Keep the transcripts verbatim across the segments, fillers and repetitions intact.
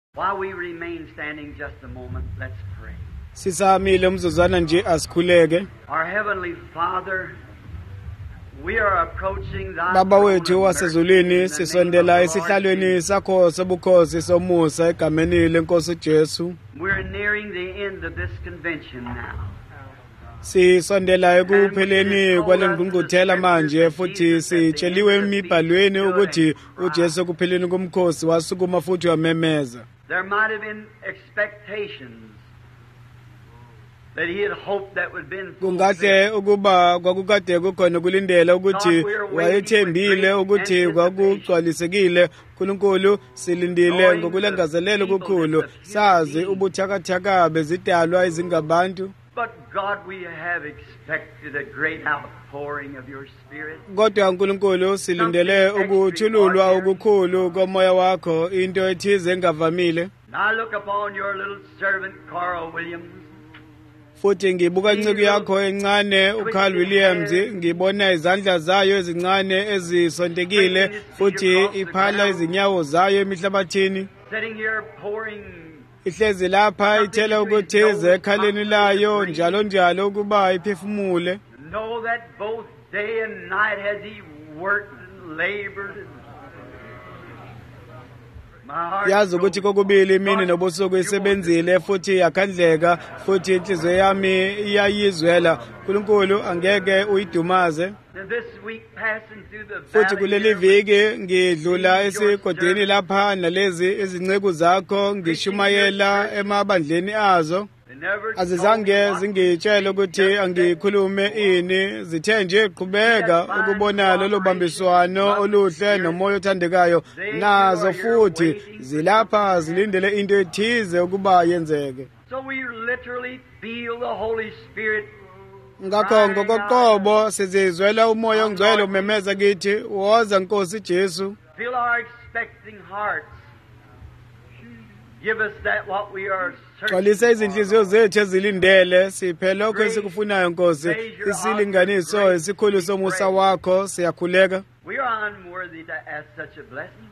While we remain standing just a moment, let's pray. Sisamile umzuzwana nje asikhuleke. Our Heavenly Father, we are approaching thy Baba throne wethu of wasezulwini mercy in the sisondela name of the Lord esihlalweni Jesus. sakho sobukhosi somusa egameni lenkosi Jesu. We're nearing the end of this convention now. Sisondela ekupheleni kwalengqungquthela manje futhi sitsheliwe emibhalweni ukuthi uJesu kupheleni komkhosi wasukuma futhi wamemeza. There might have been expectations that he had hoped that would been Kungahle ukuba kwakukade kukhona kulindela ukuthi wayethembile ukuthi kwakugcwalisekile. Nkulunkulu silindile ngokulangazelela okukhulu sazi ubuthakathaka bezidalwa izingabantu. But God, we have expected a great outpouring of your Spirit. Kodwa Nkulunkulu silindele ukuthululwa okukhulu komoya wakho into ethize engavamile. Now look upon your little servant Carl Williams. Futhi ngibuka inceke yakho encane uCarl Williams, ngibona izandla zayo ezincane ezisontekile futhi iphala izinyawo zayo emihlabathini. Sitting here pouring Ihlezi lapha ithela ukuthi zekhaleni layo njalo njalo ukuba iphefumule. know that both day and night has he worked and labored. My heart Yazi ukuthi kokubili imini nobusuku isebenzile futhi yakhandleka futhi inhliziyo yami iyayizwela. Nkulunkulu angeke uyidumaze. And this week passing through the Futhi valley kuleli here viki ngidlula esigodini lapha nalezi izinceku zakho ngishumayela emabandleni azo. they never Azizange told me what zingitshele to ukuthi speak, just angikhulume ini, zithe nje qhubeka ukubona lelo bambiswano oluhle nomoya othandekayo nazo futhi zilapha zilindele into ethize ukuba yenzeke. So we literally feel the Holy Spirit. Ngakho ngokoqobo sizizwela umoya ongcwele umemeza kithi, woza Nkosi Jesu. Fill our expecting hearts. Give us that what we are searching Gcwalisa izinhliziyo for. zethu ezilindele, siphe lokho esikufunayo Nkosi. Isilinganiso esikhulu somusa wakho siyakhuleka. We are unworthy to ask such a blessing.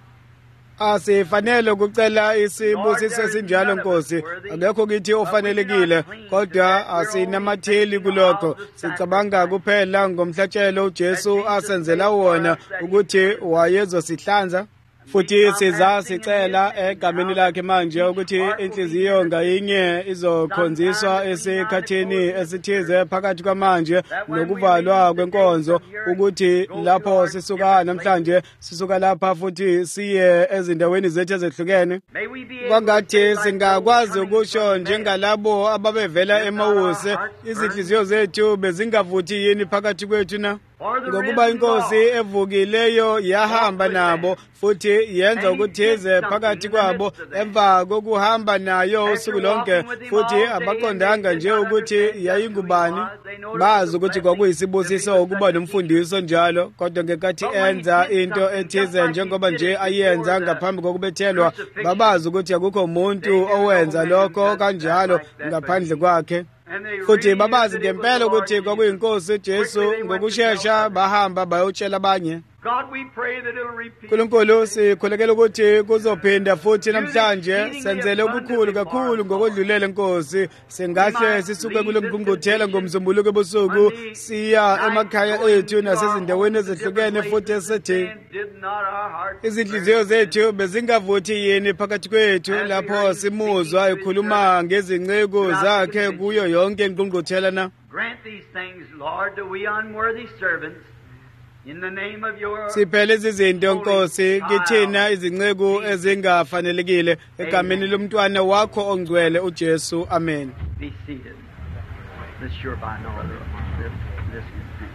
Asifanele ukucela isibusiso esinjalo Nkosi, akekho kithi ofanelekile, kodwa asinamatheli kulokho. Sicabanga kuphela ngomhlatshelo uJesu asenzela wona ukuthi wayezosihlanza. Futhi siza sicela egameni lakhe manje ukuthi inhliziyo ngayinye izokhonziswa esikhathini esithize phakathi kwamanje nokuvalwa kwenkonzo, ukuthi lapho sisuka namhlanje sisuka lapha futhi siye ezindaweni zethu ezehlukene. May we be able to Kwangathi say like singakwazi those coming ukusho from the njengalabo ababevela emawuse, izinhliziyo zethu bezingavuthi yini phakathi kwethu na? Ngokuba inkosi evukileyo yahamba nabo futhi yenza ukuthize phakathi kwabo emva kokuhamba nayo usuku lonke, futhi abaqondanga nje ukuthi yayingubani. Bazi ukuthi kwakuyisibusiso ukuba nomfundiso njalo, kodwa ngekathi enza into ethize njengoba nje ayenza ngaphambi kokubethelwa, babazi ukuthi akukho umuntu owenza lokho kanjalo ngaphandle kwakhe. Futhi babazi ngempela ukuthi kwakuyinkosi Jesu, ngokusheshsha bahamba bayotshela abanye. God, we pray that it'll repeat. Nkulunkulu sikhulekela ukuthi kuzophinda futhi namhlanje senzele okukhulu kakhulu ngokodlulele Nkosi. Singahle sisuke kulo ngqungquthela ngomsombuluko ebusuku siya emakhaya ethu nasezindaweni ezehlukene futhi esithi Did not our hearts izinhliziyo zethu bezingavuthi yini phakathi kwethu lapho simuzwa ekhuluma ngezinceku zakhe kuyo yonke ingqungquthela na? grant these things, Lord, to we unworthy servants, in the name of your Siphele izinto Nkosi kithina izinceku ezingafanelekile egameni lomntwana wakho ongcwele uJesu. Amen. Be seated. This sure by no other this, this content.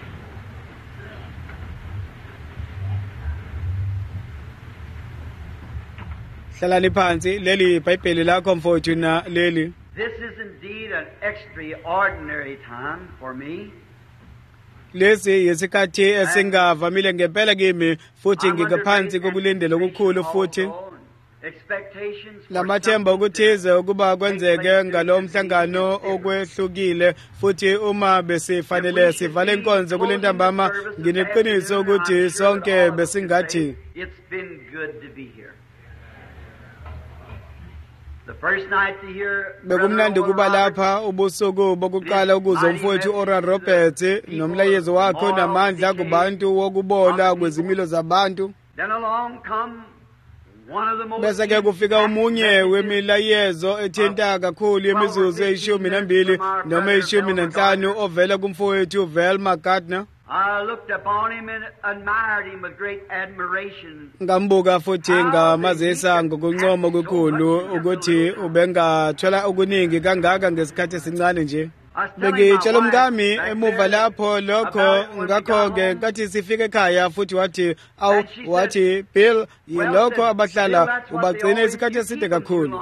Hlalani phansi, leli iBhayibheli lakho mfowethu na leli. This is indeed an extraordinary time for me. Lesi yisikhathi esingavamile ngempela kimi futhi ngingaphansi kokulindela okukhulu futhi lamathemba ukuthize ukuba kwenzeke ngalo mhlangano okwehlukile, futhi uma besifanele sivale inkonzo kule ntambama ngineqiniso ukuthi sonke besingathi it's been good to be here. bekumnandi kuba lapha ubusuku bokuqala ukuzwa umfowethu Oral Roberts nomlayezo wakhe onamandla kubantu wokubona kwezimilo zabantu. Bese ke kufika omunye wemilayezo ethinta kakhulu yemizuzu eyishumi nambili noma eyishumi nanhlanu ovela kumfowethu Velma Gardner. I looked upon him and admired him with great admiration. Ngambuka futhi ngamazisa ngokuncoma okukhulu ukuthi ubengathola okuningi kangaka ngesikhathi esincane nje. Bengitshela umkami emuva lapho lokho ngakho-ke nkathi sifike ekhaya futhi wathi awu wathi Bill yilokho abahlala ubagcina isikhathi eside kakhulu.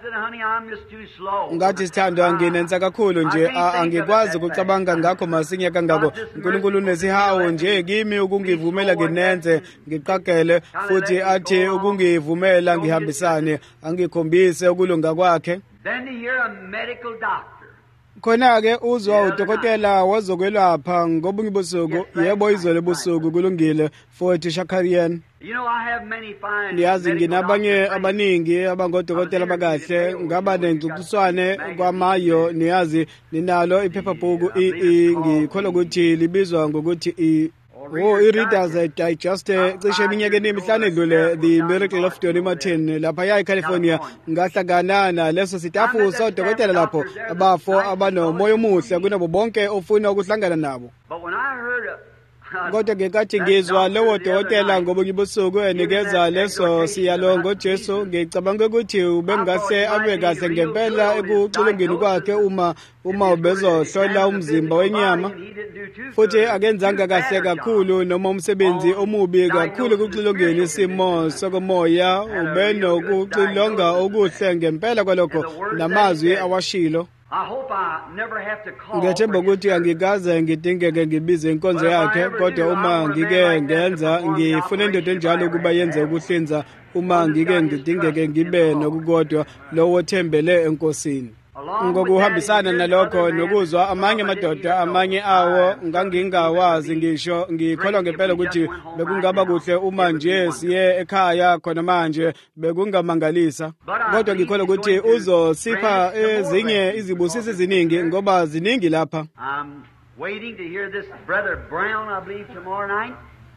Ngathi sithandwa nginenza kakhulu nje angikwazi ukucabanga ngakho masinya kangako. uNkulunkulu unesihawu nje kimi ukungivumela nginenze ngiqagele futhi athi ukungivumela ngihambisane angikhombise ukulunga kwakhe. Then to hear a medical doctor. Khona ke uzwa udokotela wazokwelapha ngobungi bosuku yebo izolo bosuku kulungile futhi Shakarian. You know, I have many fine. Niyazi nginabanye abaningi abangodokotela bakahle ngaba nengcukuswane kwamayo niyazi ninalo iphephabhuku ngikholwa ukuthi libizwa ngokuthi i Oh, i-Reader's Digest cishe eminyakeni emihlanu edlule The Miracle of Donnie Martin lapha ya eCalifornia ngahlangana naleso sitafu sodokotela lapho abafo abanomoya omuhle kunabo bonke ofuna ukuhlangana nabo. But when I heard kodwa ngekathi ngizwa lewo dokotela ngoba ngibusuku enikeza leso siyalongo Jesu ngicabanga ukuthi ubengahle abe kahle ngempela ekuxilongeni kwakhe uma uma ubezohlola umzimba wenyama futhi akenzanga kahle kakhulu noma umsebenzi omubi kakhulu ekuxilongeni isimo sokomoya ubenokuxilonga okuhle ngempela kwalokho namazwi awashilo. I hope I never have to call. Ngethemba ukuthi angikaze ngidingeke ngibize inkonzo yakhe kodwa uma ngike ngenza ngifuna indoda enjalo kuba yenze ukuhlinza uma ngike ngidingeke ngibe nokukodwa lowo thembele enkosini. Ngokuhambisana nalokho nokuzwa amanye amadoda amanye awo ngangingawazi ngisho ngikholwa ngempela ukuthi bekungaba kuhle uma nje siye ekhaya khona manje bekungamangalisa kodwa ngikholwa ukuthi uzosipha ezinye izibusiso eziningi ngoba ziningi lapha. I'm waiting to hear this brother Brown, I believe, tomorrow night,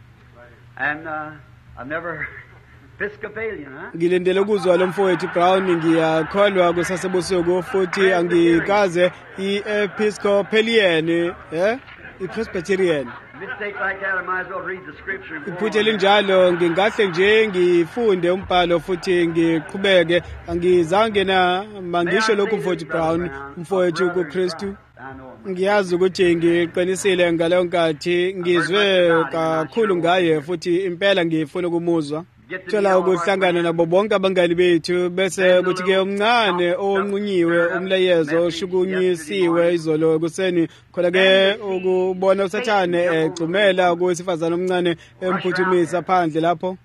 and uh, I've never Episcopalian, huh? Ngilindele ukuzwa lo mfowethu Brown ngiyakholwa kusasebusuku futhi angikaze i-Episcopalian eh i-Presbyterian. Mistake like that, I might as well read the scripture. Iphuthe linjalo ngingahle nje ngifunde umbhalo futhi ngiqhubeke angizange na mangisho lokhu mfowethu Brown mfowethu kuKristu. Ngiyazi ukuthi ngiqinisile ngaleyo nkathi ngizwe kakhulu ngaye futhi impela ngifuna ukumuzwa. Thola ukuhlangana nabo bonke abangani bethu bese kuthi ke umncane onqunyiwe umlayezo oshukunyisiwe izolo kuseni khona ke ukubona usathane egcumela kuwesifazana omncane emphuthumisa phandle lapho.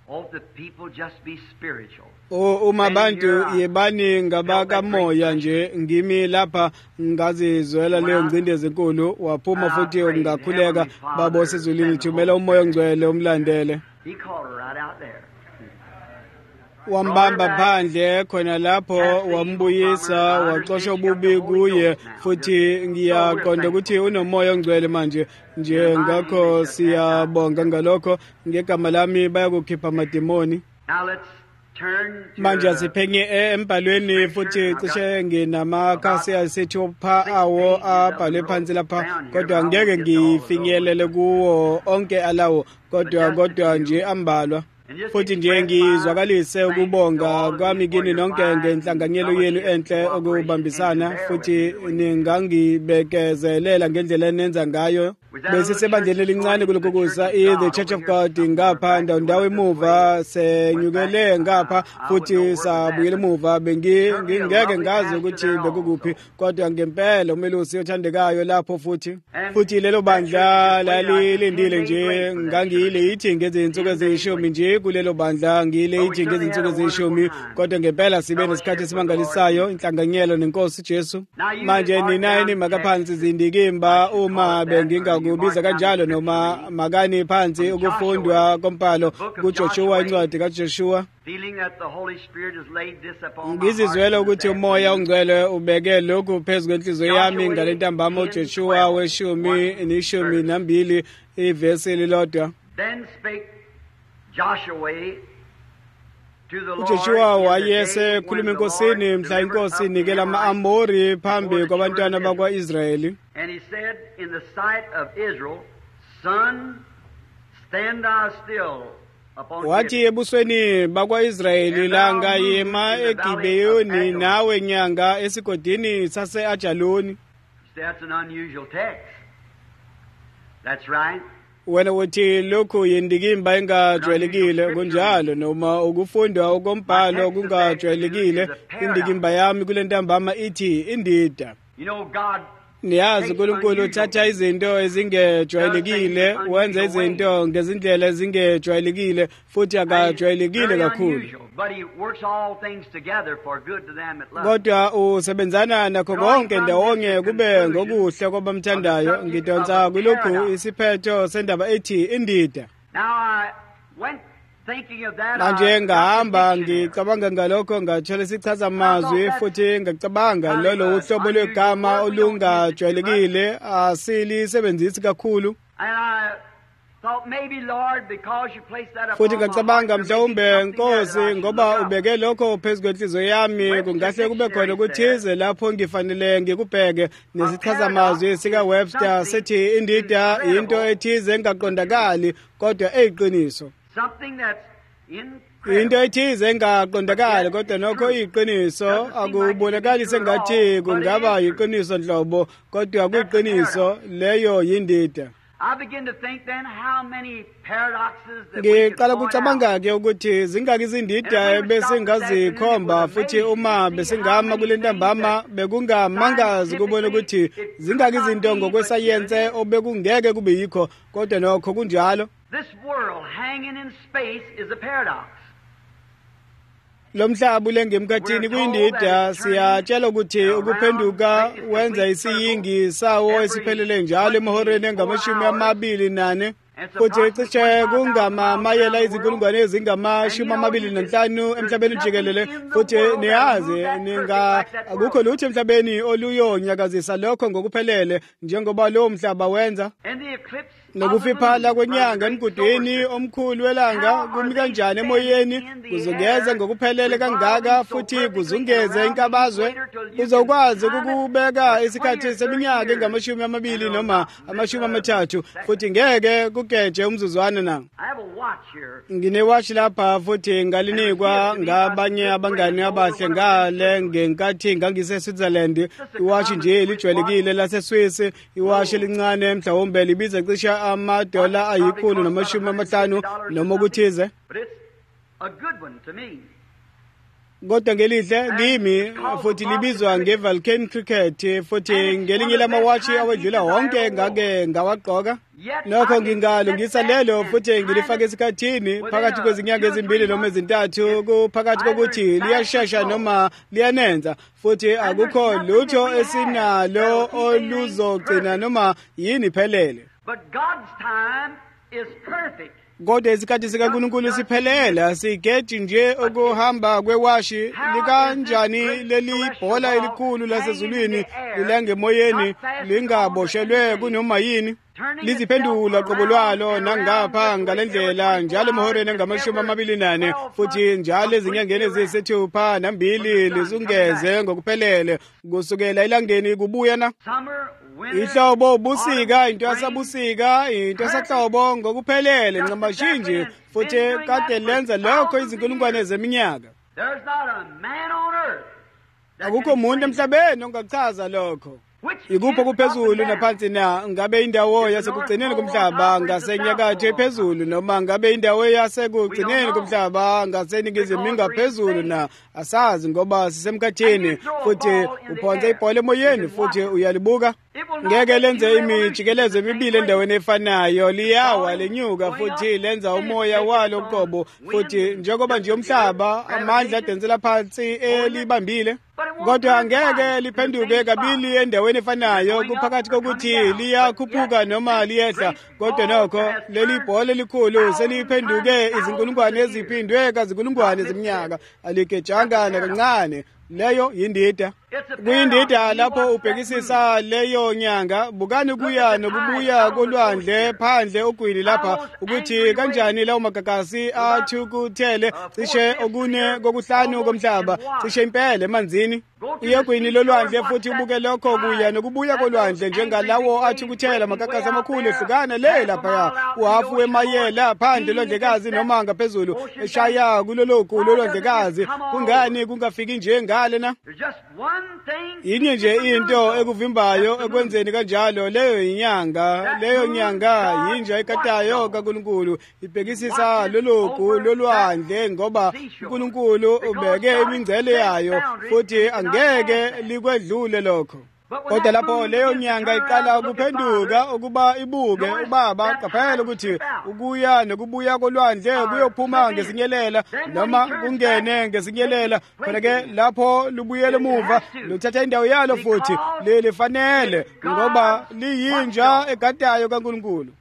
Uma abantu yebani ngabakamoya nje ngimi lapha ngazizwela leyo ngcindezi enkulu waphuma futhi ngakhuleka babo sezulwini thumela umoya ongcwele umlandele. He called her right out there. Wambamba phandle khona lapho wambuyisa waxosha ububi kuye futhi ngiyaqonda ukuthi unomoya ongcwele manje nje ngakho siyabonga ngalokho ngegama lami bayakukhipha amademoni. Now let's turn to manje asiphenye embhalweni futhi cishe nginamakhasi asithupha awo abhalwe phansi lapha kodwa ngeke ngifinyelele kuwo onke alawo kodwa kodwa nje ambalwa. Futhi nje ngizwakalise ukubonga kwami kini nonke ngenhlanganyelo yenu enhle okubambisana futhi ningangibekezelela ngendlela enenza ngayo. Bese sebandleni elincane kulokukuza i The Church of God ngapha ndawo emuva senyukele ngapha futhi sabuyela emuva bengingeke ngazi ukuthi bekukuphi kodwa ngempela umelusi othandekayo lapho futhi futhi lelo bandla lalilindile nje ngangile ithi ngezinsuku ezishumi nje kulelo bandla ngile ithi ngezinsuku ezishumi kodwa ngempela sibe nesikhathi esimangalisayo inhlanganyelo nenkosi Jesu. Manje nina ini makaphansi zindikimba uma benginga sikubiza kanjalo noma makani phansi ukufundwa kompalo kuJoshua, incwadi kaJoshua. Ngizizwela ukuthi umoya ongcwele ubeke lokhu phezu kwenhliziyo yami ngalentambama uJoshua weshumi nishumi nambili ivesi elilodwa. Then spake Joshua uJoshua wayesekhuluma enkosini mhla inkosi inikela ama-Amori phambi kwabantwana bakwa-Israyeli. And he said in the sight of Israel, Son, stand thou still upon wathi ebusweni bakwa-Israyeli langa yema eGibeyoni nawe nyanga esigodini sase-Ajaloni. That's an unusual text. That's right. Wena uthi lokhu yindikimba engajwayelekile kunjalo noma ukufundwa okombhalo okungajwayelekile. Indikimba yami kule ntambama ithi indida. You know God niyazi uNkulunkulu uthatha izinto ezingejwayelekile wenza izinto ngezindlela ezingejwayelekile futhi akajwayelekile kakhulu. Kodwa usebenzana nakho konke ndawonye kube ngokuhle kwabamthandayo. Ngidonsa kulokhu isiphetho sendaba ethi indida. Manje ngahamba ngicabanga ngalokho ngathola isichaza amazwi futhi ngicabanga lolo uhlobo lwegama olungajwayelekile asilisebenzisi kakhulu. Futhi ngicabanga mhlawumbe Nkosi ngoba ubeke lokho phezu kwenhliziyo yami kungahle kube khona ukuthize lapho ngifanele ngikubheke nesichaza amazwi sika Webster sithi indida into ethize engaqondakali kodwa eyiqiniso. Something that's into ethize engaqondakali kodwa nokho iyiqiniso akubonakali sengathi kungaba yiqiniso nhlobo kodwa kuyiqiniso leyo yindida. I begin to think then how many paradoxes that ngicala kucabanga ke ukuthi zingaki izindida besingazikhomba futhi uma besingama kule ntambama bekungamangazi kubona ukuthi zingaki izinto ngokwesayense obekungeke kube yikho kodwa nokho kunjalo. This world hanging in space is a paradox. Lomhlaba lengemkhathini kuyindida siyatshela ukuthi ukuphenduka wenza isiyingi sawo esiphelele njalo emahoreni engamashumi amabili nane futhi cishe kungamamayela izinkulungwane ezingamashumi amabili nanhlanu emhlabeni jikelele futhi niyazi ninga akukho lutho emhlabeni oluyonyakazisa lokho ngokuphelele njengoba lo mhlaba wenza. Nokufiphala kwenyanga emgudweni omkhulu welanga kumi kanjani emoyeni kuzungeze ngokuphelele kangaka futhi kuzungeze inkabazwe uzokwazi ukubeka isikhathi seminyaka engamashumi amabili noma amashumi amathathu futhi ngeke kugeje umzuzwana na. Nginewatch lapha futhi ngalinikwa ngabanye abangani abahle ngale ngenkathi ngangise Switzerland. Iwatch nje lijwayelekile lase Swiss, iwatch elincane mhlawumbe libiza cishe amadola ayikhulu namashumi amahlanu noma ukuthize. Kodwa ngelihle kimi futhi libizwa ngeVulcan Cricket futhi ngelinye lamawashi awedlula wonke ngake ngawagqoka. Nokho ngingalungisa lelo futhi ngilifaka esikhathini phakathi kwezinyanga ezimbili noma ezintathu kuphakathi kokuthi liyashesha noma liyanenza futhi akukho lutho esinalo oluzogcina noma yini phelele. But God's time is perfect. Kodwa isikhathi sikaNkulunkulu siphelela sigeji nje ukuhamba kwewashi likanjani leli bhola elikhulu lasezulwini lilange emoyeni lingaboshelwe kunoma yini liziphendula qobo lwalo nangapha ngalendlela njalo emahoreni engamashumi amabili nane futhi njalo ezinyangeni eziyisithupha nambili lizungeze ngokuphelele kusukela elangeni kubuya na. Ihlobo busika into yasabusika into yasahlobo ngokuphelele ncamashinji futhi kade lenza lokho izinkulungwane zeminyaka. Akukho umuntu emhlabeni ongachaza lokho. Ikupho kuphezulu naphansi na ngabe indawo yasekugcineni komhlaba ngasenyakatho ephezulu noma ngabe indawo yasekugcineni komhlaba ngaseningizimu ingaphezulu na asazi ngoba sisemkhathini futhi uphonza ibhola emoyeni futhi uyalibuka. ngeke lenze imijikelezo emibili endaweni efanayo, liyawa lenyuka futhi lenza umoya walo qobo, futhi njengoba nje umhlaba amandla adensela phansi elibambile, kodwa angeke liphenduke kabili endaweni efanayo kuphakathi kokuthi liyakhuphuka noma liyehla. Kodwa nokho leli bhola elikhulu seliphenduke izinkulungwane eziphindwe kazinkulungwane zeminyaka, aligejanga nakancane. Leyo yindida. Kuyindida lapho ubhekisisa leyo nyanga, bukani kuya nokubuya kolwandle phandle ogwini lapha ukuthi kanjani lawo magagasi athukuthele cishe okune kokuhlanu komhlaba, cishe impela emanzini. Uyegwini lolwandle futhi ubuke lokho kuya nokubuya kolwandle njengalawo athukuthela magagasi amakhulu ehlukana le lapha, uhafu wemayela phandle londlekazi noma ngaphezulu eshaya kulolokhu lolondlekazi. Kungani kungafiki nje ngale na? Yinye nje into ekuvimbayo ekwenzeni kanjalo, leyo inyanga. Leyo nyanga yinja ekatayo kaNkulunkulu, ibhekisisa lolokhu lolwandle ngoba uNkulunkulu ubeke imingcele yayo futhi angeke likwedlule lokho. Kodwa lapho leyo nyanga iqala ukuphenduka ukuba ibuke ubaba qaphela ukuthi ukuya nokubuya kolwandle kuyophuma ngesinyelela noma kungene ngesinyelela, khona-ke lapho lubuyele emuva luthatha indawo yalo futhi lelifanele ngoba liyinja egadayo kaNkulunkulu.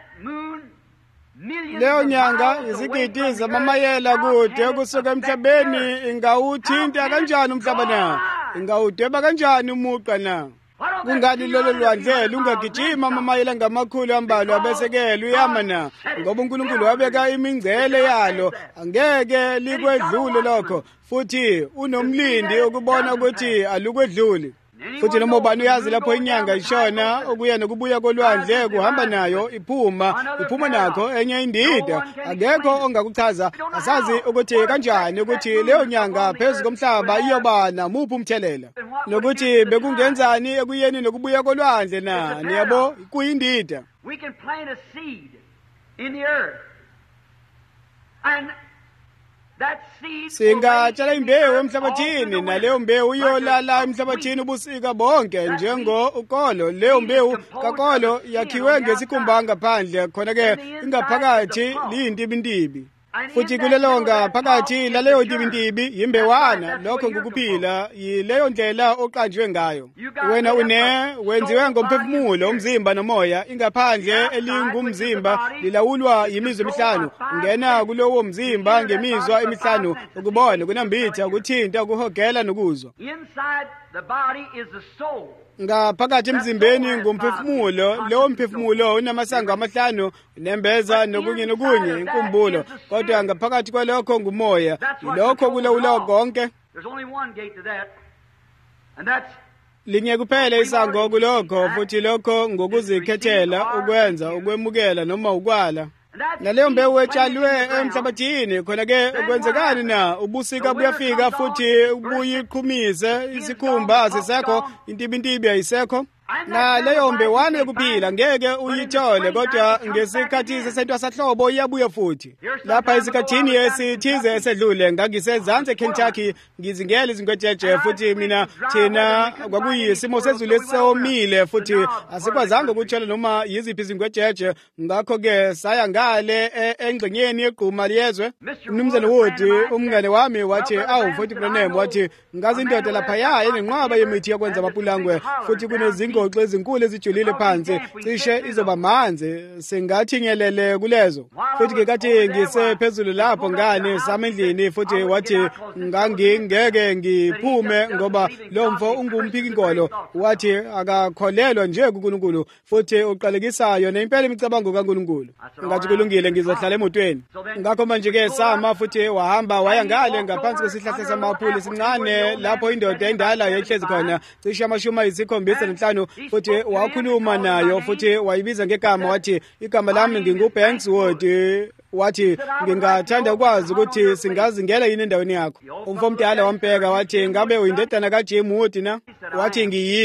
Leyo nyanga izigidi zamamayela kude kusuka emhlabeni, ingawuthinta kanjani umhlaba na? Ingawudweba kanjani umuqa na? Kungani lolo lwandle lungagijima amamayela ngamakhulu ambalwa bese-ke luyama na? Ngoba uNkulunkulu wabeka imingcele yalo, angeke likwedlule lokho, futhi unomlindi ukubona ukuthi alukwedluli. Futhi noma ubani uyazi lapho inyanga ishona okuya nokubuya kolwandle kuhamba nayo, iphuma iphuma nakho enye indida. Akekho ongakuchaza, asazi ukuthi kanjani ukuthi leyo nyanga phezu komhlaba iyoba namuphi umthelela, nokuthi bekungenzani ekuyeni nokubuya kolwandle na. Niyabo, kuyindida. We can plant a seed in the earth, and singatshala imbewu emhlabathini, naleyo mbewu iyolala emhlabathini ubusika bonke njengo ukolo. Leyo mbewu kakolo yakhiwe ngesikhumba ngaphandle, khona-ke ingaphakathi liyintibintibi. Futhi kulelo ngaphakathi laleyo ntibintibi yimbewana. Lokho ngukuphila, yileyo ndlela oqanjwe ngayo. Wena une wenziwe ngomphefumulo, umzimba nomoya. Ingaphandle elingumzimba lilawulwa yimizwa emihlanu. Ungena kulowo mzimba ngemizwa emihlanu: ukubona, kunambitha, ukuthinta, ukuhogela nokuzwa. Inside the body is the soul. Ngaphakathi emzimbeni ngumphefumulo. Lowo mphefumulo unamasango amahlanu, nembeza nokunye nokunye, inkumbulo. Kodwa ngaphakathi kwalokho ngumoya, lokho kulawula konke. Linye kuphela isango kulokho, futhi lokho ngokuzikhethela ukwenza, ukwemukela noma ukwala. Naleyo mbewu etshalwe emhlabathini, khona-ke kwenzekani na? Ubusika buyafika futhi buyiqhumise, isikhumba asisekho, intibintibi ayisekho. Na leyo mbewana yokuphila ngeke uyithole, kodwa ngesikhathi sentwasahlobo iyabuya futhi. Lapha esikhathini esithize esedlule ngangisezansi eKentucky ngizingela izingwetsheje, futhi mina thina kwakuyisimo sezulu esomile futhi asikwazanga ukuthola noma yiziphi izingwetsheje. Ngakho-ke saya ngale engxenyeni yegquma liyezwe. Umnumzane Wood umngane wami wathi, awu futhi Branham, wathi ngazi indoda laphaya enenqwaba yemithi yokwenza amapulangwe, futhi kunezingoxo ezinkulu ezijulile phansi, cishe izoba manzi, singathinyelele kulezo. Futhi-ke kathi ngisephezulu lapho ngane sami endlini, futhi wathi ngangingeke ngiphume ngoba lo mfo ungumphikingolo. Wathi akakholelwa nje kuNkulunkulu futhi uqalekisayo nempela imicabango kaNkulunkulu. Ngathi kulungile, ngizohlala emotweni. Ngakho manje-ke sama futhi wahamba waya ngale ngaphansi kwesihlahla samaphula esincane lapho indoda endala yayihlezi khona, cishe amashumi ayisikhombisa nanhlanu, futhi wakhuluma nayo futhi wayibiza ngegama. Wathi, igama lami nginguBanks Wood. Wathi ngingathanda ukwazi ukuthi singazingela yini endaweni yakho. Umfo omdala wampeka wathi, ngabe uyindodana kaJim Wood na? Wathi ngiyiyo.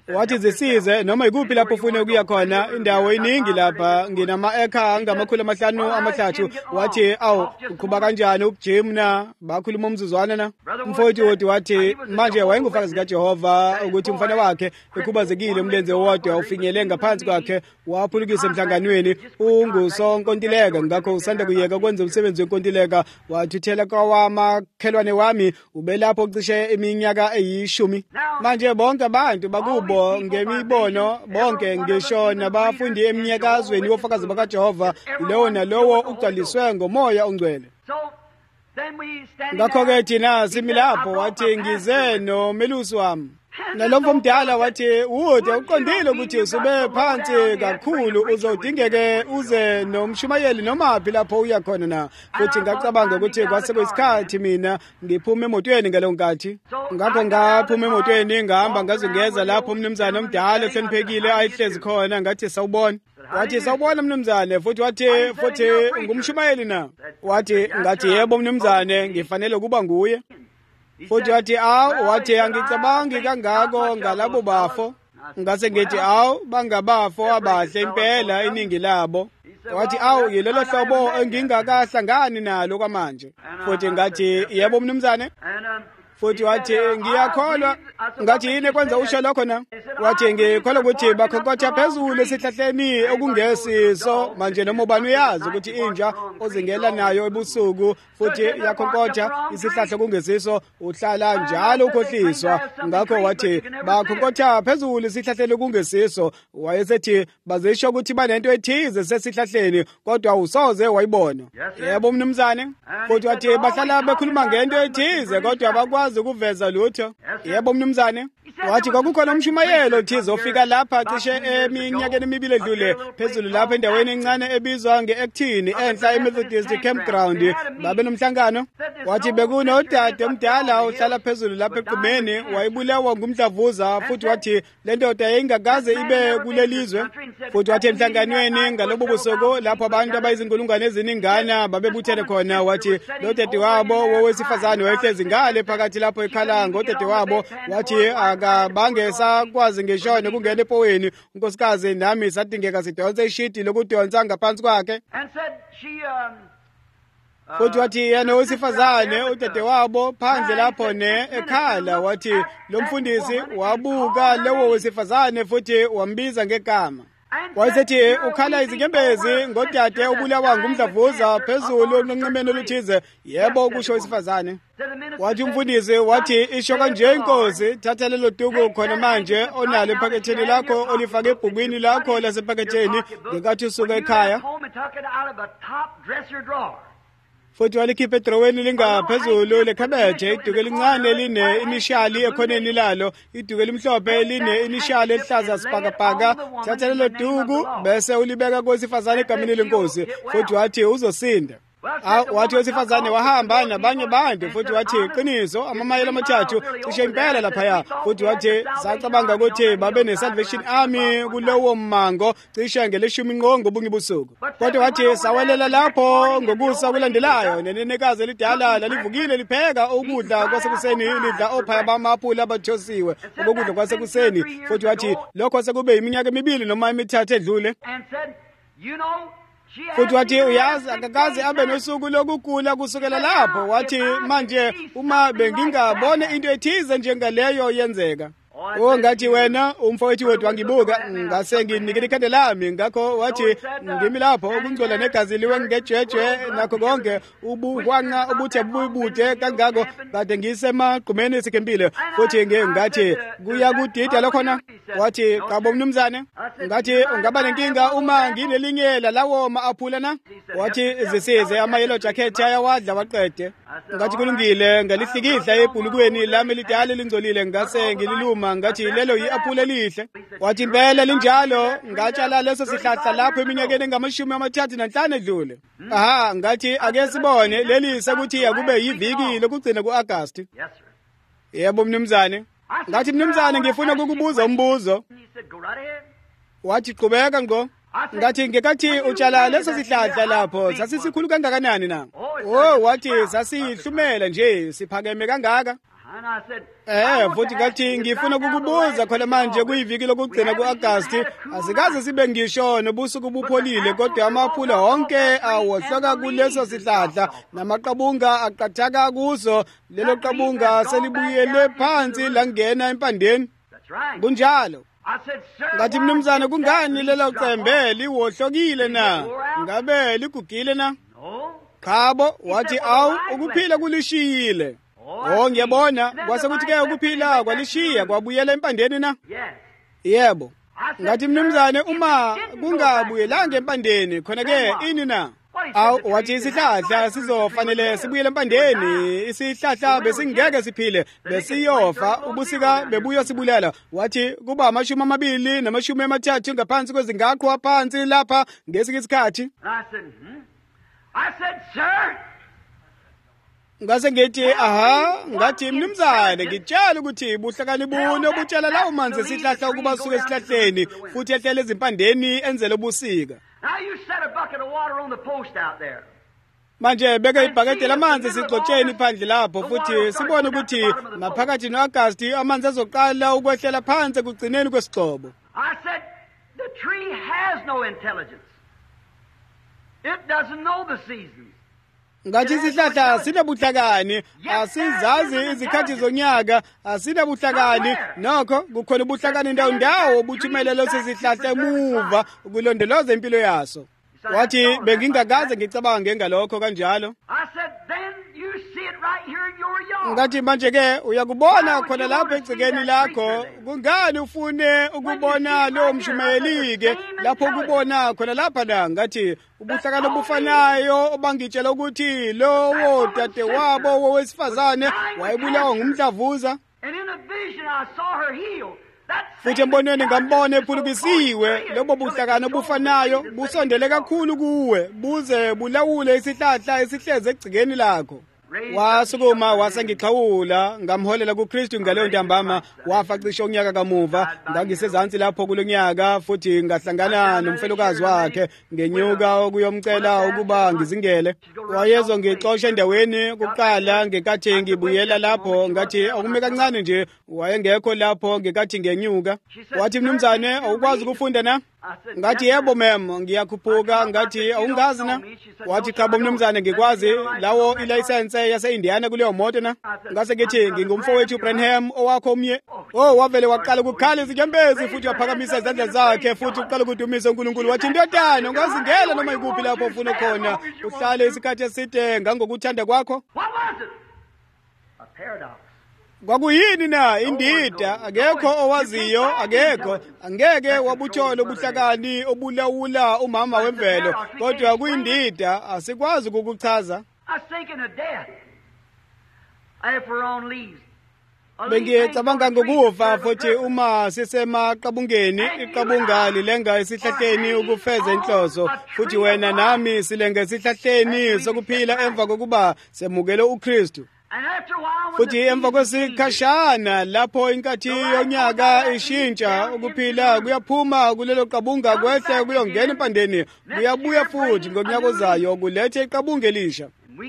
wathi zisize noma ikuphi lapho ufuna ukuya khona, indawo iningi lapha, nginama-ekha angamakhulu amahlanu amathathu. Wathi awu uqhuba kanjani ukujim na, bakhuluma umzuzwana na. Umfowethu wodi wathi manje wayengufakazi kaJehova ukuthi umfana wakhe ekhubazekile umlenze wodwa ufinyele ngaphansi kwakhe, waphulukisa emhlanganweni, ungusonkontileka, ngakho usanda kuyeka ukwenza umsebenzi wenkontileka. Wathuthela kwamakhelwane wami ubelapho cishe iminyaka eyishumi. Manje bonke abantu bakubo ngemibono, bonke ngisho nabafundi eminyakazweni wofakazi bakaJehova, lowo nalowo ugcwaliswe ngomoya ongcwele. Ngakho-ke thina simi lapho, wathi ngize nomelusi wami. Nalomfo mdala wathi ude uqondile ukuthi usube phansi kakhulu, uzodingeke uze nomshumayeli noma phi lapho uya khona na. Futhi ngacabanga ukuthi kwase kwesikhathi mina ngiphume emotweni ngalo nkathi. Ngakho ngaphuma emotweni ngahamba ngaze ngeza lapho umnumzane omdala ohloniphekile ayihlezi khona, ngathi sawubona. Wathi sawubona mnumzane, futhi wathi futhi ngumshumayeli na. Wathi ngathi yebo mnumzane, ngifanele kuba nguye. Futhi wathi awu, wathi angicabangi kangako ngalabo bafo. Ngase ngithi awu, bangabafo abahle impela iningi labo. Wathi awu, yilelo hlobo engingakahlangani nalo kwamanje. Futhi ngathi yebo mnumzane. Futhi wathi ngiyakholwa. Ngathi yini kwenza usho lokho na? Wathi ngikholwa ukuthi bakhonkotha phezulu esihlahleni okungesiso, manje noma ubani uyazi ukuthi inja ozingela nayo ebusuku futhi yakhonkotha isihlahla okungesiso uhlala njalo ukhohliswa. Ngakho wathi bakhonkotha phezulu isihlahleni okungesiso. Wayesethi bazisho ukuthi banento ethize sesihlahleni kodwa usoze wayibona. Yebo mnumzane. Futhi wathi bahlala bekhuluma ngento ethize kodwa abakwazi ukuveza lutho. Yebo mnumzane. Wathi kwakukhona umshumayelo othize ofika lapha cishe eminyakeni emibili edlule phezulu lapha endaweni encane ebizwa nge-Actini enhla eMethodist Campground. Babe nomhlangano. Wathi bekunodade omdala ohlala phezulu lapha eqhumeni, wayibulawa ngumdlavuza, futhi wathi le ndoda yayingakaze ibe kulelizwe. Futhi wathi emhlanganweni ngalobo busuku lapho abantu abayizinkulungwane eziningana babebuthene khona, wathi lo dade wabo wowesifazane wayehlezi ngale phakathi lapho ekhala ngodade wabo. Wathi akabange sakwazi ngisho nokungena epoweni, unkosikazi nami sadingeka sidonse ishidi lokudonsa ngaphansi kwakhe. Futhi wathi yena owesifazane udade wabo phandle lapho ne ekhala. Wathi lo mfundisi wabuka lewo wesifazane futhi wambiza ngegama. Wayesethi ukhala izinyembezi ngodade ubulawa ngumdlavuza phezulu nonqimeni oluthize. Yebo kusho owesifazane. Wathi umfundisi wathi isho kanje inkosi, thatha lelo duku khona manje onalo ephaketheni lakho olifake ebhukwini lakho lasephaketheni ngenkathi usuka ekhaya. Futhi walikhipha edroweni lingaphezulu lekhabethe, iduku elincane line inishali ekhoneni lalo, iduku elimhlophe eline inishali elihlaza sibhakabhaka. Thatha lelo duku bese ulibeka kowesifazane egameni lenkosi. Futhi wathi uzosinda. Wathi owesifazane wahamba nabanye bantu, futhi wathi qiniso amamayelo amathathu cishe impela laphaya. Futhi wathi sacabanga ukuthi babe ne-Salvation Army kulowo mmango cishe ngeleshumi ngqo ngobunye busuku. Kodwa wathi sawelela lapho ngokusa kulandelayo, nenenekazi elidala lalivukile lipheka ukudla kwasekuseni, lidla ophaya bamaphula abathosiwe ukudla kwasekuseni. Futhi wathi lokho sekube iminyaka emibili noma emithathu edlule. Futhi wathi uyazi akakaze abe nosuku lokugula kusukela lapho. Wathi manje uma bengingabone into ethize njengaleyo yenzeka. Oh ngathi wena umfowethu wethu wangibuka, ngase nginikele ikhanda lami. Ngakho wathi ngimi lapho ukungcola negazi liwe ngejejwe nakho konke ubuhwanga ubuthe bubude kangako kade ngisemagqumeni esikempile. Futhi ngathi kuya kudida lokhona. Wathi qabo mnumzane, ngathi ungaba nenkinga uma nginelinye lawo ma-aphula na? Wathi zisize ama-yellow jacket ayawadla waqede. Ngathi kulungile, ngalihlikihla ebhulukweni lami lidala lingcolile ngase ngililuma ngathi lelo yi-aphula elihle. Wathi impela linjalo, ngatshala leso sihlahla lapho eminyakeni engamashumi amathathu nanhlanu edlule. Aha, ngathi ake sibone leli sekuthi akube yiviki lokugcina ku-Agasti. Yebo mnumzane. Ngathi mnumzane ngifuna ukukubuza umbuzo. Wathi qhubeka ngo. Ngathi ngekathi utshala leso sihlahla lapho sasisikhulu kangakanani na? Oh wathi sasihlumela nje siphakeme kangaka. Eh futhi ngathi ngifuna ukukubuza khona manje kuyiviki lokugcina kuAugust asikaze sibe ngisho nobusuku bupholile kodwa amaphula wonke awohloka kuleso sihlahla namaqabunga aqathaka kuso lelo qabunga selibuyele phansi langena empandeni kunjalo ngathi mnumzane kungani lelo cembe liwohlokile na ngabe ligugile na khabo wathi awu ukuphila kulishiyile oh ngiyabona kwase kuthi ke ukuphila kwalishiya kwabuyela empandeni na yebo ngathi mnumzane uma kungabuyelanga empandeni khona ke ini na awu wathi isihlahla sizofanele sibuyele empandeni isihlahla besingeke siphile besiyofa ubusika bebuya sibulala wathi kuba amashumi amabili namashumi amathathu ngaphansi kwezingaqhwa phansi lapha ngesike isikhathi I said, sir. Ngase ngithi aha ngathi mnumzane ngitshela ukuthi buhlakani bune obutshela lawo manzi esihlahla ukuba suke esihlahleni futhi ehlele ezimpandeni enzele ubusika. Now you set a bucket of water on the post out there. Manje beka ibhakede lamanzi sixotsheni phandle lapho futhi sibone ukuthi maphakathi noAugust amanzi azoqala ukwehlela phansi kugcineni kwesigcobo. I said the tree has no intelligence. It doesn't know the seasons. Ngathi isihlahla sinebuhlakani asizazi izikhathi zonyaka asinebuhlakani nokho kukhona ubuhlakani indawo ndawo obuthumela sesihlahla emuva ukulondoloza impilo yaso wathi bengingakaze ngicabanga ngengalokho kanjalo ngathi manje ke uyakubona khona lapha egcikeni lakho kungani ufune ukubona lo mshumayeli ke lapho ukubona khona lapha na ngathi ubuhlakani obufanayo obangitshela ukuthi lowo dade wabo wowesifazane wayebulawa ngumdlavuza futhi embonweni ngambone ephulukisiwe lobo buhlakani obufanayo busondele kakhulu kuwe buze bulawule isihlahla esihleze egcikeni lakho wasukuma wasengiqhawula ngamholela kuKristu ngaleyo ntambama wafa cishe unyaka kamuva ngangisezantsi lapho kulonyaka futhi ngahlangana nomfelokazi wakhe ngenyuka ukuyomcela ukuba ngizingele wayezo ngixoxa endaweni kuqala ngekathi ngibuyela lapho ngathi akume kancane nje wayengekho lapho ngekathi ngenyuka wathi mnumzane awukwazi ukufunda na ngathi yebo mem ngiyakhuphuka ngathi awungazi na wathi cha bomnumzane ngikwazi lawo ilicense yase-Indiana kuleyo moto na ngase ngithi ngingumfowethu Branham owakho umye oh wavele waqala ukukhala izinyembezi futhi waphakamisa izandla zakhe futhi uqala ukudumise uNkulunkulu wathi ndodana ungazingela noma ikuphi lapho ufuna khona uhlale isikhathi eside ngangokuthanda kwakho A paradox. Kwakuyini na indida akekho owaziyo akekho angeke wabuthola ubuhlakani obulawula umama wemvelo kodwa kuyindida asikwazi ukukuchaza. I was thinking of death. If we're on leaves. Bengicabanga ngokufa futhi uma sisemaqabungeni iqabunga lilenga esihlahleni ukufeza inhloso futhi wena nami silenga esihlahleni sokuphila emva kokuba semukele uKristu. Futhi emva kwesikhashana lapho inkathi yonyaka ishintsha ukuphila kuyaphuma kulelo qabunga kwehle kuyongena empandeni kuyabuya futhi ngonyaka ozayo kulethe iqabunga elisha.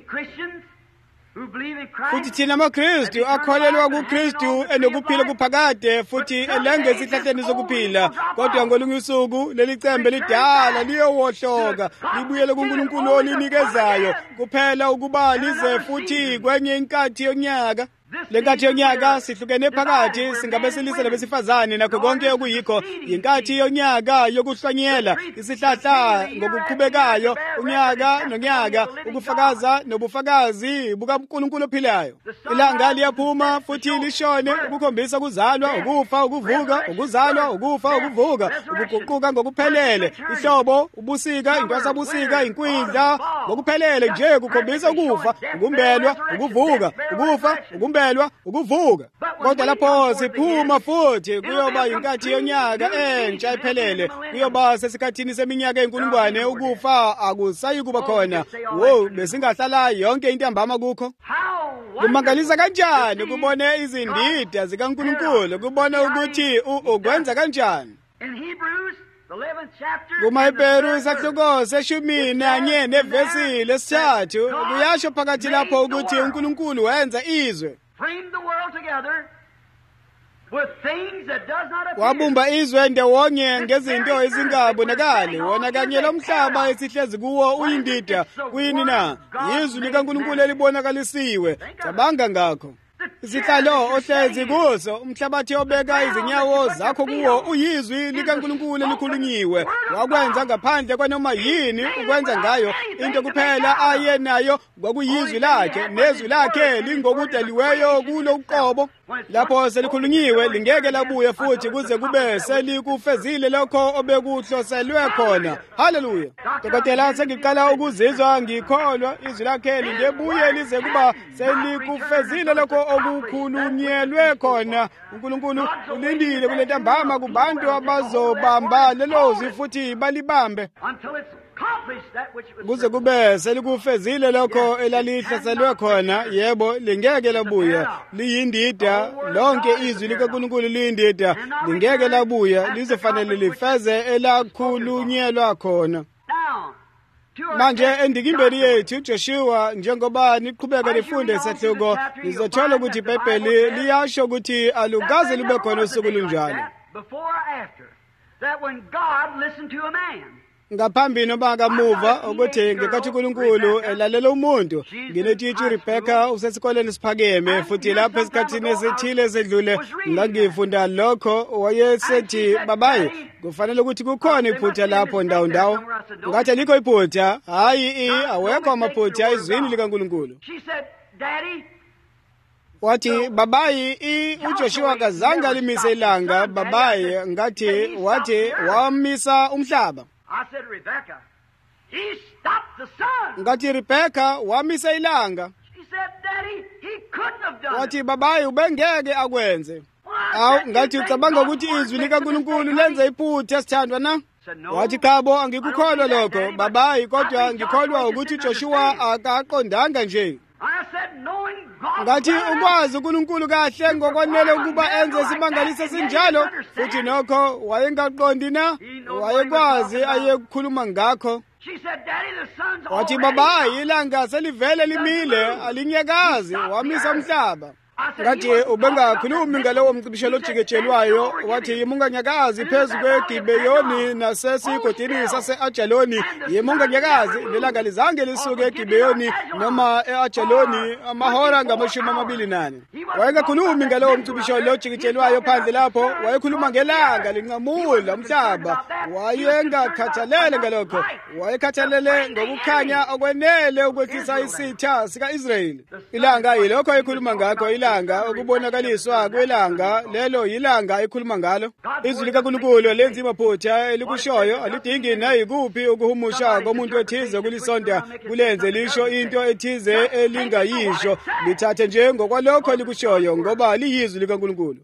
Futhi thina amaKristu akholelwa kuKristu enokuphila kuphakade futhi elenge esihlahleni sokuphila kodwa ngolunye usuku leli cembe lidala liyowohloka libuyele kuNkulunkulu olinikezayo kuphela ukuba lize futhi kwenye inkathi yonyaka. Lenkathi yonyaka sihlukene phakathi singabe silise labesifazane nakho konke okuyikho inkathi yonyaka yokuhlonyela isihlahla ngokuqhubekayo unyaka nonyaka ukufakaza nobufakazi bukaNkulunkulu ophilayo. Ilanga liyaphuma futhi lishone ukukhombisa ukuzalwa ukufa ukuvuka ukuzalwa ukufa ukuvuka ukuguquka ngokuphelele ihlobo ubusika intwasabusika inkwindla ngokuphelele nje kukhombisa ukufa ukumbelwa ukuvuka ukufa ukumbelwa ukuvuka kodwa lapho siphuma futhi kuyoba inkathi yonyaka entsha iphelele kuyoba sesikhathini seminyaka enkulungwane ukufa akusayi kuba khona wo besingahlala yonke intambama kukho. Kumangalisa kanjani kubone izindida zikaNkulunkulu kubona ukuthi ukwenza kanjani. KumaHebheru isahluko seshumi nanye nevesi lesithathu kuyasho phakathi lapho ukuthi uNkulunkulu wenza izwe. framed the world together with things that does not appear. Wabumba izwe ndewonye ngezinto ezingabonakali, wona kanye lomhlaba esihlezi kuwo uyindida kuyini na? Izwi likaNkulunkulu elibonakalisiwe. Cabanga ngakho. Isihlalo ohlezi kuso, umhlabathi obeka izinyawo zakho kuwo uyizwi likaNkulunkulu elikhulunyiwe. Wakwenza ngaphandle kwanoma yini ukwenza ngayo into kuphela ayenayo kwakuyizwi lakhe, nezwi lakhe lingokudaliweyo kulo uqobo. Lapho selikhulunyiwe lingeke labuye futhi kuze kube selikufezile lokho obekuhloselwe khona. Haleluya. Dokotela, sengiqala ukuzizwa ngikholwa izwi lakhe lingebuye lize kuba selikufezile lokho okukhulunyelwe khona. uNkulunkulu ulindile kule ntambama kubantu abazobamba lelo zwi futhi balibambe kuze kube selikufezile lokho elalihlaselwe khona. Yebo, lingeke labuya, liyindida. Lonke izwi likaNkulunkulu liyindida, lingeke labuya, lizofanele lifeze elakhulunyelwa khona. Manje endikimbeni yethu Joshua, njengoba niqhubeka lifunde isahluko, nizothola ukuthi iBhayibheli liyasho ukuthi alukaze lube khona usuku lunjalo ngaphambi noma kamuva ukuthi ngekathi uNkulunkulu elalela umuntu. Nginetshitshi uRebecca usesikoleni siphakeme, futhi lapho esikhathini esithile sedlule ngangifunda lokho. Wayesethi, babayi, kufanele ukuthi kukhona iphutha lapho ndawo ndawo. Ngathi alikho iphutha. Hayi, awekho amaphutha ezwini likaNkulunkulu. Wathi, babayi, uJoshua kazange alimise ilanga. Babayi, ngathi wathi wamisa umhlaba. I said, Rebecca, he stopped the sun. Ngathi Rebecca wamisa ilanga. She said, Daddy, he couldn't have done Wathi it. babayi ubengeke akwenze. Aw, ngathi ucabanga ukuthi izwi likaNkulunkulu lenza iphutha sithandwa na? Wathi khabo, angikukholwa lokho babayi, kodwa ngikholwa ukuthi Joshua akaqondanga nje. I said, knowing God, ngathi ukwazi uNkulunkulu kahle ngokwanele ukuba enze isimangaliso sinjalo, futhi nokho wayengaqondi na, wayekwazi ayekukhuluma ngakho. She said, Daddy, the sun's Wathi already babayi, ilanga selivele limile, alinyakazi, wamisa umhlaba. Ngathi ubengakhulumi ngalowo mcibishelo ojikejelwayo. Wathi yimunganyakazi phezu kweGibeyoni nasesigodini sase-Ajaloni. Yimunganyakazi lelanga lizange lisuke eGibeyoni noma e-Ajaloni amahora ngamashumi amabili nane. Wayengakhulumi ngalowo mcibishelo ojikejelwayo phandle lapho, wayekhuluma ngelanga linqamula umhlaba. Wayengakhathalele ngalokho, wayekhathalele ngokukhanya okwenele ukwehlisa isitha sika-Israyeli. Ilanga yilokho ayekhuluma ngakho. Ilanga okubonakaliswa kwelanga lelo yilanga ekhuluma ngalo. Izwi likaNkulunkulu lenza imaphutha elikushoyo, alidingi nayikuphi ukuhumusha komuntu ethize kulisonda kulenze lisho into ethize elingayisho. Lithathe nje ngokwalokho likushoyo ngoba liyizwi likaNkulunkulu.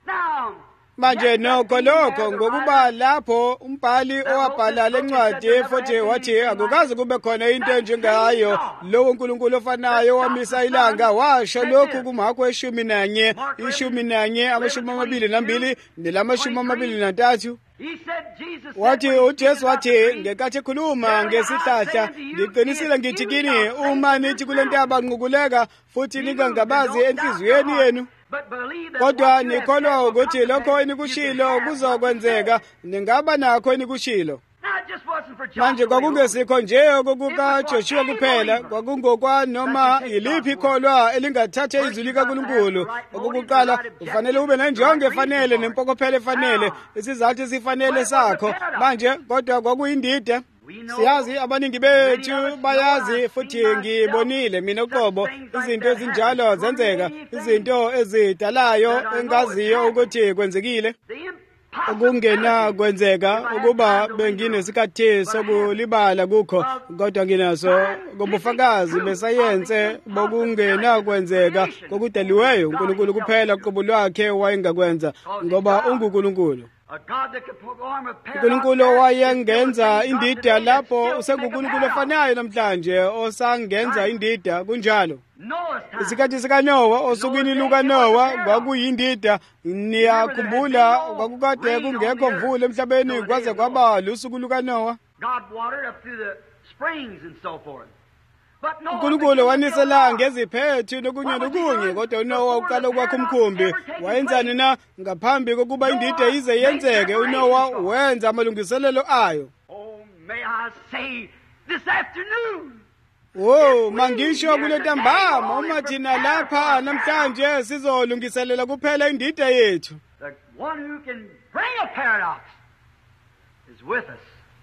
Manje nokho lokho ngokuba lapho umbhali owabhala lencwadi futhi wathi akukaze kube khona into enjengayo lowo uNkulunkulu ofanayo wamisa ilanga, washo lokhu kuMarko eshumi nanye ishumi nanye amashumi amabili nambili nelamashumi amabili nantathu. Wathi uJesu wathi ngekathi ekhuluma ngesihlahla, ngiqinisile ngithi kini uma nithi kule ntaba nqukuleka futhi ningangabazi enhliziyweni yenu, kodwa nikholwa ukuthi lokho enikushilo kuzokwenzeka, ningaba nakho enikushilo. Manje kwakungesikho nje okokuka Joshua kuphela, kwakungokwa noma yiliphi ikholwa elingathatha izwi likaNkulunkulu. Okokuqala ufanele ube nenjongo efanele nempokophelo efanele, isizathu esifanele sakho. Manje kodwa kwakuyindida. Siyazi abaningi bethu bayazi, futhi ngibonile mina uqobo izinto ezinjalo zenzeka, izinto ezidalayo engaziyo ukuthi kwenzekile, okungena kwenzeka ukuba benginesikhathi sokulibala kukho, kodwa nginaso ngobufakazi besayense bokungena kwenzeka kokudaliweyo uNkulunkulu kuphela qobo lwakhe wayengakwenza ngoba unguNkulunkulu. uNkulunkulu wayengenza indida lapho usenguNkulunkulu ofanayo namhlanje osangenza indida kunjalo. Isikhathi sikaNowa osukwini lukaNowa kwakuyindida. Niyakhumbula kwakukade kungekho mvula emhlabeni kwaze kwaba lusuku lukaNowa. uNkulunkulu wanisela ngeziphethu nokunye nokunye, kodwa uNowa uqala ukwakha umkhumbi. Wayenzani na? Ngaphambi kokuba indida ize yenzeke, uNowa wenza amalungiselelo ayo. Oh, may I say this afternoon, Oh, mangisho kule ntambama uma thina lapha namhlanje sizolungiselela kuphela indida yethu. the one who can bring a paradox is with us.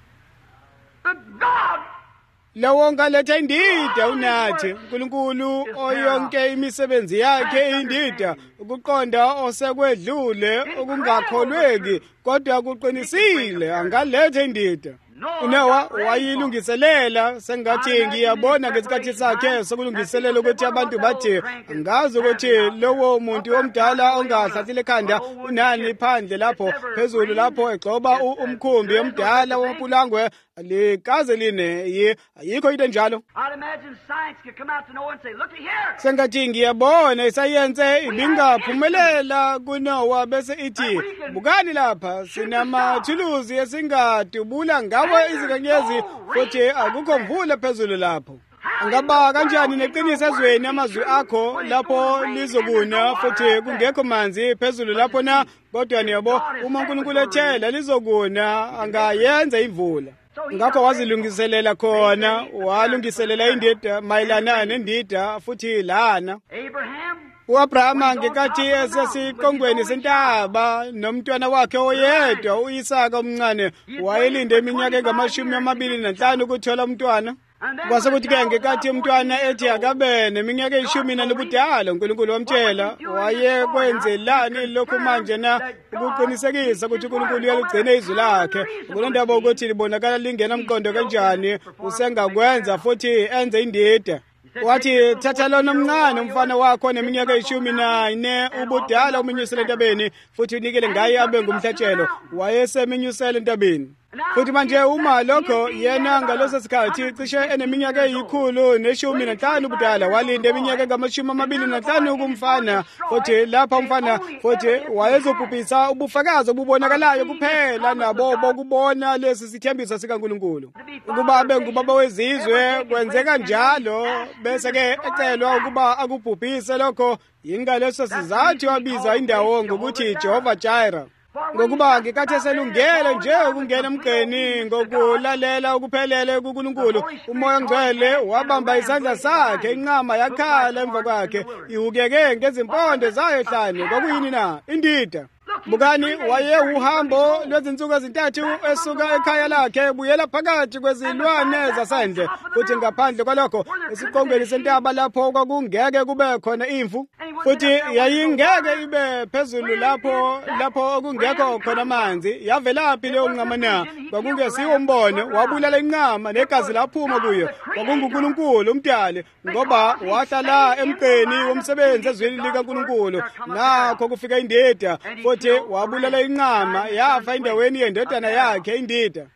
The God Lawo ngaletha indida unathi, uNkulunkulu oyonke imisebenzi yakhe indida, ukuqonda osekwedlule okungakholweki kodwa kuqinisile angaletha indida. uNowa wayilungiselela, sengathi ngiyabona ngesikhathi sakhe sokulungiselela ukuthi abantu bathi angazi ukuthi lowo muntu omdala ongahlathile ekhanda unani phandle lapho phezulu lapho egcoba umkhumbi omdala wompulangwe likaze line ye ayikho into enjalo. I'd imagine science could come out to Noah and say, look here. Sengathi ngiyabona isayense ibingaphumelela kuNowa bese ithi bukani lapha sinamathuluzi esingadubula ngawo izinkanyezi futhi akukho mvula phezulu lapho. Angaba kanjani neqiniso ezweni amazwi akho lapho lizokuna futhi kungekho manzi phezulu lapho na? Kodwa niyabo uma uNkulunkulu ethela lizokuna angayenza imvula. Ngakho wazilungiselela khona, walungiselela indida mayelana nendida futhi lana. Abraham, U-Abrahama ngekathi esesiqongweni sentaba nomntwana wakhe oyedwa u-Isaka omncane wayelinde iminyaka engamashumi amabili nanhlanu ukuthola umntwana. Kwase kuthi-ke ngekathi umntwana ethi akabe neminyaka eyishumi nanobudala, uNkulunkulu wamtshela wayekwenzelani lokhu manje na, ukuqinisekisa ukuthi uNkulunkulu uyalugcina izwi lakhe. Kulondaba ukuthi libonakala lingena mqondo kanjani usengakwenza futhi enze indida. Wathi thatha lona omncane umfana wakho neminyaka eyishumi nane ubudala uminyusele entabeni futhi unikele ngaye abe ngumhlatshelo. Wayeseminyusele entabeni. Futhi manje uma lokho yena ngaloso sikhathi cishe eneminyaka eyikhulu neshumi nanhlanu ubudala, walinda iminyaka engamashumi amabili nanhlanu ukumfana, futhi lapha umfana futhi wayezobhubhisa ubufakazi obubonakalayo kuphela nabo bokubona lesi sithembiso sikaNkulunkulu ukuba abe ngubaba wezizwe. Kwenzeka njalo bese-ke ecelwa ukuba akubhubhise lokho. Yingaleso sizathu wabiza indawo ngokuthi Jehova Jireh, ngokuba ngekathi eselungele nje ukungena emgqeni ngokulalela ukuphelele kuNkulunkulu. Umoya Ngcwele wabamba isandla sakhe, inqama yakhala emva kwakhe, ihukeke ngezimpondo zayo hlanu. Kwakuyini na? Indida. Bukani waye uhambo lwezinsuku ezintathu esuka ekhaya lakhe buyela phakathi kwezilwane zasendle, futhi ngaphandle kwalokho esiqongweni sentaba lapho kwakungeke kube khona imvu, futhi yayingeke ibe phezulu lapho lapho okungekho khona amanzi. Yavelaphi leyo nqama na? Kwakungesiwo umbono. Wabulala inqama negazi laphuma kuyo. KwakunguNkulunkulu umdali, ngoba wahlala emgqeni womsebenzi ezweni likaNkulunkulu. Nakho kufika indida futhi wabulala inqama, yafa endaweni yendodana yakhe indida.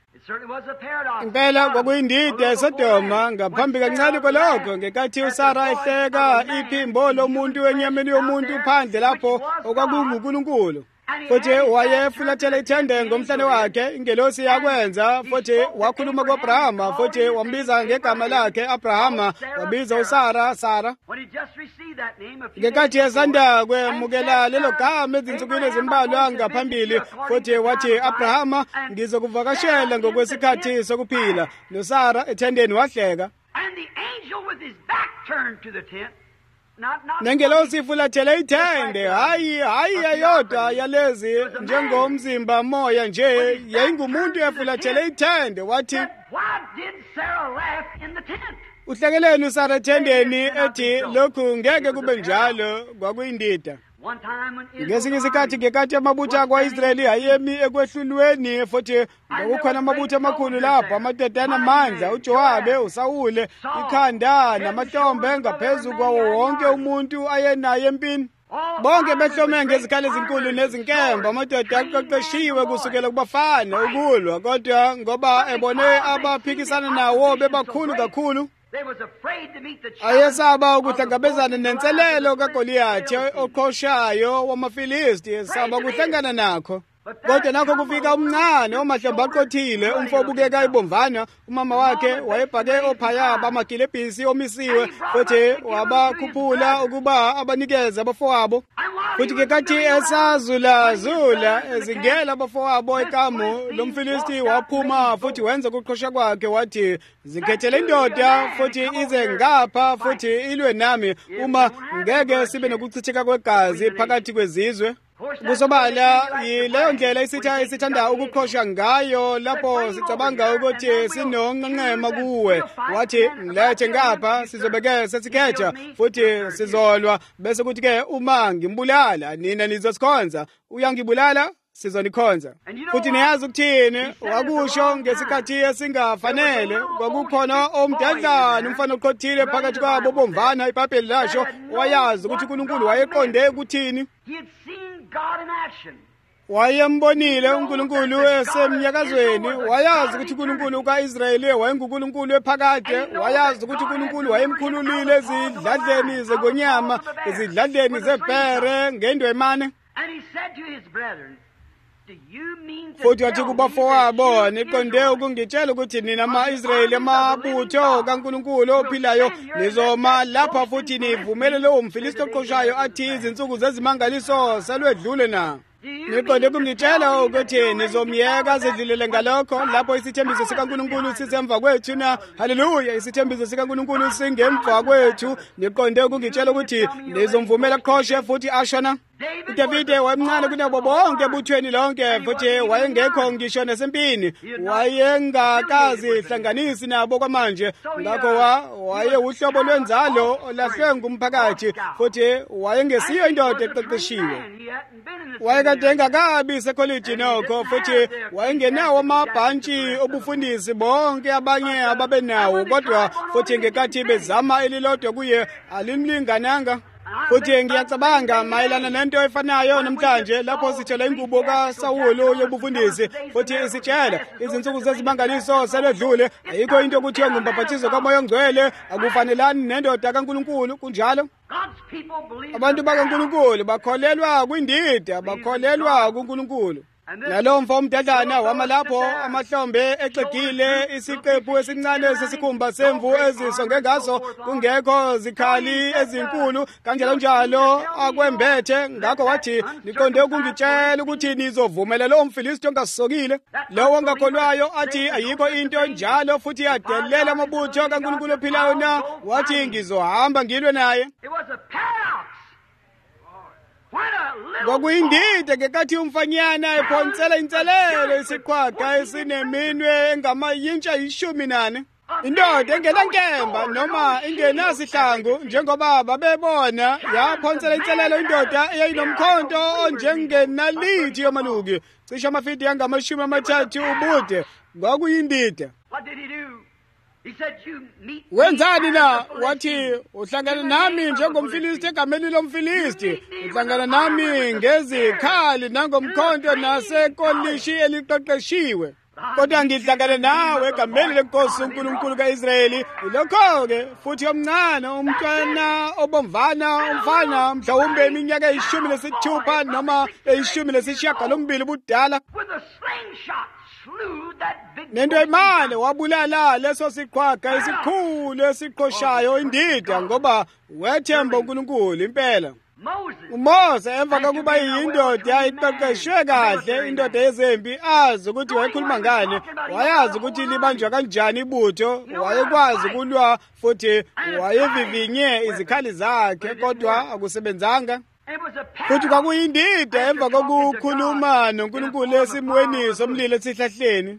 Impela kwakuyindida eSodoma. Ngaphambi kancane kwalokho, ngekathi uSara ehleka iphimbo lomuntu enyameni yomuntu phandle lapho okwakunguNkulunkulu, futhi wayefulathela ithende ngomhlane wakhe, ingelosi yakwenza, futhi wakhuluma ku-Abrahama futhi wambiza ngegama lakhe Abrahama, wabiza uSara Sara. Ngekathi esanda kwemukela lelo gama ezinsukwini ezimbalwa ngaphambili, futhi wathi Abrahama, ngizokuvakashela ngokwesikhathi sokuphila. NoSara ethendeni wahleka. Nengelosi ifulathele ithende, hayi hayi yayodwa yalezi njengomzimba moya nje, yayingumuntu efulathele ithende. Wathi uhlekeleni uSara ethendeni ethi lokhu ngeke kube njalo. Kwakuyindida. Ngesinye isikhathi ngekathi amabutho akwa-Israyeli ayemi ekwehlulweni, futhi kwakukhona amabutho amakhulu lapho, amadodana amandla, uJowabe, uSawule, ikhanda namahlombe ngaphezu kwawo wonke umuntu ayenayo empini. Bonke behlome ngezikhali ezinkulu nezinkemba, amadoda aqeqeshiwe kusukela kubafana ukulwa, kodwa ngoba ebone abaphikisana nawo bebakhulu kakhulu, ayesaba ukuhlangabezana nenselelo kaGoliyathi oqhoshayo wamaFilisti, esaba ukuhlangana nakho. kodwa nakho kufika umncane omahlombe aqothile, umfo obukeka ibomvana. Umama wakhe wayebhake ophaya bamagilebhisi omisiwe futhi wabakhuphula ukuba abanikeze abafowabo. Futhi ke kathi esazulazula ezingela abafowabo ekamu, lo mfilisti waphuma futhi wenza ukuqhosha kwakhe wathi, zikhethele indoda futhi ize ngapha futhi ilwe nami uma ngeke sibe nokuchitheka kwegazi phakathi kwezizwe. Kusobala yileyo ndlela isitha isithanda ukuqhosha ngayo lapho sicabanga ukuthi sinonqenqema kuwe. Wathi mlethe ngapha sizobeke sesikhetha futhi sizolwa bese kuthi ke uma ngimbulala nina nizosikhonza, uyangibulala sizonikhonza. Futhi niyazi ukuthini wakusho ngesikhathi esingafanele. Kwakukhona omdadlana umfana oqothile phakathi kwabo bomvana iBhayibheli lasho wayazi ukuthi uNkulunkulu wayeqonde ukuthini. Wayembonile uNkulunkulu esemnyakazweni, wayazi ukuthi uNkulunkulu kaIsrayeli wayenguNkulunkulu ephakade, wayazi ukuthi uNkulunkulu wayemkhululile ezidladleni zegonyama, ezidladleni zebhere ngendwemane. Futhi wathi kubafowabo, niqonde ukungitshela ukuthi nina ama-Israyeli amabutho kaNkulunkulu ophilayo nizoma lapha futhi nivumele lowo mfilisti oqoshayo athi izinsuku zezimangaliso selwedlule na? Niqonde ukungitshela ukuthi nizomyeka zidlulele ngalokho lapho isithembiso sikaNkulunkulu sisemva kwethu na? Haleluya, isithembiso sikaNkulunkulu singemva kwethu. Niqonde ukungitshela ukuthi nizomvumela qhoshe futhi ashona? uDavide wayemncane kunabo bonke ebuthweni lonke futhi wayengekho ngisho nesempini, wayengakazi hlanganisi nabo kwamanje. Ngakho waye uhlobo lwenzalo olahlwe ngumphakathi futhi wayengesiyo indoda eqeqeshiwe. Wayekade engakabi sekholeji nokho futhi wayengenawo amabhantshi obufundisi bonke abanye ababenawo, kodwa futhi ngekathi bezama elilodwa kuye alimlingananga. Futhi ngiyacabanga mayelana nento efanayo namhlanje lapho sitshela ingubo kaSawulu yobufundisi futhi isitshela izinsuku zezimangaliso seledlule, ayikho into okuthiwa ngumbhaphathizo kaMoya oNgcwele, akufanelani nendoda kaNkulunkulu kunjalo. Abantu bakaNkulunkulu bakholelwa kwindida, bakholelwa kuNkulunkulu. Nalo mfo umdadlana wama lapho amahlombe exegile, isiqephu esincane sesikhumba semvu ezisonge ngaso, kungekho zikhali ezinkulu kanjalo njalo akwembethe. Ngakho wathi niqonde ukungitshela ukuthi nizovumela lo mfilisti ongasokile. Lo ongakholwayo athi ayikho into njalo futhi yadelela amabutho kaNkulunkulu ophilayo na? Wathi ngizohamba ngilwe naye. Kwakuyindida ngekathi umfanyana ephonsela inselelo isiqhwaga esineminwe engamayintsha ishumi nane. Indoda engenankemba noma ingenasihlangu njengoba babebona yaphonsela inselelo indoda eyayinomkhonto onjengenalithi yomaluki cishe amafiti angamashumi amathathu ubude. Kwakuyindida. Wenzani na? Wathi uhlangana nami njengomfilisti egameni lomfilisti, uhlangana nami ngezikhali nangomkhonto nasekolishi eliqeqeshiwe, kodwa ngihlangana nawe egameni lenkosi uNkulunkulu kaIsrayeli. Ilokho-ke futhi omncane umntwana obomvana umfana mhlawumbe iminyaka eyishumi nesithupha noma eyishumi nesishiyagalombili budala, nento imane wabulala leso siqhwaga esikhulu esiqhoshayo indida ngoba wethemba uNkulunkulu impela. uMose emva kokuba yindoda iqeqeshwe kahle, indoda yezempi, azi ukuthi wayekhuluma ngani, wayazi ukuthi libanjwa kanjani ibutho, wayekwazi ukulwa futhi wayevivinye izikhali zakhe, kodwa akusebenzanga. Futhi kwakuyindida emva kokukhuluma noNkulunkulu esimweni somlilo esihlahleni.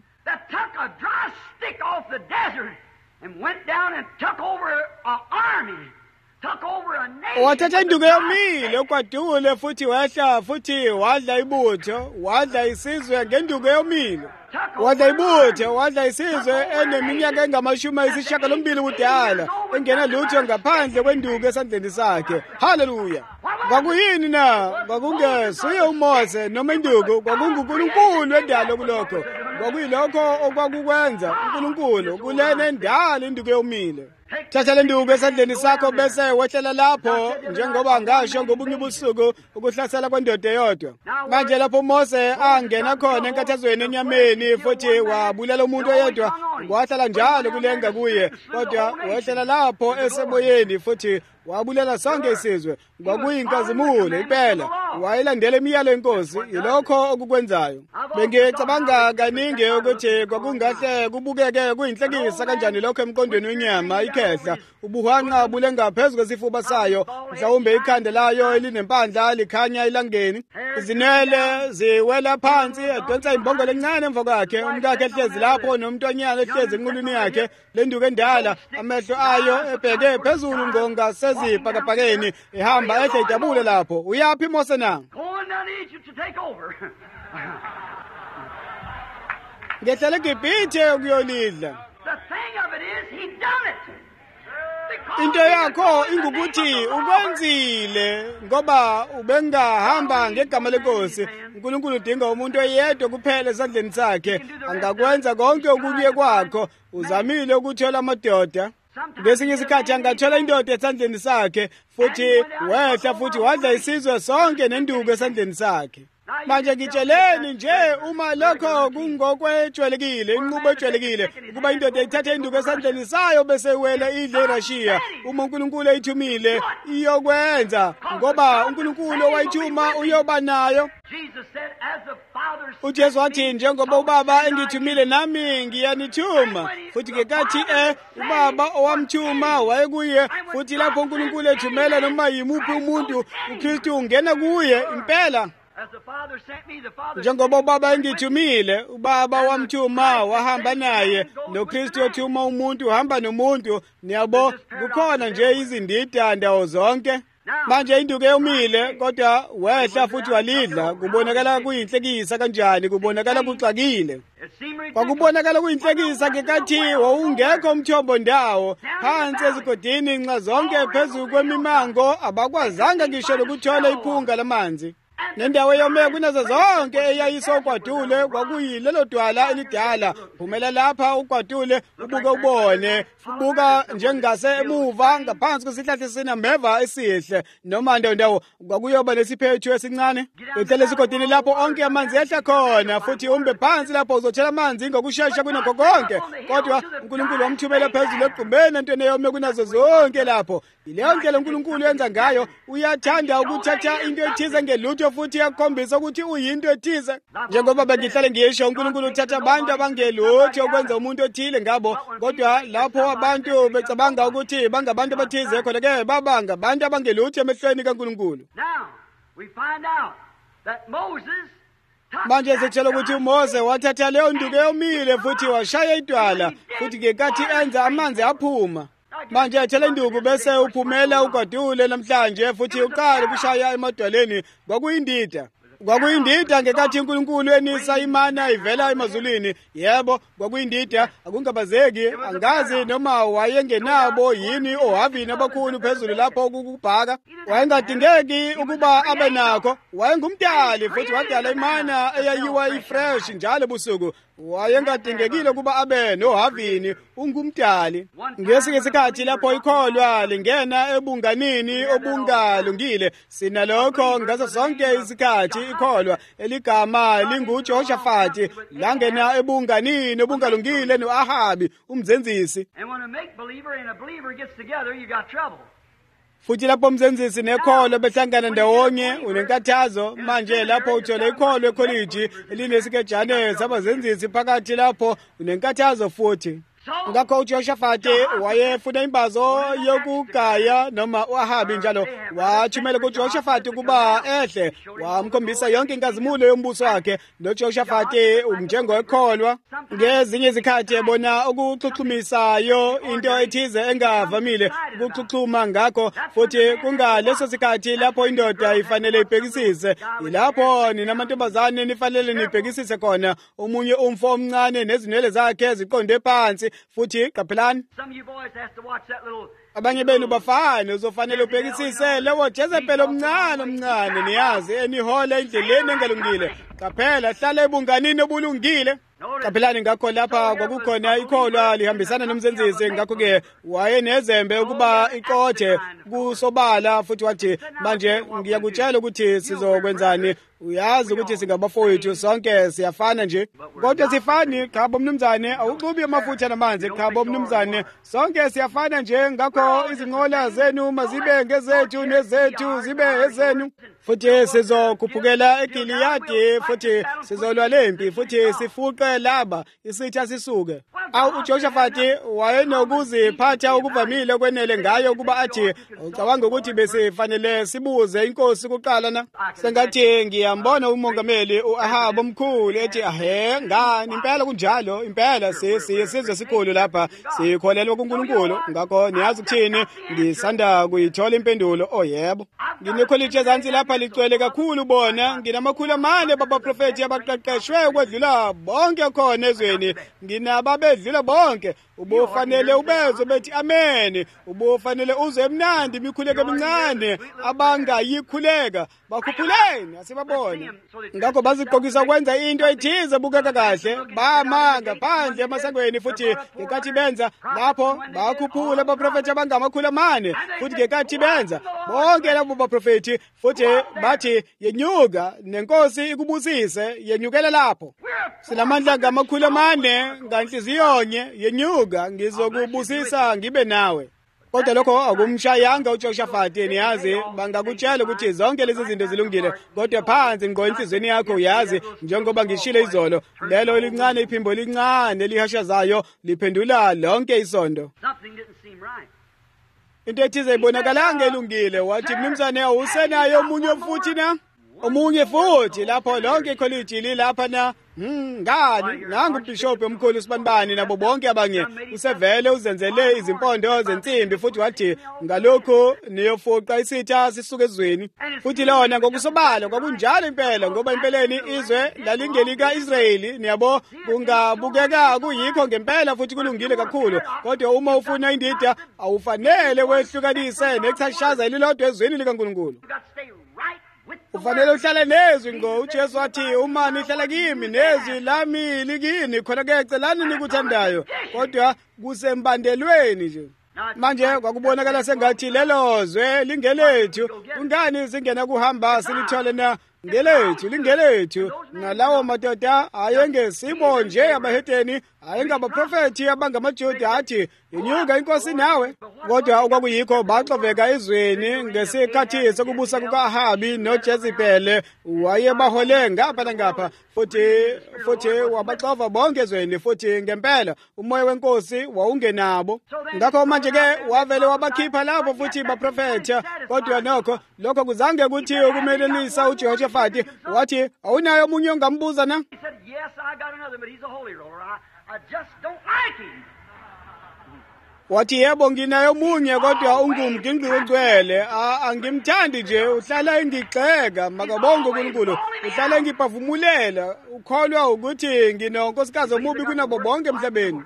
Wathatha induku yomile ukwadule futhi wehla futhi wadla ibutho, wadla isizwe ngenduku yomile. Wadla ibutho, wadla isizwe eneminyaka engamashumi ayisishiyagalombili budala, engena lutho ngaphandle kwenduku esandleni sakhe. Haleluya! Kwakuyini na? Kwakungesuye uMose noma induku, kwakunguNkulunkulu endalo kulokho. Kwakuyilokho okwakukwenza uNkulunkulu kulena endala induku yomile. thatha le nduku esandleni sakho bese wehlela lapho njengoba ngasho ngobunye ubusuku ukuhlasela kwendoda eyodwa. Manje lapho uMose angena khona enkathazweni enyameni futhi wabulala umuntu oyedwa, wahlala njalo kulenga kuye, kodwa wehlela lapho esemoyeni futhi wabulela sonke isizwe. Kwakuyinkazimulo impela, wayilandela imiyalo yenkosi, yilokho okukwenzayo. Bengicabanga kaningi ukuthi kwakungahle kubukeke kuyinhlekisa kanjani lokho emqondweni wenyama ikhehla, ubuhwanqa bulenga phezu kwesifuba sayo, mhlawumbe ikhanda layo elinempandla likhanya elangeni, izinwele ziwela phansi, edonsa imbongolo encane emva kwakhe, umkakhe ehlezi lapho nomntonyana ehlezi enqulwini yakhe, le nduku endala, amehlo ayo ebheke phezulu ngonga sezibhakabhakeni, ehamba ehle ijabule lapho. Uyaphi Mose na? Ngehlele eGibhithe ukuyolidla. Into yakho ingukuthi ukwenzile ngoba ubengahamba ngegama lenkosi. uNkulunkulu udinga umuntu oyedwa kuphela esandleni sakhe, angakwenza konke okunye kwakho. Uzamile ukuthola amadoda, ngesinye isikhathi angathola indoda esandleni sakhe, futhi wehla futhi wadla isizwe sonke nenduku esandleni sakhe. Manje ngitsheleni nje, uma lokho kungokwejwayelekile, inqubo ejwayelekile ukuba indoda ithathe induku esandleni sayo bese iwela idle eRussia, uma uNkulunkulu eyithumile iyokwenza, ngoba uNkulunkulu owayithuma uyoba nayo. uJesu wathi, njengoba ubaba engithumile nami ngiyanithuma, futhi ngekathi eh ubaba owamthuma wayekuye, futhi lapho uNkulunkulu ethumela noma yimuphi umuntu, uKristu ungena kuye impela. Njengoba ubaba engithumile, ubaba wamthuma wahamba naye, noKristu othuma umuntu uhamba nomuntu. Niyabo, kukhona nje izindida ndawo zonke. Manje induku eyomile kodwa wehla futhi walidla, kubonakala kuyinhlekisa kanjani, kubonakala kuxakile. Kwakubonakala kuyinhlekisa ngekathi wawungekho umthombo ndawo, phansi ezigodini nxa zonke phezu kwemimango, abakwazanga ngisho lokuthola iphunga lamanzi. Nendawo eyome kunazo zonke eyayisogwadule kwakuyilelo dwala elidala. Phumela lapha ugwadule ubuke ubone, ubuka njengase emuva ngaphansi kwesihlahla sinameva esihle, noma ndawo kwakuyoba lesiphethu esincane. Uthele esigodini lapho onke amanzi ehla khona, futhi umbe phansi lapho uzothela amanzi ngokusheshsha kunakho konke. Kodwa uNkulunkulu wamthumela phezulu egqumbeni entweni eyome kunazo zonke lapho. Ileyo ndlela uNkulunkulu yenza ngayo, uyathanda ukuthatha into ethize ngelutho futhi yakhombisa ukuthi uyinto ethize. Njengoba bengihlale ngisho, uNkulunkulu uthatha abantu abangelutho ukwenza umuntu othile ngabo, kodwa lapho abantu becabanga ukuthi bangabantu abathize, khona ke baba ngabantu abangelutho emehlweni kaNkulunkulu. Manje sitshela ukuthi uMose wathatha leyo nduku eyomile futhi washaya idwala, futhi ngekathi enza amanzi aphuma. Manje athela induku bese uphumela ugwadule namhlanje, futhi uqala ukushaya emadwaleni. Kwakuyindida, kwakuyindida ngekathi uNkulunkulu enisa imana ivela emazulwini. Yebo, kwakuyindida, akungabazeki. Angazi noma wayengenabo yini ohavini abakhulu phezulu lapho ukubhaka. Wayengadingeki ukuba abe nakho. Wayengumdali futhi wadala imana eyayiwa ifresh njalo busuku. Wayengadingekile ukuba abe nohavini, ungumdali. Ngesinye isikhathi lapho ikholwa lingena ebunganini obungalungile, sinalokho ngazo zonke izikhathi ikholwa eligama linguJehoshafati langena ebunganini obungalungile noAhabi umzenzisi. Futhi lapho umzenzisi nekholo behlangana ndawonye unenkathazo. Manje lapho uthola ikholo ecollege elinesikejane sabazenzisi phakathi, lapho unenkathazo futhi. Ngakho uJehoshafati wayefuna imbazo yokugaya noma uAhabi njalo wathumela kuJehoshafati ukuba ehle, wamkhombisa yonke inkazimulo yombuso wakhe. noJehoshafati njengokholwa ngezinye izikhathi ebona ukuxhuxhumisayo into ethize engavamile ukuxhuxhuma ngakho, futhi kungaleso sikhathi lapho indoda ifanele ibhekisise, ilapho ninamantombazane nifanele nibhekisise khona. Omunye umfo omncane nezinwele zakhe ziqonde phansi, futhi qaphelani, abanye benu bafana uzofanele ubhekisise lewo Jezebeli omncane omncane, niyazi enihole endleleni engalungile. Qaphela, hlala ebunganini obulungile. Qaphelani ngakho lapha kwakukhona ikholwa lihambisana nomzenzisi, ngakho-ke wayenezembe ukuba iqothe kusobala, futhi wathi manje ngiyakutshela ukuthi sizokwenzani. Uyazi ukuthi singabafowethu sonke siyafana nje, kodwa sifani. Khabo mnumzane, awuxubi amafutha namanzi. Khabo mnumzane, sonke siyafana nje, ngakho izinqola zenu mazibe ngezethu nezethu zibe ezenu. Futhi sizokhuphukela eGiliyadi, futhi sizolwa lempi, futhi sifuqe laba isitha sisuke. Awu uJoshafati wayenokuziphatha okuvamile kwenele ngayo ukuba athi ucabanga ukuthi besifanele sibuze inkosi kuqala na. Sengathi ngiyambona umongameli u-Ahabu omkhulu ethi ahe ngani impela kunjalo, impela sisizwe sikhulu lapha sikholelwa kuNkulunkulu. Ngakho niyazi ukuthini, ngisanda kuyithola impendulo. Oh yebo, nginekholeji ezansi lapha ligcwele kakhulu bona. Nginamakhulu amane babaprofethi abaqeqeshwe ukwedlula bonke khona ezweni. Nginababedlula bonke. Ubufanele ubezwe bethi amen. Ubufanele uzwe emnandi imikhuleko emincane abangayikhuleka. Bakhuphuleni asibabone. Ngakho baziqokisa ukwenza into ethize bukeka kahle, bamanga phandle emasangweni, futhi ngenkathi benza lapho bakhuphula abaprofethi abangamakhulu amane, futhi ngenkathi benza bonke labo baprofethi futhi bathi yenyuka nenkosi ikubusise. Yenyukela lapho. Sinamandla ngamakhulu amane nganhliziyonye. Yenyuka ngizokubusisa ngibe nawe. Kodwa lokho akumshayanga uJoshafati. Niyazi bangakutshela ukuthi zonke lezi zinto zilungile, kodwa phansi ngqo enhlizweni yakho uyazi, njengoba ngishilo izolo, lelo lincane iphimbo lincane lihashazayo liphendula lonke isondo. Into ethize ibonakalanga elungile. Wathi mnumzane, awusenayo omunye futhi na? Omunye futhi lapho lonke ikholeji lilapha na? Hmm, ngani? Nangu uBishop omkhulu uSibanibani nabo bonke abanye usevele uzenzele izimpondo zensimbi, futhi wathi ngalokho niyofuqa isitha sisuke ezweni. Futhi lona ngokusobala kwakunjalo impela, ngoba impeleni izwe lalingelika Israyeli. Niyabo, kungabukeka kuyikho ngempela futhi kulungile kakhulu, kodwa uma ufuna indida awufanele wehlukanise nekuthashaza elilodwa ezweni likaNkulunkulu. Ufanele uhlale nezwi ngo uJesu wathi uma nihlala kimi nezwi lami likini, khona-ke celani nikuthandayo, kodwa kusembandelweni nje. Manje kwakubonakala sengathi lelo zwe lingelethu. Kungani singena kuhamba silithole na? Ngelethu, lingelethu. Nalawo madoda ayengesibo nje abaheteni, ayengabaprofethi abangamaJuda, athi inyuka inkosi nawe. Kodwa okwakuyikho baxoveka ezweni ngesikhathi sokubusa kuka-Ahabi noJezebeli. Wayebahole ngapha nangapha, futhi futhi wabaxova bonke ezweni, futhi ngempela umoya wenkosi wawungenabo. Ngakho manje-ke wavele wabakhipha lapho futhi baprofetha, kodwa nokho lokho kuzange kuthi ukumelanisa uJehoshafati. Wathi awunayo omunye ongambuza na? Wathi yebo nginayo omunye, kodwa ungumgingqi ogcwele. Angimthandi nje, uhlala engigxeka. Makabonge uNkulunkulu, uhlala engibhavumulela. Ukholwa ukuthi nginonkosikazi omubi kunabo bonke emhlabeni.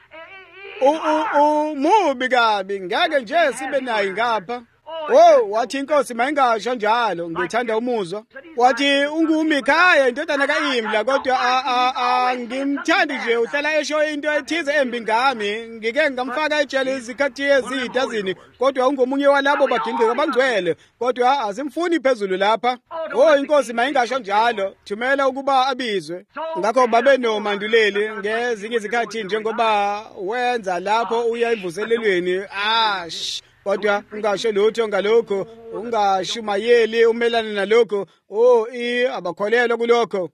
Umubi kabi, ngeke nje sibe naye ngapha. Oh, wathi inkosi mayingasho njalo, ngithanda umuzwa. Wathi unguMikhaya indodana kaImla, kodwa angimthandi nje, uhlala esho into ethize embi ngami. Ngike ngamfaka ejele izikhathi ezidazini, kodwa ungomunye walabo bagingqika abangcwele, kodwa asimfuni phezulu lapha. Oh, inkosi mayingasho njalo, thumela ukuba abizwe. Ngakho babe nomanduleli ngezinye izikhathi, njengoba wenza lapho uya evuselelweni. Ash, kodwa ungasho lutho ngalokho, ungashumayeli umelane nalokho. Oh, i abakholelwa kulokho.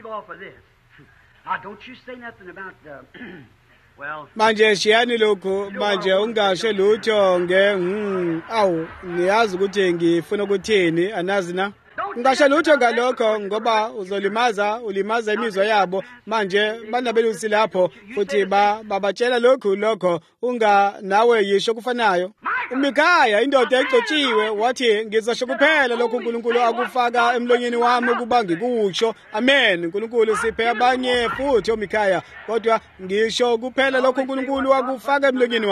Manje shiyani lokho, manje ungasho lutho nge mm, awu niyazi ukuthi ngifuna ukuthini, anazi na? Ungasho lutho ngalokho ngoba uzolimaza, ulimaza imizwa yabo. Manje banabelusi lapho futhi babatshela lokho lokho, unga nawe yisho kufanayo. uMikhaya indoda egcotshiwe wathi ngizasho kuphela lokho uNkulunkulu akufaka emlonyeni wami ukuba ngikusho. Amen. uNkulunkulu siphe abanye futhi uMikhaya, kodwa ngisho kuphela lokho uNkulunkulu akufaka emlonyeni wami.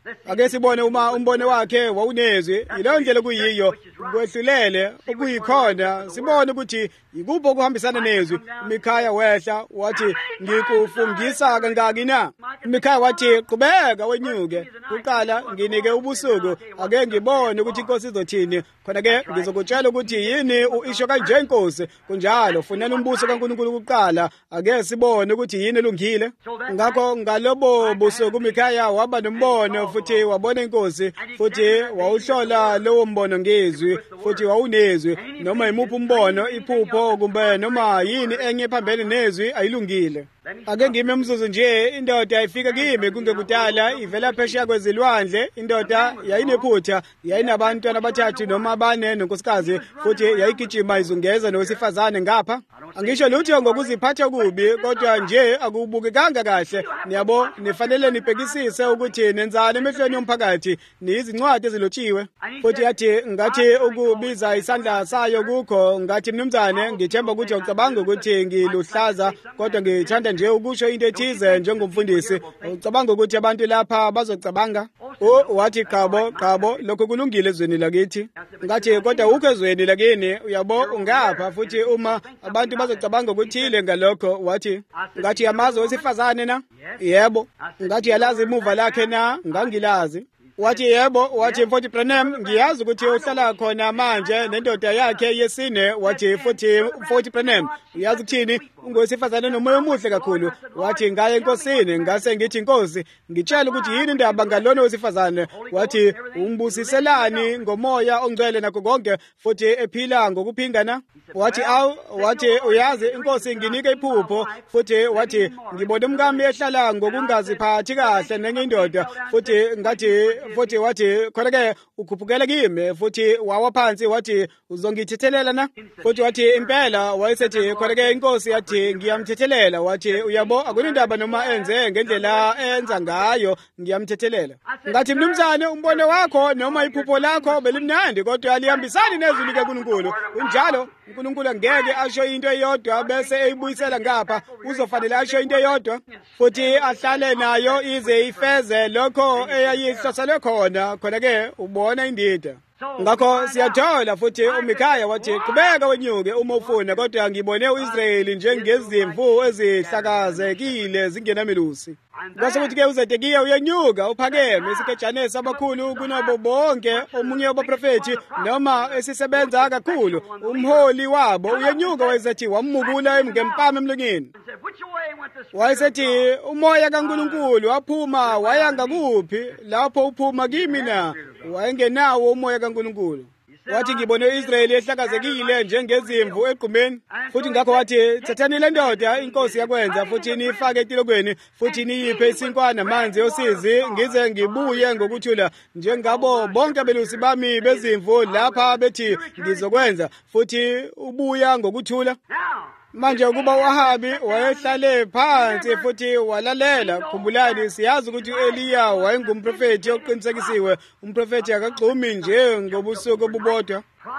ake sibone uma umbono wakhe wawunezwi yileyo ndlela kuyiyo kwehlulele okuyikhona sibone ukuthi yikuphi okuhambisana nezwi. uMikhaya wehla wathi ngikufungisa kangaki na? uMikhaya wathi qhubeka wenyuke, kuqala nginike ubusuku ake ngibone ukuthi inkosi izothini, khona ke ngizokutshela ukuthi yini isho kanje inkosi. Kunjalo funela umbuso kaNkulunkulu kuqala ake sibone ukuthi yini elungile. Ngakho ngalobo busuku uMikhaya waba nombono futhi wabona inkosi futhi wawuhlola lowo mbono ngezwi futhi wawunezwi noma imuphi umbono iphupho kumbe noma yini enye phambene nezwi ayilungile. Ake ngime umzuzu nje indoda ifika kimi kungekudala ivela phesheya kwezilwandle. Indoda yayinephutha, yayinabantwana abathathu noma abane nonkosikazi futhi yayigijima izungeza nowesifazane ngapha. Angisho lutho ngokuziphatha kubi kodwa nje akubukekanga kahle. Niyabo nifanele nibhekisise ukuthi nenzani emehlweni yomphakathi niyizincwadi ezilotshiwe. Futhi yathi ngathi ukubiza isandla sayo kukho ngathi mnumzane ngithemba ukuthi ucabanga ukuthi ngiluhlaza kodwa ngithanda nje ukusho into ethize njengomfundisi. Ucabanga ukuthi abantu lapha bazocabanga? Oh wathi qhabo qhabo lokho kulungile ezweni lakithi. Ngathi kodwa ukho ezweni lakini uyabo ungapha futhi uma abantu bazocabanga ukuthile ngalokho. Wathi ngathi yamazi wesifazane na? Yebo. Ngathi yalazi imuva lakhe na? Ngangilazi. Wathi yebo. Wathi mfowethu Branham ngiyazi ukuthi uhlala khona manje nendoda yakhe yesine. Wathi futhi mfowethu Branham uyazi ukuthini ungowesifazane nomoya omuhle kakhulu. Wathi ngaya enkosini ngase ngithi inkosi ngitshela ukuthi yini indaba ngalona wesifazane. Wathi umbusiselani ngomoya ongcwele nakho konke futhi ephila ngokuphingana. Wathi awu wathi uyazi inkosi nginike iphupho futhi wathi ngibona umkami ehlala ngokungaziphathi kahle nenye indoda futhi ngathi futhi wathi khona ke ukhuphukela kimi futhi wawa phansi wathi uzongithethelela na? Futhi wathi impela wayesethi khona ke inkosi yathi ngiyamthethelela. Wathi uyabo akunindaba noma enze ngendlela enza ngayo ngiyamthethelela. Ngathi mnumzane umbono wakho noma iphupho lakho belimnandi kodwa alihambisani nezwi likaNkulunkulu. Kunjalo uNkulunkulu angeke asho into eyodwa bese eyibuyisela ngapha. Uzofanele asho into eyodwa futhi ahlale nayo ize ifeze lokho eyayihloselwe khona. Khona ke ubona indida. Ngakho siyathola futhi uMikhaya wathi qhubeka wenyuke uma ufuna kodwa ngibone uIsrayeli njengezimvu ezihlakazekile zingenamelusi. Kwase kuthi ke uZedekiya uyenyuka uphakeme isikejane sabakhulu kunobo bonke omunye wabaprofeti noma esisebenza kakhulu umholi wabo uyenyuka wayesethi wamukula ngempama emlonyeni. Wayesethi umoya kaNkulunkulu waphuma waya ngakuphi lapho uphuma kimi na? Wayengenawo umoya kaNkulunkulu. Wathi ngibone uIsrayeli ehlakazekile njengezimvu egqumeni. Futhi ngakho wathi thathani le ndoda inkosi yakwenza futhi nifake etilokweni futhi niyiphe isinkwa namanzi yosizi ngize ngibuye ngokuthula njengabo bonke abelusi bami bezimvu lapha bethi ngizokwenza futhi ubuya ngokuthula. Manje ukuba uAhabi wayehlale phansi futhi walalela. Khumbulani siyazi ukuthi uEliya wayengumprofeti oqinisekisiwe. Umprofeti akagxumi nje ngobusuku obubodwa.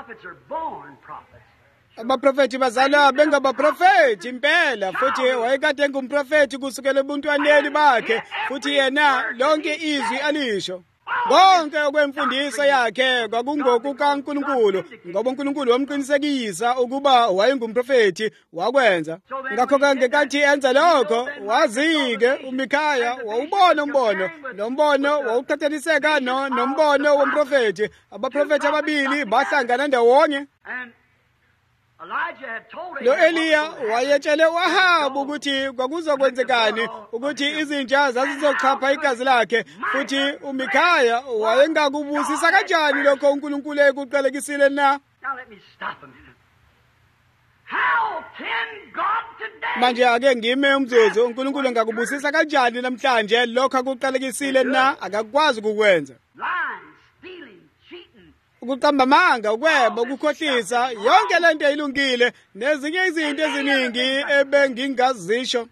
Abaprofeti bazalwa bengabaprofeti impela futhi wayekade engumprofeti kusukela ebuntwaneni bakhe futhi yena lonke izwi alisho. Konke okwemfundiso yakhe kwakungokukaNkulunkulu ngoba uNkulunkulu wamqinisekisa ukuba wayengumprofeti wakwenza. Ngakho ke ngekathi enza lokho wazike uMikhaya wawubona umbono nombono wawuqhathaniseka no nombono womprofeti. Abaprofeti ababili bahlangana ndawonye. Lo Eliya wayetshele uAhabu ukuthi kwakuzokwenzekani ukuthi izinja zazizochapha igazi lakhe futhi uMikhaya wayengakubusisa kanjani lokho uNkulunkulu ekuqalekisile na? Manje ake ngime umzuzu uNkulunkulu ngakubusisa kanjani namhlanje lokho akuqalekisile na? Akakwazi ukukwenza. Ukuqamba amanga, ukweba, ukukhohlisa, yonke lento ilungile nezinye izinto eziningi ebengingazisho.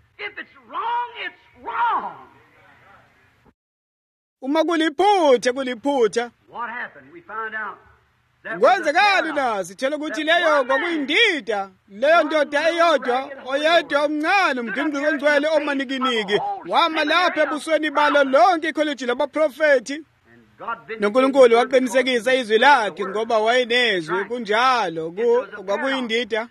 Uma kuliphutha kuliphutha. What happened? We found out kwenzekani na sitshela ukuthi leyo kwakuyindida leyo ndoda eyodwa oyedwa omncane umgingqi ongcwele omanikiniki wama lapha ebusweni balo lonke ikholeji labaprofethi noNkulunkulu waqinisekisa izwi lakhe ngoba wayenezwi kunjalo kwakuyindida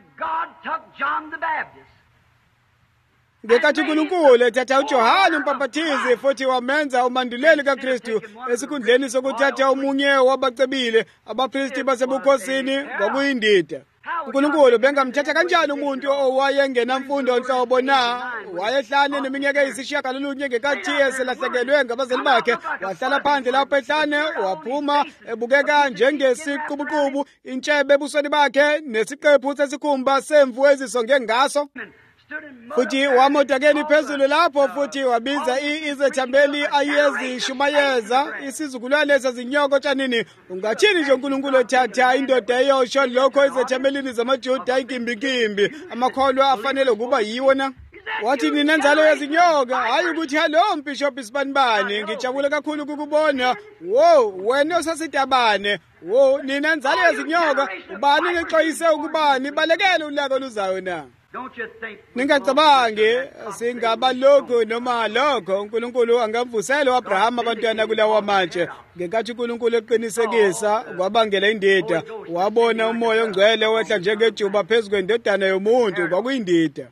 ngekathi uNkulunkulu ethatha uJohane uMbhaphathizi futhi wamenza umanduleli kaKristu esikhundleni sokuthatha omunye wabacebile abaphristi basebukhosini kwakuyindida. uNkulunkulu bengamthatha kanjani umuntu owayengenamfundo nhlobo na wayehlane neminyaka eyisishiyagalolunye ngekathi eselahlekelwe ngabazali bakhe wahlala phandle lapho ehlane waphuma ebukeka njengesiqubuqubu intshebe ebusweni bakhe nesiqephu sesikhumba semvu ezisonge ngaso futhi wamotakeni phezulu lapho futhi wabiza izethambeli ayezishumayeza isizukulwane sezinyoko tshanini ungathini nje uNkulunkulu ethatha indoda eyosho lokho izethambelini zamaJuda inkimbinkimbi amakholwa afanele ukuba yiwo na wathi nina nzalo yezinyoka hayi ukuthi hello mbishop isibanibani ngijabule kakhulu ukukubona wo wena osasitabane wo nina nzalo yezinyoka ubani ngixoyise ukubani balekele ulaka oluzayo na ningacabangi singaba lokho noma lokho uNkulunkulu angamvusela uAbraham abantwana kulawa manje ngekathi uNkulunkulu eqinisekisa kwabangela indida wabona umoya ongcwele wehla njengejuba phezulu kwendodana yomuntu kwakuyindida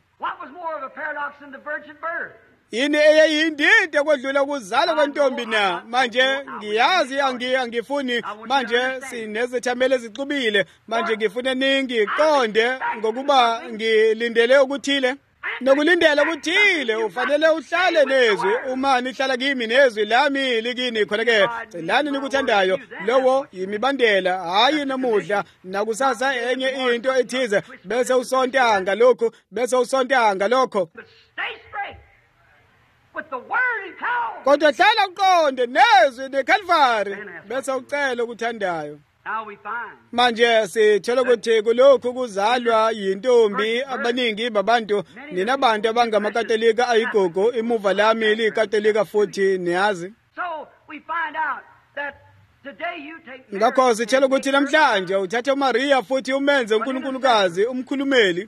yini eyayindida kodlula ukuzala kwentombi na manje ngiyazi angifuni manje sinezithameli ezixubile manje ngifuna ningiqonde ngokuba ngilindele ukuthile nokulindela ukuthile ufanele uhlale nezwi uma nihlala kimi nezwi lami likini khona-ke celani nikuthandayo lowo yimibandela hayi namuhla nakusasa enye into ethize bese usontanga lokho bese usontanga lokho kodwa hlala uqonde nezwi neCalvary bese ucela ukuthandayo. Manje sithola ukuthi kulokhu kuzalwa yintombi abaningi babantu ninabantu abangamakatolika ayigugu imuva lami likatolika futhi niyazi ngakho sithola ukuthi namhlanje uthatha uMaria futhi umenze uNkulunkulukazi umkhulumeli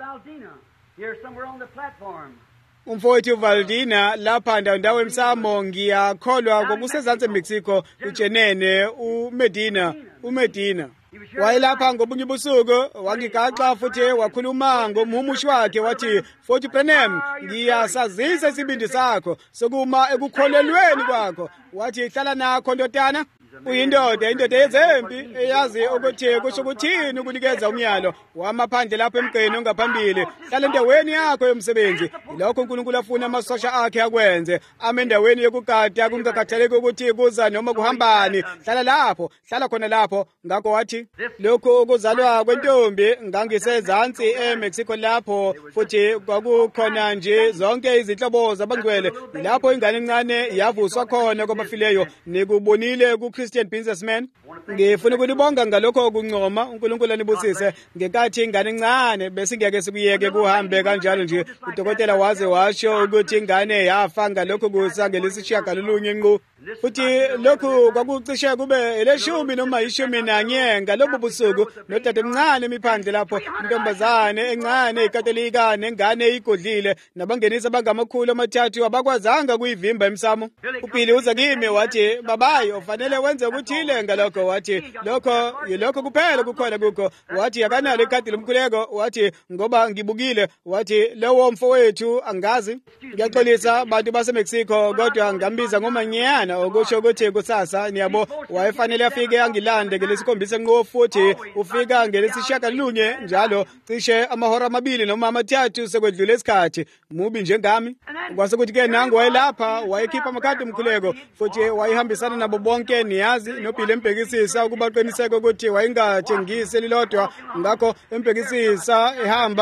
umfowethu Valdina lapha ndawo emsamo ngiyakholwa kokusezantsi eMexico ujenene uMedina uMedina wayelapha ngobunye ubusuku wangigaxa futhi wakhuluma ngomhumushi wakhe wathi futhi Branham ngiyasazisa isibindi sakho sokuma ekukholelweni kwakho wathi hlala nakho ndodana uyindoda indoda yezempi eyazi ukuthi kusho ukuthini ukunikeza umyalo wamaphandle lapho emgqeni ongaphambili hlala endaweni yakho yomsebenzi lokho uNkulunkulu afuna amasosha akhe akwenze ame endaweni yokugada kungakhathaleki ukuthi kuza noma kuhambani hlala lapho hlala khona lapho ngakho wathi lokho ukuzalwa kwentombi ngangisezantsi eMexico lapho futhi kwakukhona nje zonke izinhlobo zabangcwele lapho ingane encane yavuswa khona kwabafileyo nikubonile ku Christian businessman ngifuna ukulibonga ngalokho kuncoma uNkulunkulu anibusise ngekathi ingane encane bese ngeke sikuyeke kuhambe kanjalo nje udokotela waze washo ukuthi ingane yafa ngalokho kusangelisishiyagalolunye nqo futhi lokhu kwakucishe kube eleshumi noma ishumi nanye ngalobo busuku nodade emncane emiphandle lapho intombazane encane ikatolika nengane igodlile nabangenisa abangamakhulu amathathu abakwazanga kuyivimba emsamo uPhili uza kimi wathi babayi ufanele wenze ukuthile ngalokho wathi lokho yilokho kuphela kukhona kukho wathi akanalo ikhadi lomkhuleko wathi ngoba ngibukile wathi lowo mfowethu angazi ngiyaxolisa bantu baseMexico kodwa ngambiza ngomanyana okusho ukuthi kusasa niyabo wayefanele afike angilande ngelesikhombisa nqo futhi ufika ngelesishiyagalolunye njalo cishe amahora amabili noma amathathu sekwedlule isikhathi mubi njengami kwase ukuthi ke nangu wayelapha wayekhipha amakhadi omkhuleko futhi wayehambisana nabo bonke niyazi noPhili embhekisisa ukuba qiniseke ukuthi wayingathengisi lilodwa ngakho embhekisisa ehamba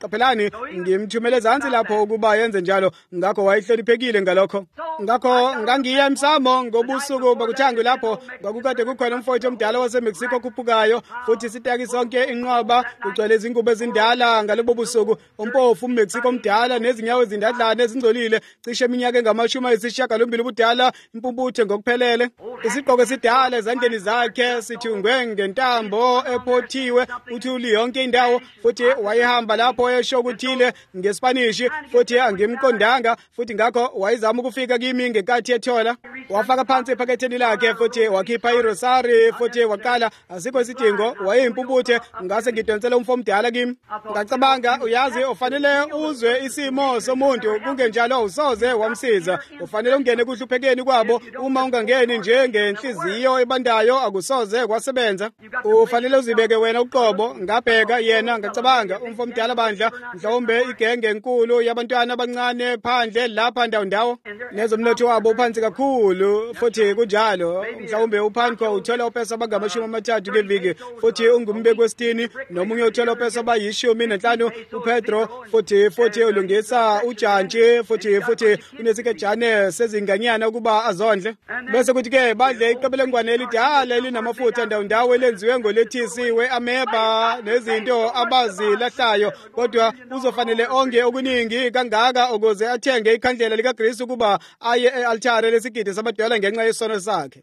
qaphelani ngimthumele ezantsi lapho ukuba yenze njalo ngakho wayehloniphekile ngalokho ngakho ngangiya emsamo ngobusuku bakuthangwe lapho kwakukade kukhona umfowethu omdala waseMexico okhuphukayo futhi sitaki sonke inqwaba kugcwele izingubo ezindala ngalobo busuku umpofu uMexico omdala nezinyawo ezindadlana ezingcolile cishe iminyaka engamashumi ayisishiyagalombili ubudala impumputhe ngokuphelele isigqoko esidala ezandleni zakhe sithungwe ngentambo ephothiwe uthuli yonke indawo futhi wayehamba lapho esho ukuthile ngeSpanishi futhi angimqondanga futhi ngakho wayezama ukufika kimi ngenkathi ethola wafaka phansi ephaketheni lakhe futhi wakhipha irosari futhi waqala asikho isidingo wayeyimpumputhe ngase ngidonsela umfo omdala kimi ngacabanga uyazi ufanele uzwe isimo somuntu kungenjalo usoze wamsiza ufanele ungene kuhluphekeni kwabo uma ungangeni nje ngenhliziyo ebandayo akusoze kwasebenza ufanele uzibeke wena uqobo ngabheka yena ngacabanga umfo omdala bandla mhlawumbe igenge enkulu yabantwana abancane phandle lapha ndawo ndawo nezomnotho wabo uphansi kakhulu futhi kunjalo mhlawumbe uphanko uthola upesa abangamashumi amathathu ngeviki futhi ungumbeki wesitini nomunye uthola upesa abayishumi nanhlanu uPedro futhi futhi ulungisa ujantshi futhi futhi unesikejane sezinganyana ukuba azondle bese kuthi ke badle iqebelengwane elidala elinamafutha ndawo ndawo elenziwe ngolethisi weameba nezinto abazilahlayo kodwa uzofanele onge okuningi kangaka ukuze athenge ikhandlela likaGrisu ukuba aye e-altare lesigidi samadola ngenxa yesono sakhe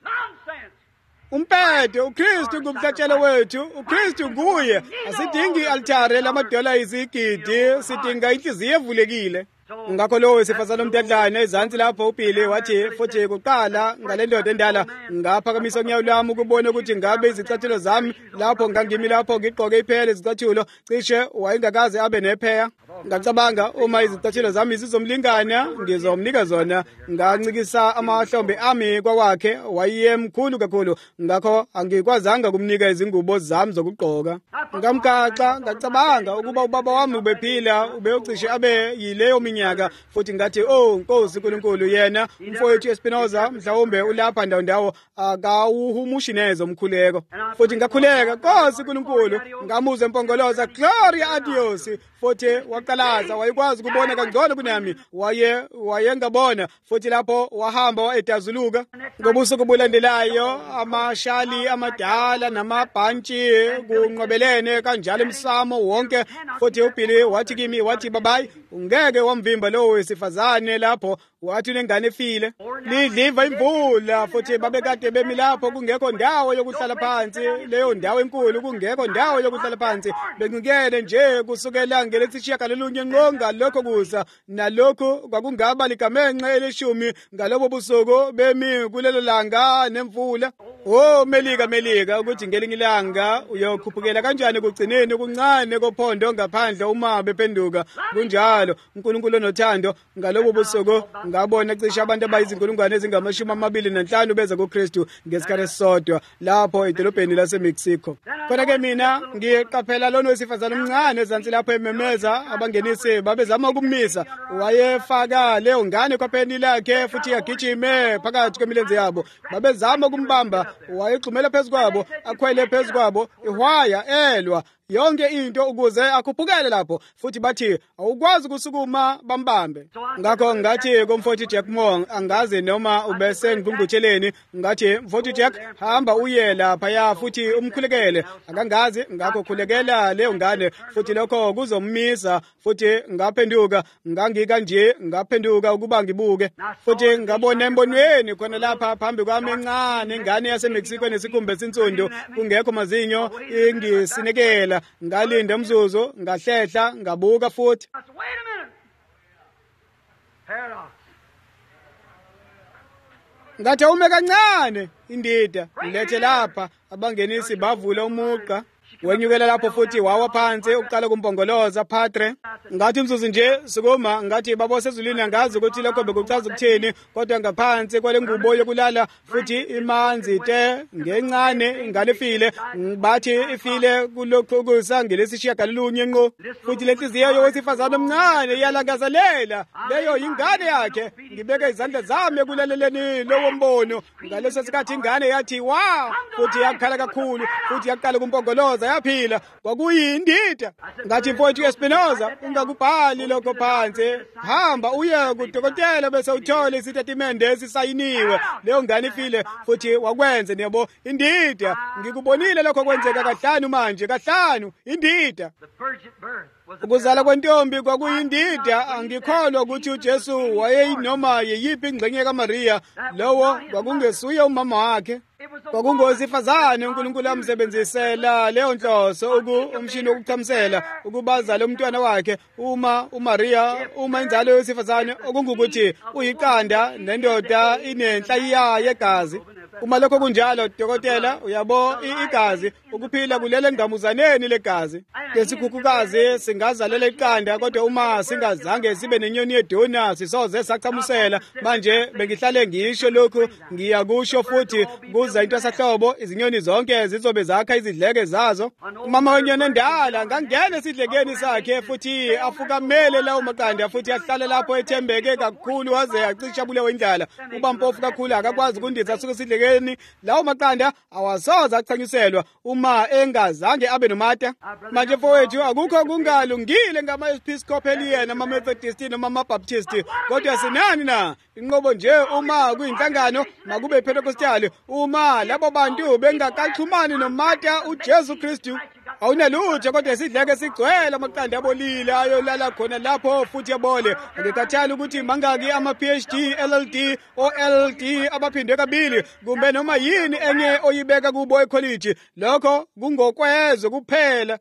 umpede uKristu ngumhlatshelo wethu uKristu nguye asidingi i-altare lamadola izigidi sidinga inhliziyo evulekile ngakho lowo wesifazane omdadlana ezantsi lapho uBhili wathi futhi kuqala ngale ndoda endala ngaphakamisa unyawo lwami ukubona ukuthi ngabe izicathulo zami lapho ngangimi lapho ngigqoke iphela izicathulo cishe wayengakaze abe nepheya ngacabanga uma izicathulo zami zizomlingana ngizomnika zona ngancikisa amahlombe ami kwawakhe wayemkhulu kakhulu ngakho angikwazanga kumnika izingubo zami zokugqoka ngamgaxa ngacabanga ukuba ubaba wami ubephila ubeyocishe abe yileyo minyaka futhi ngathi oh Nkosi uNkulunkulu yena umfowethu Espinoza mhlawumbe ulapha ndawo ndawo akawuhumushi neze umkhuleko futhi ngakhuleka Nkosi uNkulunkulu ngamuza empongoloza gloria a Dios futhi waqalaza wayekwazi ukubona kangcono kunami waye wayengabona futhi lapho wahamba edazuluka ngobusuku bulandelayo amashali amadala namabhantshi kunqobelene kanjalo emsamo wonke futhi uBhili wathi kimi wathi babayi ungeke wamvimba lowo wesifazane lapho wathi unengane efile lidliva imvula futhi babekade bemi lapho kungekho ndawo yokuhlala phansi leyo ndawo enkulu kungekho ndawo yokuhlala phansi bengikele nje kusukela ngelesishiyagalolunye nqonga lokho kusa nalokho kwakungaba ligamenxe elishumi ngalobo busuku bemi kulelo langa nemvula oh melika melika ukuthi ngelinye ilanga uyokhuphukela kanjani kugcineni kuncane kophondo ngaphandle uma bephenduka kunjalo uNkulunkulu onothando ngalobo busuku ngabona cishe abantu abayizinkulungwane ezingamashumi amabili nanhlanu beza kuKristu ngesikhathi esisodwa lapho edolobheni laseMexico kodwa ke mina ngiqaphela lona wesifazane omncane ezantsi lapho ememeza abangenisi babezama ukumisa wayefaka leyo ngane kwapheni lakhe futhi yagijime phakathi kwemilenze yabo babezama ukumbamba wayexhumela phezukwabo akhwele phezukwabo ihwaya elwa yonke into ukuze akhuphukele lapho futhi bathi awukwazi ukusukuma bambambe ngakho ngathi kumfowethu Jack Moore angazi noma ubese ngungutheleni ngathi mfowethu Jack hamba uye lapha ya futhi umkhulekele akangazi ngakho khulekela leyo ngane futhi lokho kuzommisa futhi ngaphenduka ngangika nje ngaphenduka ukuba ngibuke futhi ngabona embonweni khona lapha phambi kwami encane ingane yaseMexico nesikhumbe sinsundu kungekho mazinyo ingisinekela ngalinda umzuzu ngahlehla ngabuka futhi ngathi ume kancane indida ilethe lapha abangenisi bavula umuqa wenyukela lapho futhi wawa phansi uqala kumpongoloza Padre ngathi umzuzu nje sukuma ngathi babo sezulwini angazi ukuthi lokho bekuchaza ukuthini kodwa ngaphansi kwale ngubo yokulala futhi imanzi te ngencane ingane ifile bathi ifile kulokho kusangelesishiyagalolunye nqo futhi lenhliziyo yowesifazane omncane iyalangazelela leyo ingane yakhe ngibeka izandla zami kulaleleni lowo mbono ngaleso sikhathi ingane yathi wa futhi yakhala kakhulu futhi yaqala kumpongoloza yaphila, kwakuyindida. Ngathi mfowethu uSpinoza, ungakubhali lokho phansi, hamba uye kudokotela bese uthole isitatimende esisayiniwe, leyo ngane ifile futhi wakwenze niyabo, indida. Ngikubonile lokho kwenzeka kahlanu manje, kahlanu, indida. Ukuzala kwentombi kwakuyindida. Angikholwa ukuthi uJesu wayeyinoma yeyiphi ingxenye kaMaria, lowo kwakungesuye umama wakhe. Kwakungowesifazane uNkulunkulu amsebenzisela leyo nhloso, umshini wokuchamisela, ukubazala umntwana wakhe. Uma uMaria, uma inzalo yowesifazane, okungukuthi uyiqanda nendoda inenhlayiya yegazi. Uma lokho kunjalo, dokotela, uyabo igazi, ukuphila kulele ngamuzaneni legazi. Ngesikhukukazi singazalela iqanda, kodwa uma singazange sibe nenyoni yeduna sisoze sachamusela. Manje bengihlale ngisho lokhu, ngiyakusho futhi kuza into sahlobo, izinyoni zonke zizobe zakha izidleke zazo. Umama wenyoni endala ngangena esidlekeni sakhe futhi afukamele lawo maqanda futhi ahlala lapho ethembeke kakhulu waze acisha bulewe indlala. Uba mpofu kakhulu akakwazi ukundisa asuke esidlekeni. Lawo maqanda awasoza achanyuselwa uma engazange abe nomata. Manje mfowethu, akukho kungalungile ngama-Episcopalian, ama-Methodist noma ama-Baptist, kodwa sinani na inqobo nje uma kuyinhlangano makube iPentecostal, uma labo bantu bengakaxhumani nomata uJesu Kristu, awunalutho kodwa isidleke sigcwele amaqanda abolile ayolala khona lapho futhi abole. Ngikathala ukuthi mangaki ama-P H D, L L D, o L D abaphindwe kabili kumbe noma yini enye oyibeka kubo ecollege. Lokho kungokwezwe kuphela.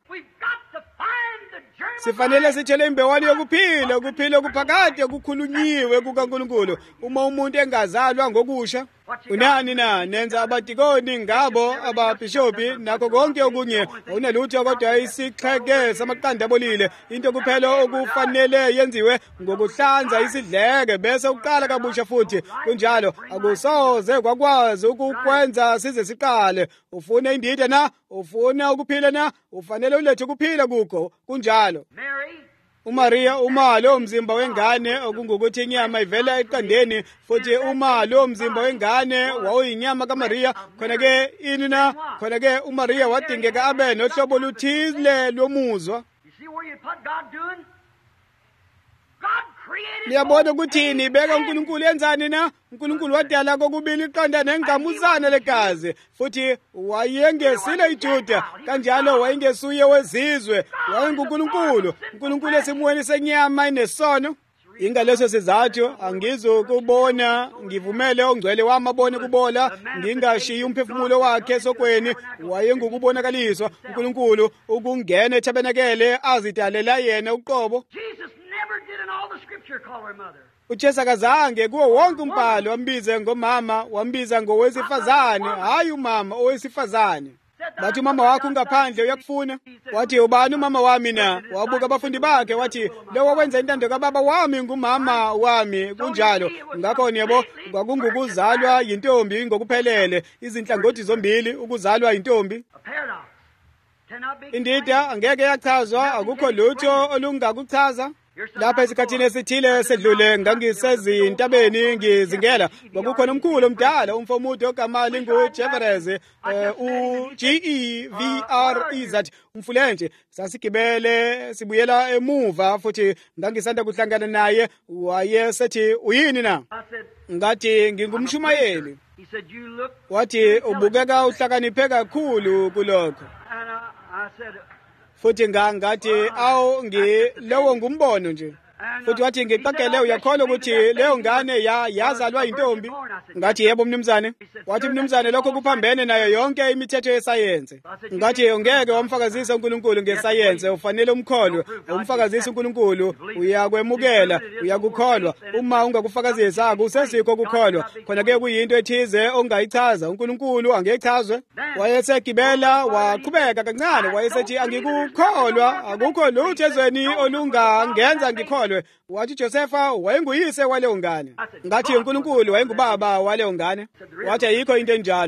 Sifanele sitshele imbewani yokuphila, ukuphila okuphakade okukhulunyiwe kukaNkulunkulu. Uma umuntu engazalwa ngokusha, unani na nenza abadikoni ngabo ababhishopi nakho konke okunye, unalutho kodwa isixheke samaqanda abolile. Into kuphela okufanele yenziwe ngokuhlanza isidleke bese uqala kabusha futhi. Kunjalo akusoze kwakwazi ukukwenza size siqale. Ufuna indida na, ufuna ukuphila na, ufanele ulethe ukuphila kukho. Kunjalo uMaria, uma lo mzimba wengane okungukuthi inyama ivela eqandeni, futhi uma lo mzimba wengane wawuyinyama kaMaria, khona ke ini na, khona ke uMaria wadingeka abe nohlobo luthile lomuzwa. Niyabona ukuthi nibeka uNkulunkulu enzani na? uNkulunkulu wadala kokubili iqanda nengamuzana legazi, futhi wayengesile iJuda, kanjalo wayengesuye wezizwe, wayenguNkulunkulu, uNkulunkulu esimweni senyama inesono. Ingaleso sizathu angizokubona ngivumele ongcwele wami abone kubola, ngingashiyi umphefumulo wakhe esokweni. Wayengukubonakaliswa uNkulunkulu ukungena etabenakele azidalela yena uqobo. uJesu akazange kuwo wonke umbhalo wambize ngomama, wambiza ngowesifazane, hayi umama owesifazane. Bathi umama wakho ungaphandle uyakufuna. Wathi ubani umama wami na? Wabuka abafundi bakhe wathi lo wenza intando kababa wami ngumama wami. Kunjalo ngakho niyabo kwakungukuzalwa yintombi ngokuphelele, izinhlangothi zombili, ukuzalwa yintombi. Indida angeke yachazwa, akukho lutho olungakuchaza. Lapha esikhathini esithile sedlule ngangisezintabeni ngizingela, kwakukhona umkhulu omdala umfomude ogama linguJeverez, u G E V R E Z, umfulenje. Sasigibele sibuyela emuva futhi ngangisanda kuhlangana naye. Wayesethi uyini na? Ngathi ngingumshumayeli. Wathi ubukeka uhlakaniphe kakhulu kulokho. Futhi ngathi awu ngilowo ngumbono nje. Futhi wathi ngiqagele uyakholwa ukuthi leyo ngane yazalwa yintombi? Ngathi yebo mnumzane. Wathi mnumzane lokho kuphambene nayo yonke imithetho yesayense. Ngathi ungeke wamfakazisa uNkulunkulu ngesayense, ufanele umkholwe. Umfakazisa uNkulunkulu uyakwemukela, uyakukholwa. Uma ungakufakazisa akusesikho ukukholwa. Khona ke kuyinto ethize ongayichaza, uNkulunkulu angechazwe. Wayesegibela waqhubeka kancane, wayesethi angikukholwa, akukho lutho ezweni olungangenza ngikholwe. Wathi Josefa wayenguyise waleyo ngane. Ngathi uNkulunkulu wayengubaba waleyo ngane. Wathi ayikho into enjalo.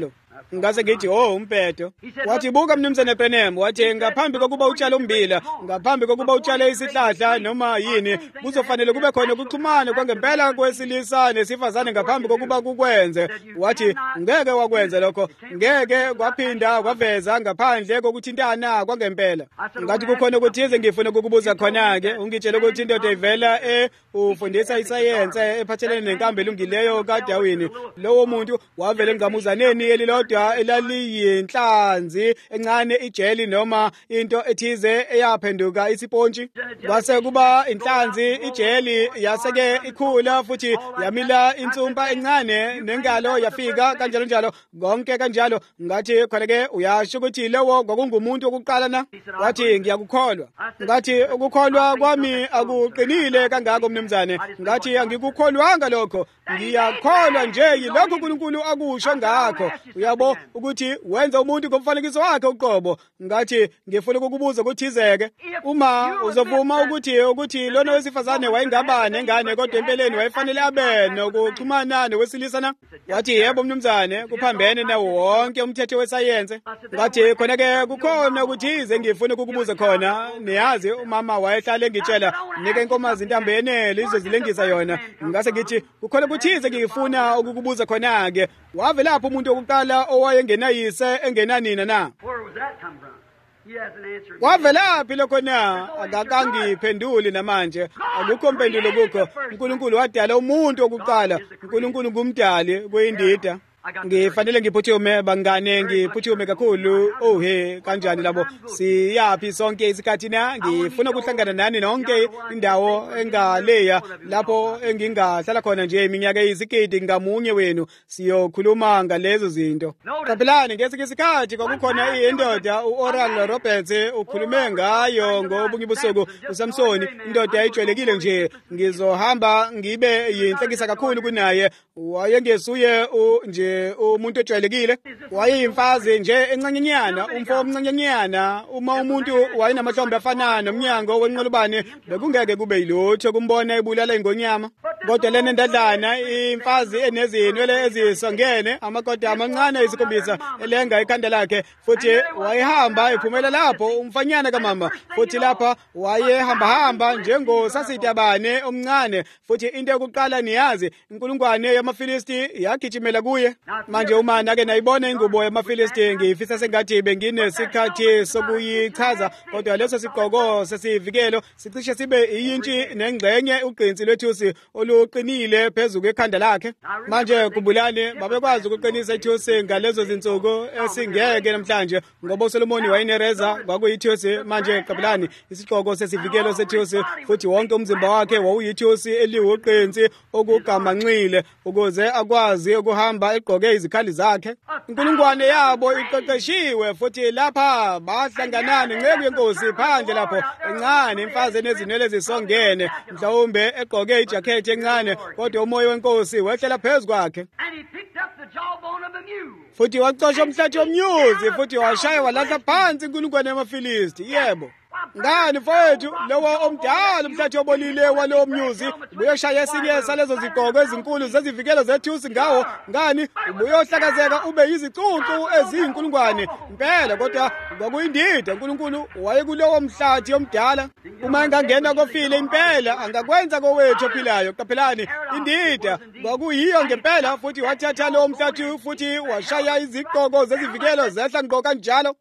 ngase ngithi oh umpedo. Wathi buka mnumzane Branham, wathi ngaphambi kokuba utshale umbila, ngaphambi kokuba utshale isihlahla noma yini, kuzofanele kube khona ukuxhumana kwangempela kwesilisa nesifazane ngaphambi kokuba kukwenze. Wathi ngeke wakwenza lokho, ngeke kwaphinda kwaveza ngaphandle kokuthintana kwangempela. Ngathi kukhona ukuthize ngifuna ukukubuza khona ke, ungitshela ukuthi indoda ivela e ufundisa isayense ephathelene nenkambo elungileyo kaDawini. Lowo muntu wavela engqamuzaneni elilodwa elaliyinhlanzi encane ijeli noma into ethize eyaphenduka isipontshi. Kwase kuba inhlanzi ijeli yaseke ikhula futhi yamila insumpa encane nengalo yafika kanjalo njalo konke kanjalo. Ngathi khona ke uyasho ukuthi lewo kwakungumuntu wokuqala na? Wathi ngiyakukholwa. Ngathi ukukholwa kwami akuqinile kangako mnumzane. Ngathi angikukholwanga lokho, ngiyakholwa nje yilokho uNkulunkulu akusho ngakho. Uyabo ukuthi wenza umuntu ngomfanekiso wakhe uqobo. Ngathi ngifuna ukukubuza ukuthizeke, uma uzovuma ukuthi ukuthi lona wesifazane wayengaba nengane kodwa empeleni wayefanele abe nokuxhumana nowesilisa na? Wathi yebo mnumzane, kuphambene nawo wonke umthetho wesayense. Ngathi khona ke kukhona ukuthize ngifuna ukukubuza khona. Niyazi umama wayehlale ngitshela nike inkomazi intambene lizozilengisa yona. Ngase ngithi kukhona ukuthize ngifuna ukukubuza khona ke, wavela lapho umuntu wokuqala owayengenayise engenanina na? Wavela phi lokho na? Akakangiphenduli namanje, akukho mpendulo kukho. uNkulunkulu wadala umuntu wokuqala, uNkulunkulu ngumdali kuyindida. Ngifanele ngiphuthume bangane, ngiphuthume kakhulu. Oh he, kanjani labo? Siyapi sonke isikhathi na? Ngifuna ukuhlangana nani nonke indawo engaleya lapho engingahlala khona nje iminyaka eyizigidi ngamunye wenu siyokhuluma ngalezo zinto. Kapelani ngesike isikhathi kwakukhona indoda uOral Roberts ukhulume ngayo ngobunye ubusuku. uSamsoni indoda ayijwayelekile nje, ngizohamba ngibe yinhlekisa kakhulu kunaye. Wayengesuye nje umuntu ojwayelekile, wayeyimfazi nje encanyenyana, umfo omncanyanyana. Uma umuntu wayenamahlombe afana nomnyango wenqolobane bekungeke kube yilutho kumbona ebulala ingonyama. Kodwa lena ndadlana imfazi enezinwele ezisongene, amakoda amancane isikhombisa elenga ikhanda lakhe, futhi wayehamba ephumela lapho umfanyana kamama, futhi lapha wayehamba hamba njengosasitabane omncane. Futhi into yokuqala niyazi, inkulungwane yamaFilisti yagijimela kuye. Manje uma nake nayibona ingubo yamaFilisti ngifisa sengathi benginesikhathi sokuyichaza, kodwa leso sigqoko sesivikelo sicishe sibe iyintshi nengxenye ugqinsi lwethusi oluqinile phezulu kwekhanda lakhe. Manje kubulane babekwazi ukuqinisa ithusi ngalezo zinsuku esingeke namhlanje, ngoba uSolomoni wayenereza kwakuyithusi. Manje qabulani isigqoko sesivikelo sethusi, futhi wonke umzimba wakhe wawuyithusi eliwuqinsi okugamanxile ukuze akwazi ukuhamba egqoke izikhali zakhe. Inkulungwane yabo iqeqeshiwe, futhi lapha bahlangana nenceku yenkosi phandle lapho encane, imfazi enezinwele zisongene, mhlawumbe egqoke ijakhethi encane, kodwa umoya wenkosi wehlela phezu kwakhe. Futhi wacosha umhlathi womnyuzi, futhi washaya walahla phansi inkulungwane yamaFilisti. Yebo ngani mfowethu, lowo omdala umhlathi obolile walowo mnyuzi ubuyoshaya esinye salezo zigqoko ezinkulu zezivikelo zethusi ngawo. Ngani ubuyohlakazeka ube yizicucu eziyinkulungwane impela, kodwa kwakuyindida. uNkulunkulu wayekulowo mhlathi omdala. Uma engangena kofile impela angakwenza kowethu ophilayo. Qaphelani, indida kwakuyiyo ngempela, futhi wathatha lowo mhlathi futhi washaya izigqoko zezivikelo zehla ngqo kanjalo,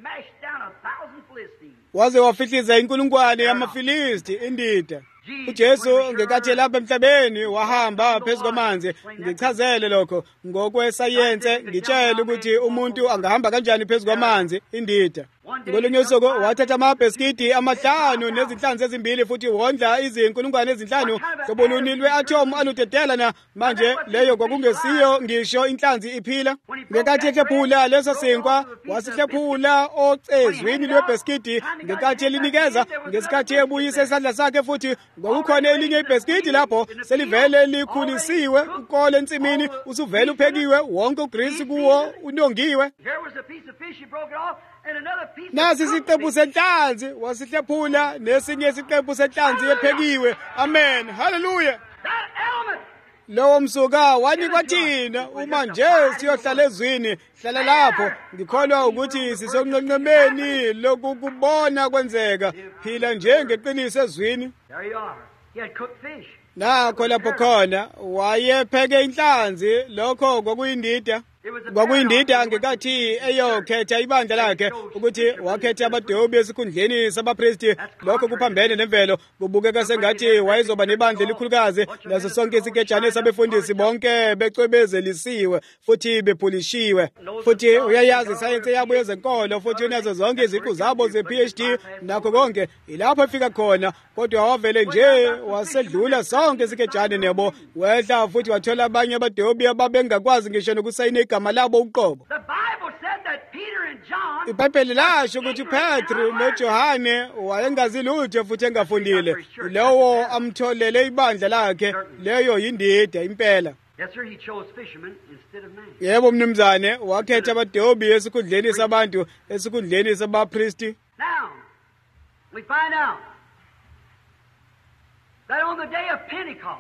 waze wafihliza inkulungwane yamaFilisti indida. uJesu ngekathi lapha emhlabeni wahamba phezu kwamanzi. Ngichazele lokho ngokwesayense, ngitshela ukuthi umuntu angahamba kanjani phezu kwamanzi indida. Ngolunye usuku wathatha amabheskidi amahlanu nezinhlanzi ezimbili, futhi wondla izinkulungwane ezinhlanu zoboluni lwe-athomu aludedela na. Manje leyo kwakungesiyo ngisho inhlanzi iphila. Ngekathi ehlephula leso sinkwa, wasihlephula ocezwini lwebheskidi ngekathi elinikeza. Ngesikhathi ebuyisa isandla sakhe, futhi kwakukhona elinye ibheskidi lapho selivele likhulisiwe, ukole ensimini usuvele uphekiwe, wonke ugrisi kuwo unongiwe. Nasi isiqephu senhlanzi wasihlephula nesinye isiqephu senhlanzi ephekiwe. Amen, hallelujah. lowo msuka wanikwa thina uma nje siyohlala ezwini hlala lapho ngikholwa ukuthi sisokunqenqemeni lokukubona kwenzeka phila nje ngeqiniso ezwini There you are. He had cooked fish. nakho lapho khona wayepheke inhlanzi lokho kwakuyindida kwakuyindida ngekathi eyokhetha ibandla lakhe ukuthi wakhetha abadobi esikhundleni sabapristi lokho kuphambene nemvelo kubukeka sengathi wayezoba nebandla elikhulukazi naso sonke isikejane sabefundisi bonke becwebezelisiwe futhi bephulishiwe futhi uyayazi isayensi yabo yezenkolo futhi unazo zonke iziqu zabo ze-P H D nakho konke ilapho efika khona kodwa wavele nje wasedlula sonke isikejane nebo wehla futhi wathola abanye abadobi ababengakwazi ngisho nokusayina igama labo uqobo. The Bible said that Peter and John iBhayibheli lasho ukuthi uPetru noJohane wayengazi lutho futhi engafundile lowo amtholele ibandla lakhe leyo yindida impela. Yes, sir, he chose fishermen instead of men. Yebo mnumzane wakhetha abadobi esikhundleni sabantu esikhundleni sabapristi. Now, we find out that on the day of Pentecost,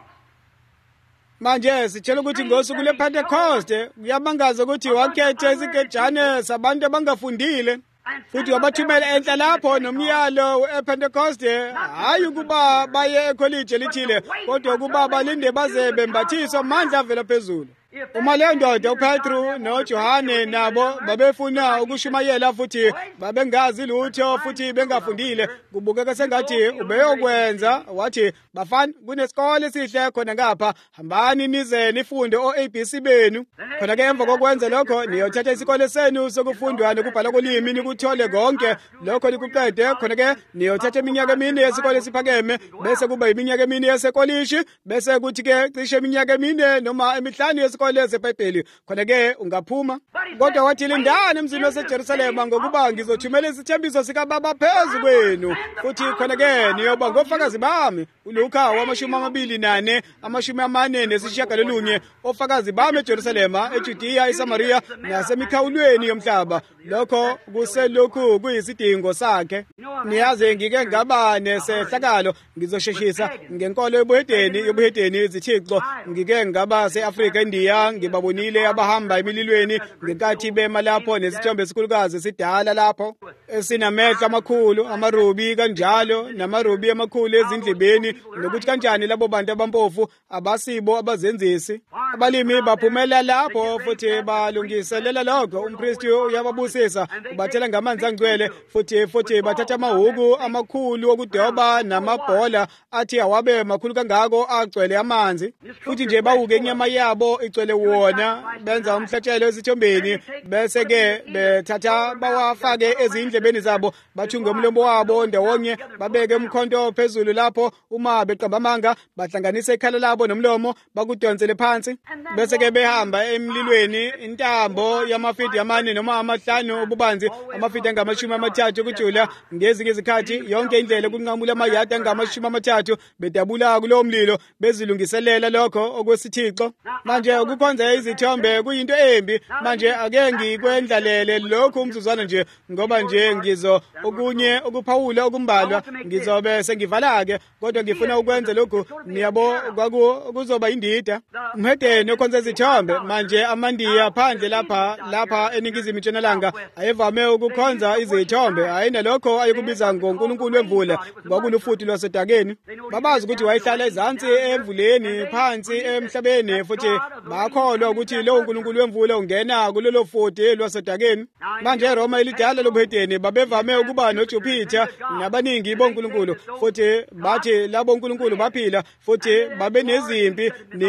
manje sitshela ukuthi ngosuku lePentecoste kuyabangaza ukuthi wakhetha isikejane sabantu abangafundile futhi wabathumela enhla lapho nomyalo ePentecoste hayi ukuba baye ekholiji elithile kodwa ukuba balinde baze bembathiswa amandla avela phezulu. Uma leyo ndoda uPetru noJohane nabo babefuna ukushumayela futhi babengazi lutho futhi bengafundile kubukeka sengathi ubeyokwenza wathi bafana kunesikole esihle khona ngapha hambani nize nifunde o-A B C benu khona ke emva kokwenza lokho niyothatha isikole senu sokufundwa nokubhala kolimi nikuthole konke lokho likuqede khona ke niyothatha iminyaka emine yesikole esiphakeme bese kuba iminyaka emine yesekolishi bese kuthi ke cishe iminyaka emine noma emihlanu yesikole lezeBhayibheli khona ke ungaphuma kodwa wathi lindani emzini waseJerusalema ngokuba ngizothumela isithembiso sikaBaba phezu kwenu futhi khona ke niyoba ngofakazi bami uLuka wamashumi amabili nane amashumi amane nesishiyagalolunye ofakazi bami eJerusalema eJudiya eSamariya nasemikhawulweni yomhlaba lokho kuselokhu kuyisidingo sakhe. Niyazi ngike ngaba nesehlakalo ngizosheshisa ngenkolo yobuhedeni yobuhedeni izithixo ngike ngaba seAfrika eNdiya ngibabonile abahamba emililweni ngenkathi bema lapho nesithombe esikhulukazi sidala lapho esinamehlo amakhulu amarubi kanjalo namarubi amakhulu ezindlebeni nokuthi kanjani labo bantu abampofu abasibo abazenzisi abalimi baphumela lapho futhi balungiselela lokho umpristi uyababusisa ubathela ngamanzi angcwele futhi futhi bathatha amahuku amakhulu okudoba namabhola athi awabe makhulu kangako agcwele amanzi futhi nje bawuke inyama yabo igcwele wona benza umhlatshelo esithombeni bese ke bethatha bawafake ezindlebeni zabo bathunge umlomo wabo ndawonye babeke umkhonto phezulu lapho uma beqamba amanga bahlanganisa ikhala labo nomlomo bakudonsele phansi bese ke behamba emlilweni intambo yamafidi yamane noma amahlanu ububanzi amafidi angamashumi amathathu kujula ngezinye izikhathi yonke indlela kunqamula amayadi angamashumi amathathu bedabula kulowo mlilo bezilungiselela lokho okwesithixo. Manje ukukhonza izithombe kuyinto embi manje ake ngikwendlalele lokho umzuzwana nje ngoba nje ngizo okunye ukuphawula okumbalwa ngizobe sengivala-ke kodwa ngifuna ukwenza lokhu niyabo kuzoba indida umhedeni okhonza izithombe manje amandiya phandle lapha lapha eningizimu ntshonalanga ayevame ukukhonza izithombe ayina lokho ayekubiza ngoNkulunkulu wemvula ngokulufuthi lwasedakeni babazi ukuthi wayehlala ezansi emvuleni phansi emhlabeni futhi bakholwa ukuthi lowo uNkulunkulu wemvula ungena kulelo futhi lwasedakeni. Manje eRoma elidala lobuhedeni babevame ukuba noJupiter nabaningi bonkulunkulu futhi bathi labo uNkulunkulu baphila futhi babe nezimpi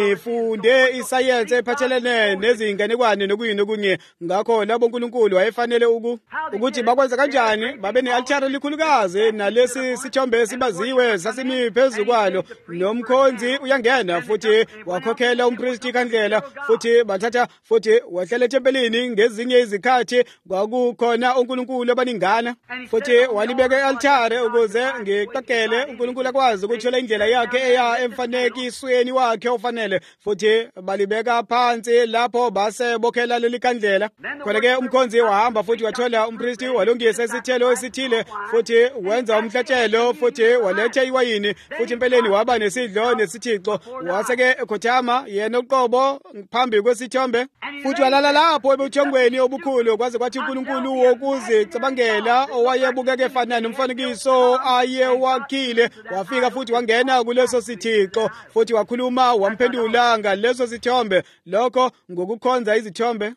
nifunde isayensi ephathelene nezinganekwane nokuyini okunye ngakho labo uNkulunkulu wayefanele uku ukuthi bakwenza kanjani babe ne-altare likhulukazi nalesi sithombe esibaziwe sasimi phezu kwalo nomkhonzi uyangena futhi wakhokhela umpristi kandlela wethempela futhi bathatha futhi wahlala ethempelini ngezinye izikhathi kwakukhona uNkulunkulu abaningana futhi walibeka e-altare ukuze ngiqagele uNkulunkulu akwazi ukuthola indlela yakhe eya emfanekisweni wakhe ofanele futhi balibeka phansi lapho base bokhela leli kandlela khona ke umkhonzi wahamba futhi wathola umpristi walungisa isithelo esithile futhi wenza umhlatshelo futhi waletha iwayini futhi empeleni waba nesidlo nesithixo waseke ekhothama yena uqobo phambi kwesithombe futhi walala lapho ebuthongweni obukhulu kwaze kwathi uNkulunkulu wokuzicabangela owayebukeke efana nomfanekiso ayewakhile wafika futhi wangena kuleso sithixo futhi wakhuluma wamphendula ngaleso sithombe lokho ngokukhonza izithombe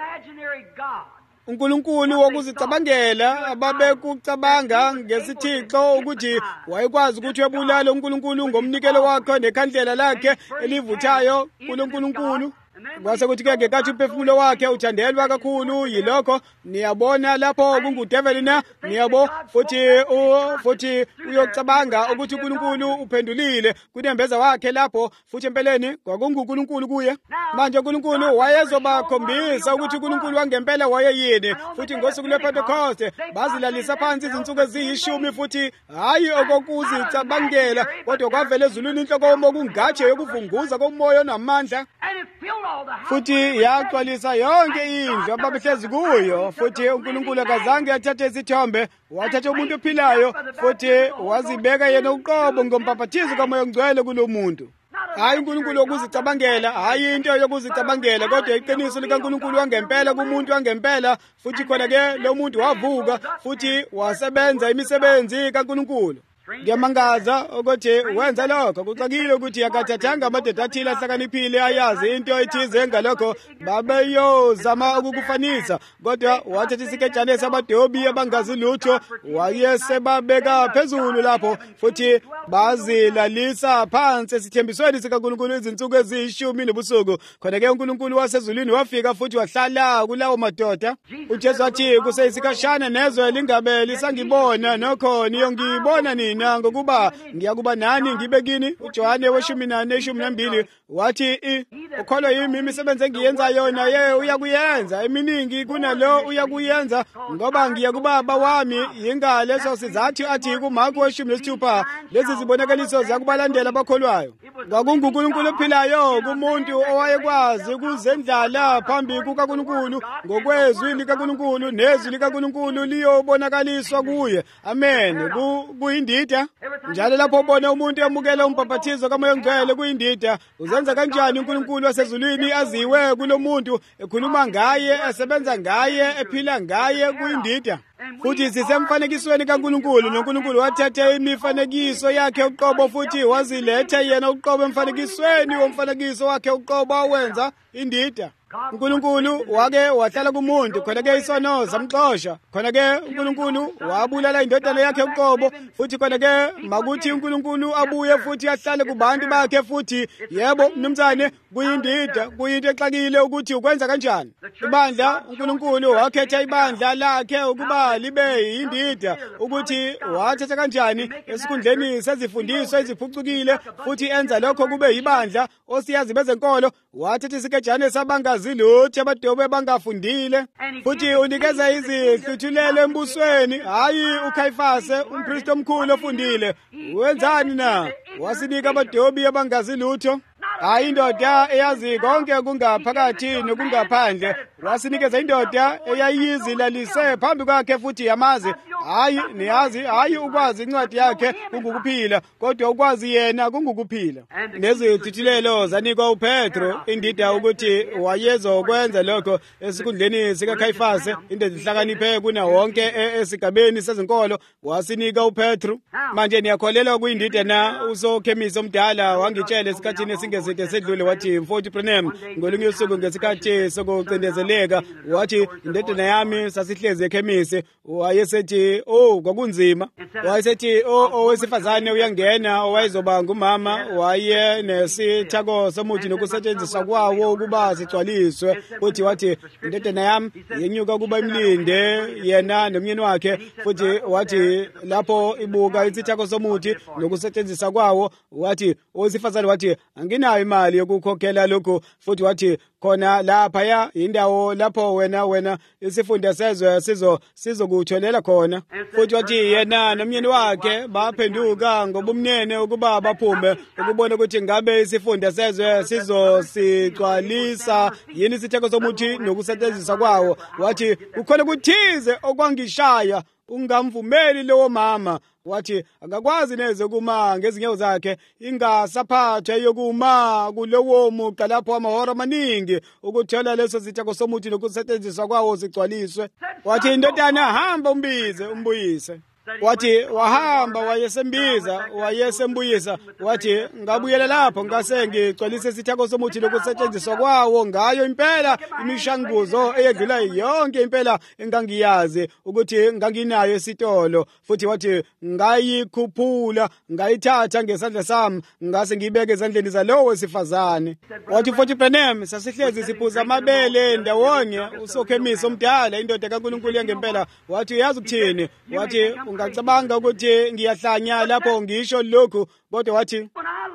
uNkulunkulu wokuzicabangela ababekucabanga ngesithixo ukuthi wayekwazi ukuthi webulale uNkulunkulu ngomnikelo wakhe nekhandlela lakhe elivuthayo kuloNkulunkulu kwase kuthi ke ngekathi uphefumulo wakhe uthandelwa kakhulu yilokho niyabona lapho kungudevil na niyabo futhi futhi uyocabanga ukuthi uNkulunkulu uphendulile kunembeza wakhe lapho futhi empeleni kwakunguNkulunkulu kuye manje uNkulunkulu wayezobakhombisa ukuthi uNkulunkulu wangempela wayeyini futhi ngosuku lwePentecost bazilalisa phansi izinsuku eziyishumi futhi hayi okokuzicabangela kodwa kwavela ezulwini inhlokomo okungatshe yokuvunguza komoya namandla futhi yaqalisa yonke indlu ababehlezi kuyo futhi uNkulunkulu akazange athathe isithombe wathatha umuntu ophilayo futhi wazibeka yena uqobo ngompaphathizo kaMoya Ngcwele kulomuntu hayi uNkulunkulu wokuzicabangela hayi into yokuzicabangela kodwa iqiniso likaNkulunkulu wangempela kumuntu wangempela futhi khona ke lo muntu wavuka futhi wasebenza imisebenzi kaNkulunkulu ngiyamangaza ukuthi wenza lokho kucakile ukuthi akathathanga amadoda athile ahlakaniphile ayazi into ethize ngalokho babeyozama ukukufanisa kodwa wathatha isikejane sabadobi abangazi lutho wayesebabeka phezulu lapho futhi bazilalisa phansi esithembisweni sikaNkulunkulu izinsuku eziyishumi nobusuku khona ke uNkulunkulu wasezulwini wafika futhi wahlala kulawo madoda uJesu wathi kuseyisikashana nezwe lingabe lisangibona nokho niyongibona nina ngokuba ngiyakuba nani ngibe kini uJohane weshumi nane ishumi nambili wathi ukholwa yimi imisebenzi engiyenzayo naye uyakuyenza eminingi kunalo uyakuyenza ngoba ngiya kubaba wami yingaleso sizathu athi kuMarku weshumi nesithupha lezi zibonakaliso zakubalandela abakholwayo kwakunguNkulunkulu ophilayo kumuntu owayekwazi ukuzendlala phambi kukaNkulunkulu ngokwezwi likaNkulunkulu nezwi likaNkulunkulu liyobonakaliswa kuye amen kuyindida njalo lapho ubona umuntu emukela umbhaphathizo kaMoya Ngcwele kuyindida uzenza kanjani uNkulunkulu wasezulwini aziwe kulomuntu ekhuluma ngaye esebenza ngaye ephila ngaye kuyindida futhi sisemfanekisweni kaNkulunkulu noNkulunkulu wathatha imifanekiso yakhe uqobo futhi waziletha yena uqobo emfanekisweni womfanekiso wakhe uqobo awenza indida uNkulunkulu wake wahlala kumuntu khona ke isono samxosha khona ke uNkulunkulu wabulala indodana yakhe uqobo futhi khona ke makuthi uNkulunkulu abuye futhi ahlale kubantu bakhe futhi yebo mnumzane kuyindida kuyinto exakile ukuthi ukwenza kanjani ibandla uNkulunkulu wakhetha ibandla lakhe ukuba libe yindida ukuthi wathatha kanjani esikhundleni sezifundiswa eziphucukile futhi enza lokho kube yibandla osiyazi bezenkolo wathatha isikejane sabangazi lutho abadobe bangafundile futhi unikeza izihluthulelo embusweni hayi uKhayifase umpristi omkhulu ofundile wenzani na wasinika abadobi abangazi lutho hayi indoda eyazi konke kungaphakathi nokungaphandle wasinikeza indoda eyayizilalise phambi kwakhe futhi yamazi hayi niyazi hayi ukwazi incwadi yakhe kungukuphila kodwa ukwazi yena kungukuphila nezithithilelo zanikwa uPetro indida ukuthi wayezokwenza lokho esikhundleni sikaKhayifase indoda ihlakaniphe kuna wonke esigabeni sezinkolo wasinika uPetro manje niyakholelwa kuyindida na usokhemisi omdala wangitshela esikhathini esingezide sedlule wathi mfowethu Branham ngolunye usuku ngesikhathi sokucindezela wabaleka wathi indodana yami sasihlezi ekhemisi wayesethi oh kwakunzima wayesethi oh owesifazane uyangena owayezoba ngumama waye nesithako somuthi nokusetshenziswa kwawo ukuba sigcwaliswe futhi wathi indodana yami yenyuka kuba imlinde yena nomyeni wakhe futhi wathi lapho ibuka isithako somuthi nokusetshenziswa kwawo wathi owesifazane wathi anginayo imali yokukhokhela lokho futhi wathi khona lapha ya indawo lapho wena wena isifunda sezwe sizo sizokutholela khona futhi wathi yena nomyeni wakhe baphenduka ngobumnene ukuba baphume ukubona ukuthi ngabe isifunda sezwe sizosixwalisa yini isitheko somuthi nokusetshenziswa kwawo wathi ukhona kuthize okwangishaya ungamvumeli lowo mama wathi akakwazi neze kuma ngezinyawo zakhe ingasaphathe yokuma kulowo muqa lapho amahora amaningi ukuthola leso sithako somuthi nokusetshenziswa kwawo sigcwaliswe wathi indodana hamba umbize umbuyise wathi wahamba wayesembiza wayesembuyisa wathi ngabuyela lapho ngase ngigcwalise isithako somuthi lokusetshenziswa kwawo ngayo impela imishanguzo eyedlula yonke impela engangiyazi ukuthi nganginayo esitolo futhi wathi ngayikhuphula ngayithatha ngesandla sami ngase ngibeke ezandleni zalowo wesifazane wathi futhi Branham sasihlezi siphuza amabele ndawonye usokhemisi omdala indoda kaNkulunkulu yangempela wathi uyazi ukuthini wathi ungacabanga ukuthi ngiyahlanya lapho ngisho lokhu kodwa wathi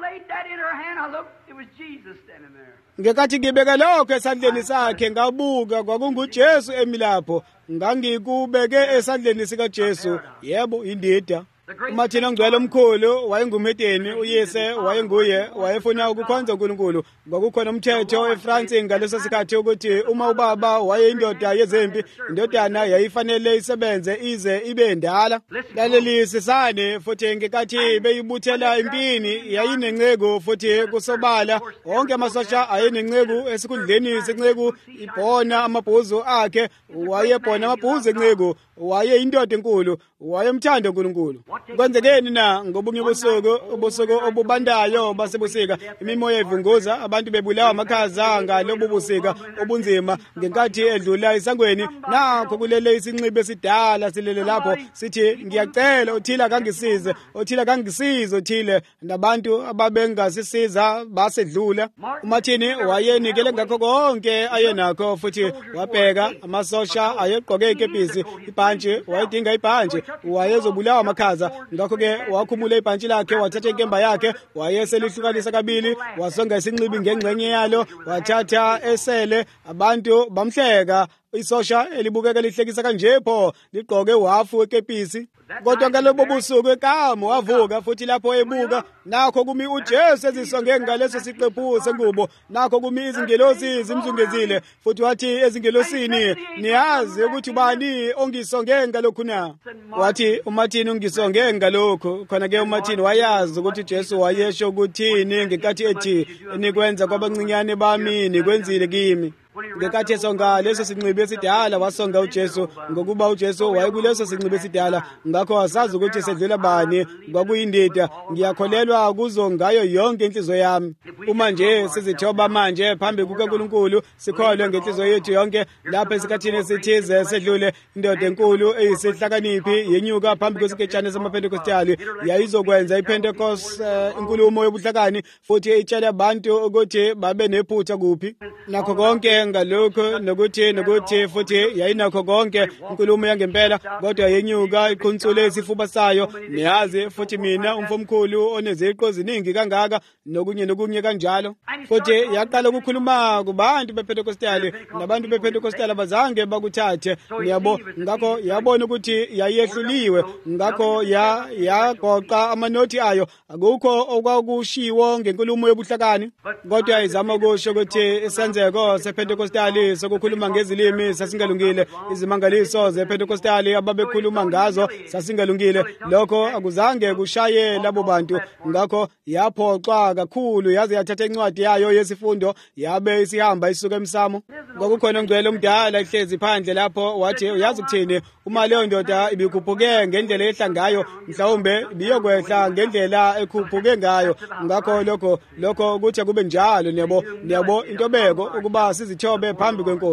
ngekathi ngibeka lokho esandleni sakhe ngabuka kwakunguJesu emi lapho ngangikubeke esandleni sikaJesu yebo indida uMartin ongcwele omkhulu wayengumhedeni uyise wayenguye wayefuna ukukhonza uNkulunkulu kwakukhona umthetho eFrance ngaleso sikhathi ukuthi uma ubaba wayeyindoda yezempi indodana yayifanele isebenze ize ibe ndala laleli sisane futhi ngekathi beyibuthela impini yayinenceku futhi kusobala wonke amasosha ayenenceku esikhundleni senceku ibhona amabhuzu akhe wayebhona amabhuzu enceku wayeyindoda enkulu wayemthanda uNkulunkulu kwenzekeni na ngobunye ubusuku ubusuku obubandayo basebusika imimoya ivunguza abantu bebulawa amakhaza ngalobu busika obunzima ngenkathi edlula isangweni nakho kulele isinxibe esidala silele lapho sithi ngiyacela uthila kangisize uthila kangisize uthile nabantu ababengasisiza basedlula uMartin wayenikele ngakho konke ayenakho futhi wabheka amasosha ayegqoke ikepisi ibhantshi wayedinga ibhantshi wayezobulawa amakhaza ngakho-ke wakhumula ibhantshi lakhe wathatha inkemba yakhe wayeselihlukanisa kabili wasonga isinxibi ngengxenye yalo wathatha esele abantu bamhleka isosha elibukeka lihlekisa kanje pho ligqoke wafu wekepisi kodwa ngalobo busuku ekamo wavuka futhi lapho ebuka nakho kumi uJesu ezisonge ngaleso siqephu sengubo nakho kumi izingelosi zimzungezile futhi wathi ezingelosini niyazi ukuthi bani ongisonge ngalokhu na wathi uMartin ungisonge ngalokhu khona ke uMartin wayazi ukuthi uJesu wayesho ukuthini ngenkathi ethi nikwenza kwabancinyane bami nikwenzile kimi ngekathi esonga leso sinxibe esidala wasonga uJesu ngokuba uJesu wayekuleso sinxibe esidala ngakho wasazi ukuthi sedlula bani kwakuyindida ngiyakholelwa kuzo ngayo yonke inhliziyo yami uma nje sizithoba manje phambi kukaNkulunkulu sikholwe ngenhliziyo yethu yonke lapha esikhathini esithize sedlule indoda enkulu eyisihlakaniphi yenyuka phambi kwesiketshane samaPentekostali yayizokwenza iPentecost inkulumo yobuhlakani futhi itshela abantu ukuthi babe nephutha kuphi nakho konke ngalokho nokuthi nokuthi futhi yayinakho konke inkulumo yangempela kodwa yenyuka iqhuntsule isifuba sayo niyazi futhi mina umfomkhulu oneziqo ziningi kangaka nokunye nokunye kanjalo futhi yaqala ukukhuluma kubantu bePentekostali nabantu bePentekostali abazange bakuthathe niyabo ngakho yabona ukuthi yayehluliwe ngakho ya yagoqa amanothi ayo akukho okwakushiwo ngenkulumo yobuhlakani kodwa izama ukusho ukuthi isenzeko sePentekostali sokukhuluma ngezilimi sasingalungile izimangaliso zePentekostali ababekhuluma ngazo sasingalungile lokho akuzange kushaye labo bantu ngakho yaphoxwa kakhulu yaze yathatha incwadi yayo yesifundo yabe isihamba isuka emsamo ngokukhona ongcwele omdala ihlezi phandle lapho wathi uyazi ukuthini uma leyo ndoda ibikhuphuke ngendlela ehlangayo mhlawumbe biyokwehla ngendlela ekhuphuke ngayo ngakho lokho lokho ukuthi kube njalo niyabo niyabo intobeko ukuba sizithobe phambi kwenkosi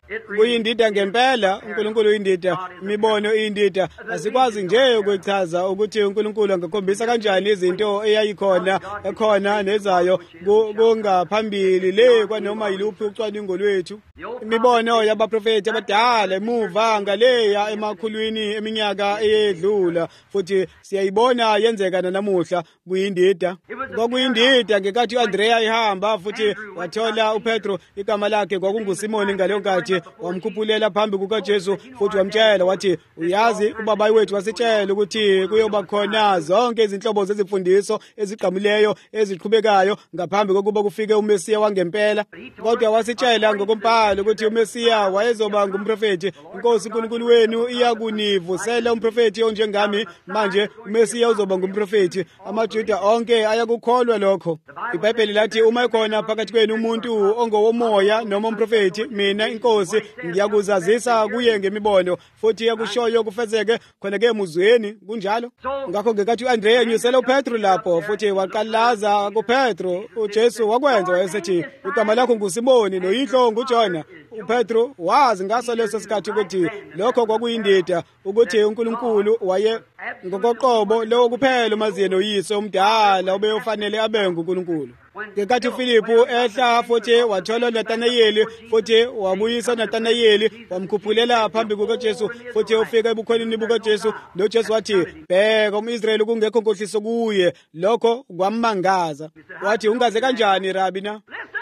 kuyindida ngempela. uNkulunkulu uyindida, imibono iyindida. Asikwazi nje ukuchaza ukuthi uNkulunkulu angakhombisa kanjani izinto eyayikhona ekhona nezayo kungaphambili le kwanoma yiluphi ucwaningo lwethu. Imibono yabaprofeti abadala emuva ngaleya emakhulwini eminyaka eyedlula futhi siyayibona yenzeka namuhla. Kuyindida, kwakuyindida ngekathi uAndrea ihamba futhi wathola uPetro, igama lakhe kwakunguSimoni ngaleyo nkathi, wamkhuphulela phambi kukaJesu futhi wamtshela wathi, uyazi ubaba wethu wasitshela ukuthi kuyoba khona zonke izinhlobo zezimfundiso ezigqamileyo eziqhubekayo ngaphambi kokuba kufike uMesiya wangempela. Kodwa wasitshela ngokumpala ukuthi uMesiya wayezoba ngumprofeti. Inkosi uNkulunkulu wenu iyakunivusela umprofeti onjengami, manje uMesiya uzoba ngumprofeti. AmaJuda onke ayakukholwa lokho. iBhayibheli lathi uma ekhona phakathi kwenu umuntu ongowomoya noma umprofeti, mina inkosi ngiyakuzazisa kuye ngemibono futhi yakushoyo kufezeke khona ke emuzweni. Kunjalo ngakho ngekathi uAndrea enyusela uPetro lapho futhi waqalaza kuPetro, uJesu wakwenza wayesethi, igama lakho nguSimoni noyihlo nguJona. uPetro wazi ngaso leso sikhathi ukuthi lokho kwakuyindida, ukuthi uNkulunkulu waye ngokoqobo lo kuphela umaziye noyiso omdala obeyofanele abe nguNkulunkulu. Ngekathi uFilipu ehla futhi wathola uNatanayeli futhi wabuyisa uNatanayeli wamkhuphulela phambi kukaJesu futhi ufika ebukhoneni bukaJesu, noJesu wathi, bheka umIsrayeli kungekho nkohliso kuye. Lokho kwammangaza. Wathi, ungaze kanjani Rabi na?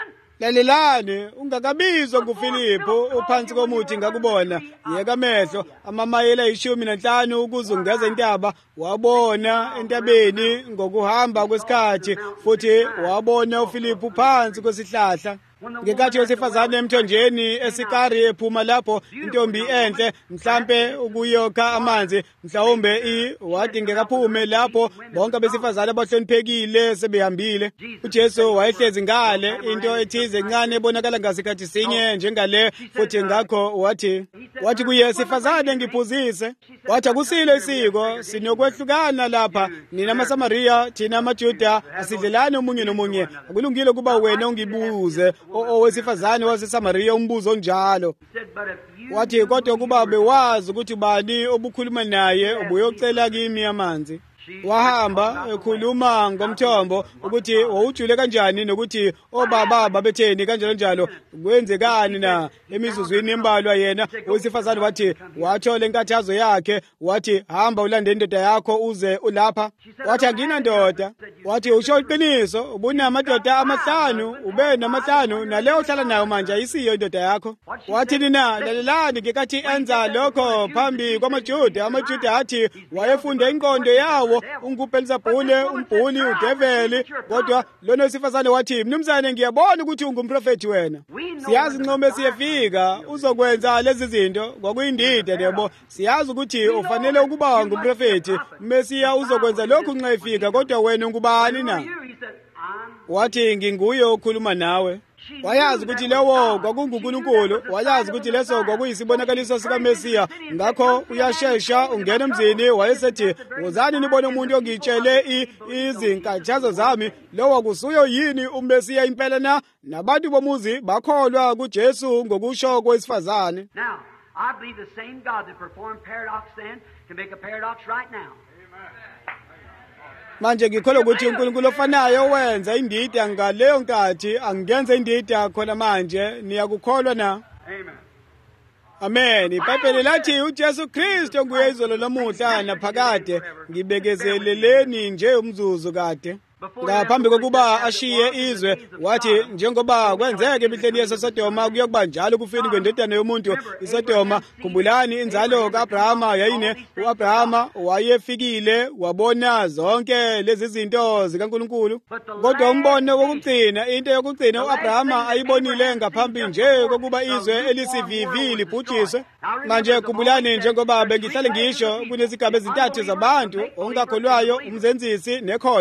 Lalelani, ungakabizwa nguFilipu uphansi komuthi ngakubona. Yeka amehlo amamayela ayishumi nanhlanu ukuze ungeze intaba. Wabona entabeni ngokuhamba kwesikhathi futhi wabona uFilipu phansi kwesihlahla. Ngekathi wesifazane emthonjeni esikari ephuma lapho, intombi enhle mhlambe ukuyokha amanzi, mhlawumbe i wathi ngekaphume lapho bonke besifazane abahloniphekile sebehambile. uJesu wayehlezi ngale, into ethize encane ebonakala ngasikhathi sinye njengale futhi ngakho wathi wathi kuye, sifazane ngiphuzise. Wathi akusilo isiko, sinokwehlukana lapha, nina amaSamariya thina amaJuda asidlelani omunye nomunye. Akulungile kuba wena ungibuze owesifazane waseSamariya umbuzo onjalo. Wathi kodwa kuba bewazi ukuthi bani obukhuluma naye ubuyocela kimi amanzi. Wahamba ekhuluma ngomthombo ukuthi wawujule kanjani nokuthi obaba babetheni kanjalo njalo. Kwenzekani na emizuzwini embalwa yena owesifazane wathi wathola inkathazo yakhe, wathi hamba ulande indoda yakho uze ulapha. Wathi angina ndoda. Wathi usho iqiniso, ubunamadoda amahlanu, ube namahlanu naleyo hlala nayo manje ayisiyo indoda yakho. Wathi nina lalelani, ngekathi enza lokho phambi kwamaJuda, amaJuda athi wayefunda inkondo yawo unguBelzebule, umbhuli, udeveli. Kodwa lona wesifazane wathi, mnumzane ngiyabona ukuthi ungumprofeti wena. Siyazi nxome siyefika uzokwenza lezi zinto. Kwakuyindida lebo. Siyazi ukuthi ufanele ukuba ngumprofeti. uMesiya uzokwenza lokhu nxa efika, kodwa wena ungubani na? Wathi nginguye okhuluma nawe. Wayazi ukuthi lewo kwakunguNkulunkulu, wayazi ukuthi leso kwakuyisibonakaliso sikaMesiya. Ngakho uyashesha ungena emzini, wayesethi, wozani nibone umuntu ongitshele izinkathazo zami. Lowo kusuyo yini uMesiya impela na? Nabantu bomuzi bakholwa kuJesu ngokusho kwesifazane. Now, I believe the same God that performed paradox then can make a paradox right now. Manje ngikholwa ukuthi uNkulunkulu ofanayo wenza indida ngaleyo nkathi angenza indida khona manje. Niyakukholwa na? Amen. Amen. iBhayibheli lathi uJesu Kristu nguye izolo lamuhla naphakade. Ngibekezeleleni nje umzuzu kade. Ngaphambi kokuba ashiye izwe wathi njengoba kwenzeke emihleni yaseSodoma kuyokuba njalo kufeni kwendodana yomuntu iSodoma. Khumbulani inzalo kaAbrahama yayine, uAbrahama wayefikile wabona zonke lezi zinto zikaNkulunkulu. Kodwa umbono wokugcina, into yokugcina uAbrahama ayibonile ngaphambi nje kokuba izwe elisivivi libhujiswe. Manje khumbulani njengoba bengihlale ngisho kunezigaba ezintathu zabantu, ongakholwayo, umzenzisi nekholwa.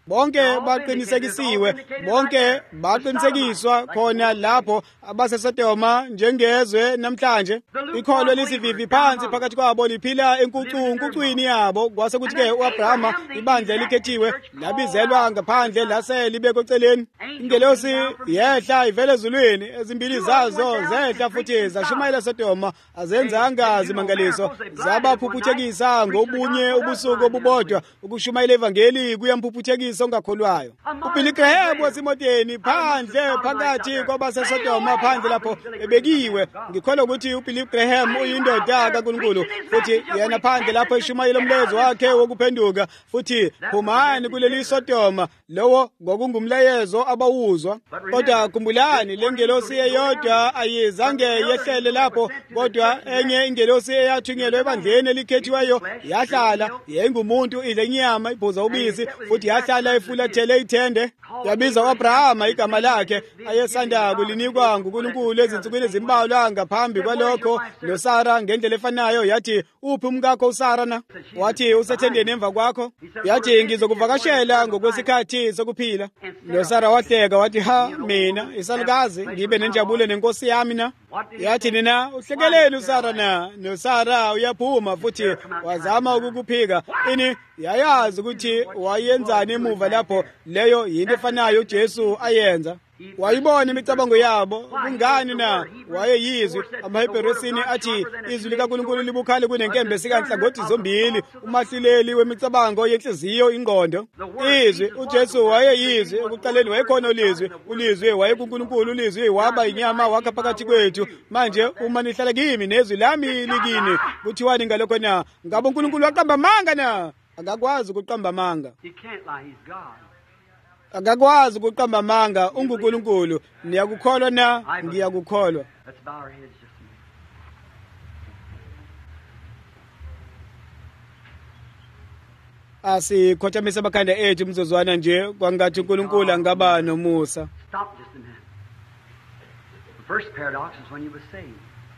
bonke baqinisekisiwe, bonke baqinisekiswa khona lapho abaseSodoma njengezwe namhlanje. Ikholo lisivivi phansi phakathi kwabo liphila enkucwini yabo. Kwase kuthi-ke u-Abrahama ibandla elikhethiwe labizelwa ngaphandle lase libekwe eceleni. Ingelosi yehla ivele ezulwini, ezimbili zazo zehla futhi zashumayela eSodoma, azenzanga zimangaliso, zabaphuphuthekisa ngobunye ubusuku obubodwa ukushumayela ivangeli kuyamphuphuthekisa ongakholwayo. uBilly Graham wasemoteni phandle phakathi kwabaseSodoma phandle lapho ebekiwe. Ngikholwa ukuthi uBilly Graham uyindoda kaNkulunkulu futhi yena phandle lapho eshumayela umlezo wakhe wokuphenduka futhi phumani kuleli Sodoma. Lowo ngokungumlayezo abawuzwa. Kodwa khumbulani, le ngelosi eyodwa ayizange yehlele lapho, kodwa enye ingelosi eyathunyelwa ebandleni elikhethiweyo yahlala, yayingumuntu, idla inyama, iphuza ubisi futhi yahlala ifulathele ithende. Yabiza u-Abrahama igama lakhe ayesanda kulinikwa nguNkulunkulu ezinsukwini ezimbalwa ngaphambi kwalokho noSara ngendlela efanayo. Yathi, uphi umkakho uSara na? Wathi, usethendeni emva kwakho. Yathi, ngizokuvakashela ngokwesikhathi sokuphila. NoSara wahleka wathi, ha, mina isalukazi ngibe nenjabulo nenkosi yami na? Yathi, nina uhlekeleni uSara na? NoSara uyaphuma futhi wazama ukukuphika. Ini yayazi ukuthi wayenzani emuva lapho. Leyo yinto efanayo uJesu ayenza. Wayibona imicabango yabo. Kungani na? Wayeyizwi. AmaHebheru esini athi izwi likaNkulunkulu libukhali kunenkembe esikanhlangothi zombili, umahluleli wemicabango yenhliziyo ingqondo. Izwi, uJesu wayeyizwi. Ekuqaleni wayekhona ulizwi, ulizwi wayekuNkulunkulu, ulizwi waba inyama wakha phakathi kwethu. Manje uma nihlala kimi nezwi lami likini, kuthiwani ngalokho na? Ngabe uNkulunkulu waqamba amanga na? Akakwazi ukuqamba amanga. Akakwazi ukuqamba amanga. UNkulunkulu. Niyakukholwa na? Ngiyakukholwa. Asikhothamise amakhanda ethu mzuzwana nje kwangathi uNkulunkulu angaba nomusa. Stop just a minute. The first paradox is when you were saved.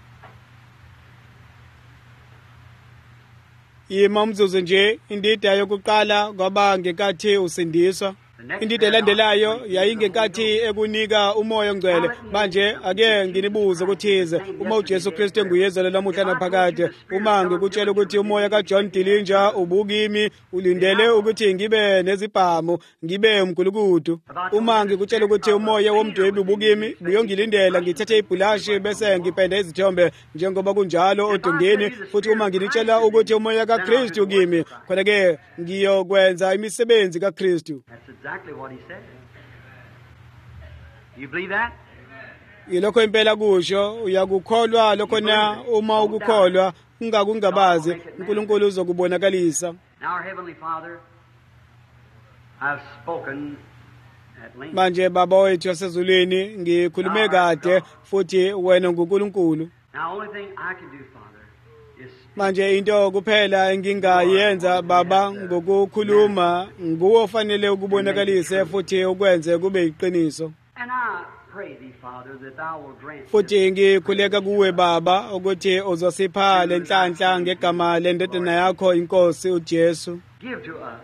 Yima umzuzu nje, indida yokuqala kwaba ngenkathi usindiswa. Indida elandelayo yayingenkathi ekunika umoya ongcwele. Manje ake nginibuze ukuthize, uma uJesu Kristu enguyezelo lamuhla naphakade, uma ngikutshela ukuthi umoya kaJohn Dillinger ubukimi ulindele ukuthi ngibe nezibhamu, ngibe umgulukudu. Uma ngikutshela ukuthi umoya womdwebi ubukimi uyongilindela ngithathe ibhulashi bese ngipende izithombe njengoba kunjalo odongeni, futhi uma nginitshela ukuthi umoya kaKristu kimi, khona ke ngiyokwenza imisebenzi kaKristu. Exactly what he said. You believe that? Yilokho impela kusho, uyakukholwa lokho na? Uma ukukholwa ungakungabazi, uNkulunkulu uzokubonakalisa. Now our heavenly Father, I've spoken at length. Manje baba wethu wasezulwini ngikhulume kade futhi wena nguNkulunkulu. Now only thing I can do, Father, is manje into kuphela engingayenza baba ngokukhuluma nguwe ofanele ukubonakalise futhi ukwenze kube iqiniso. and I pray thee, Father, that thou will grant Futhi ngikhuleka kuwe baba ukuthi uzosipha lenhlanhla ngegama lendodana yakho inkosi uJesu. give to us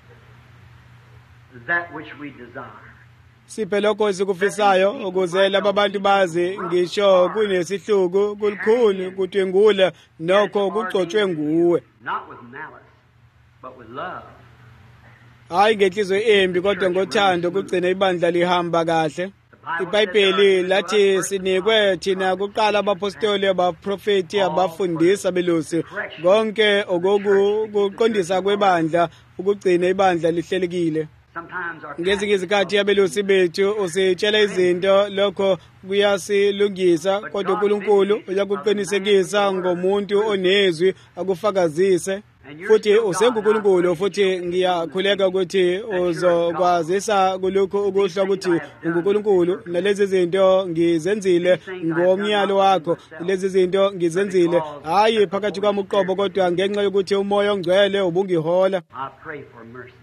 that which we desire. Siphe lokho esikufisayo ukuze laba bantu bazi ngisho kunesihluku kulukhuni kutwengula nokho kugcotshwe nguwe. Not with malice, but with love. Hayi ngenhliziyo embi kodwa ngothando kugcina ibandla lihamba kahle. iBhayibheli lathi sinikwe thina kuqala abapostoli, abaprofeti, abafundisi, abelusi, konke okuqondisa kwebandla ukugcina ibandla lihlelekile. Sometimes our Ngezinye izikhathi abelusi bethu usitshela izinto lokho kuyasilungisa, kodwa uNkulunkulu uyakuqinisekisa ngomuntu onezwi akufakazise. Futhi usenguNkulunkulu, futhi ngiyakhuleka ukuthi uzokwazisa kulokho ukuhla ukuthi unguNkulunkulu, nalezi zinto ngizenzile ngomyalo wakho, lezi zinto ngizenzile hayi phakathi kwami uqobo kodwa ngenxa yokuthi umoya ongcwele ubungihola. I pray for mercy.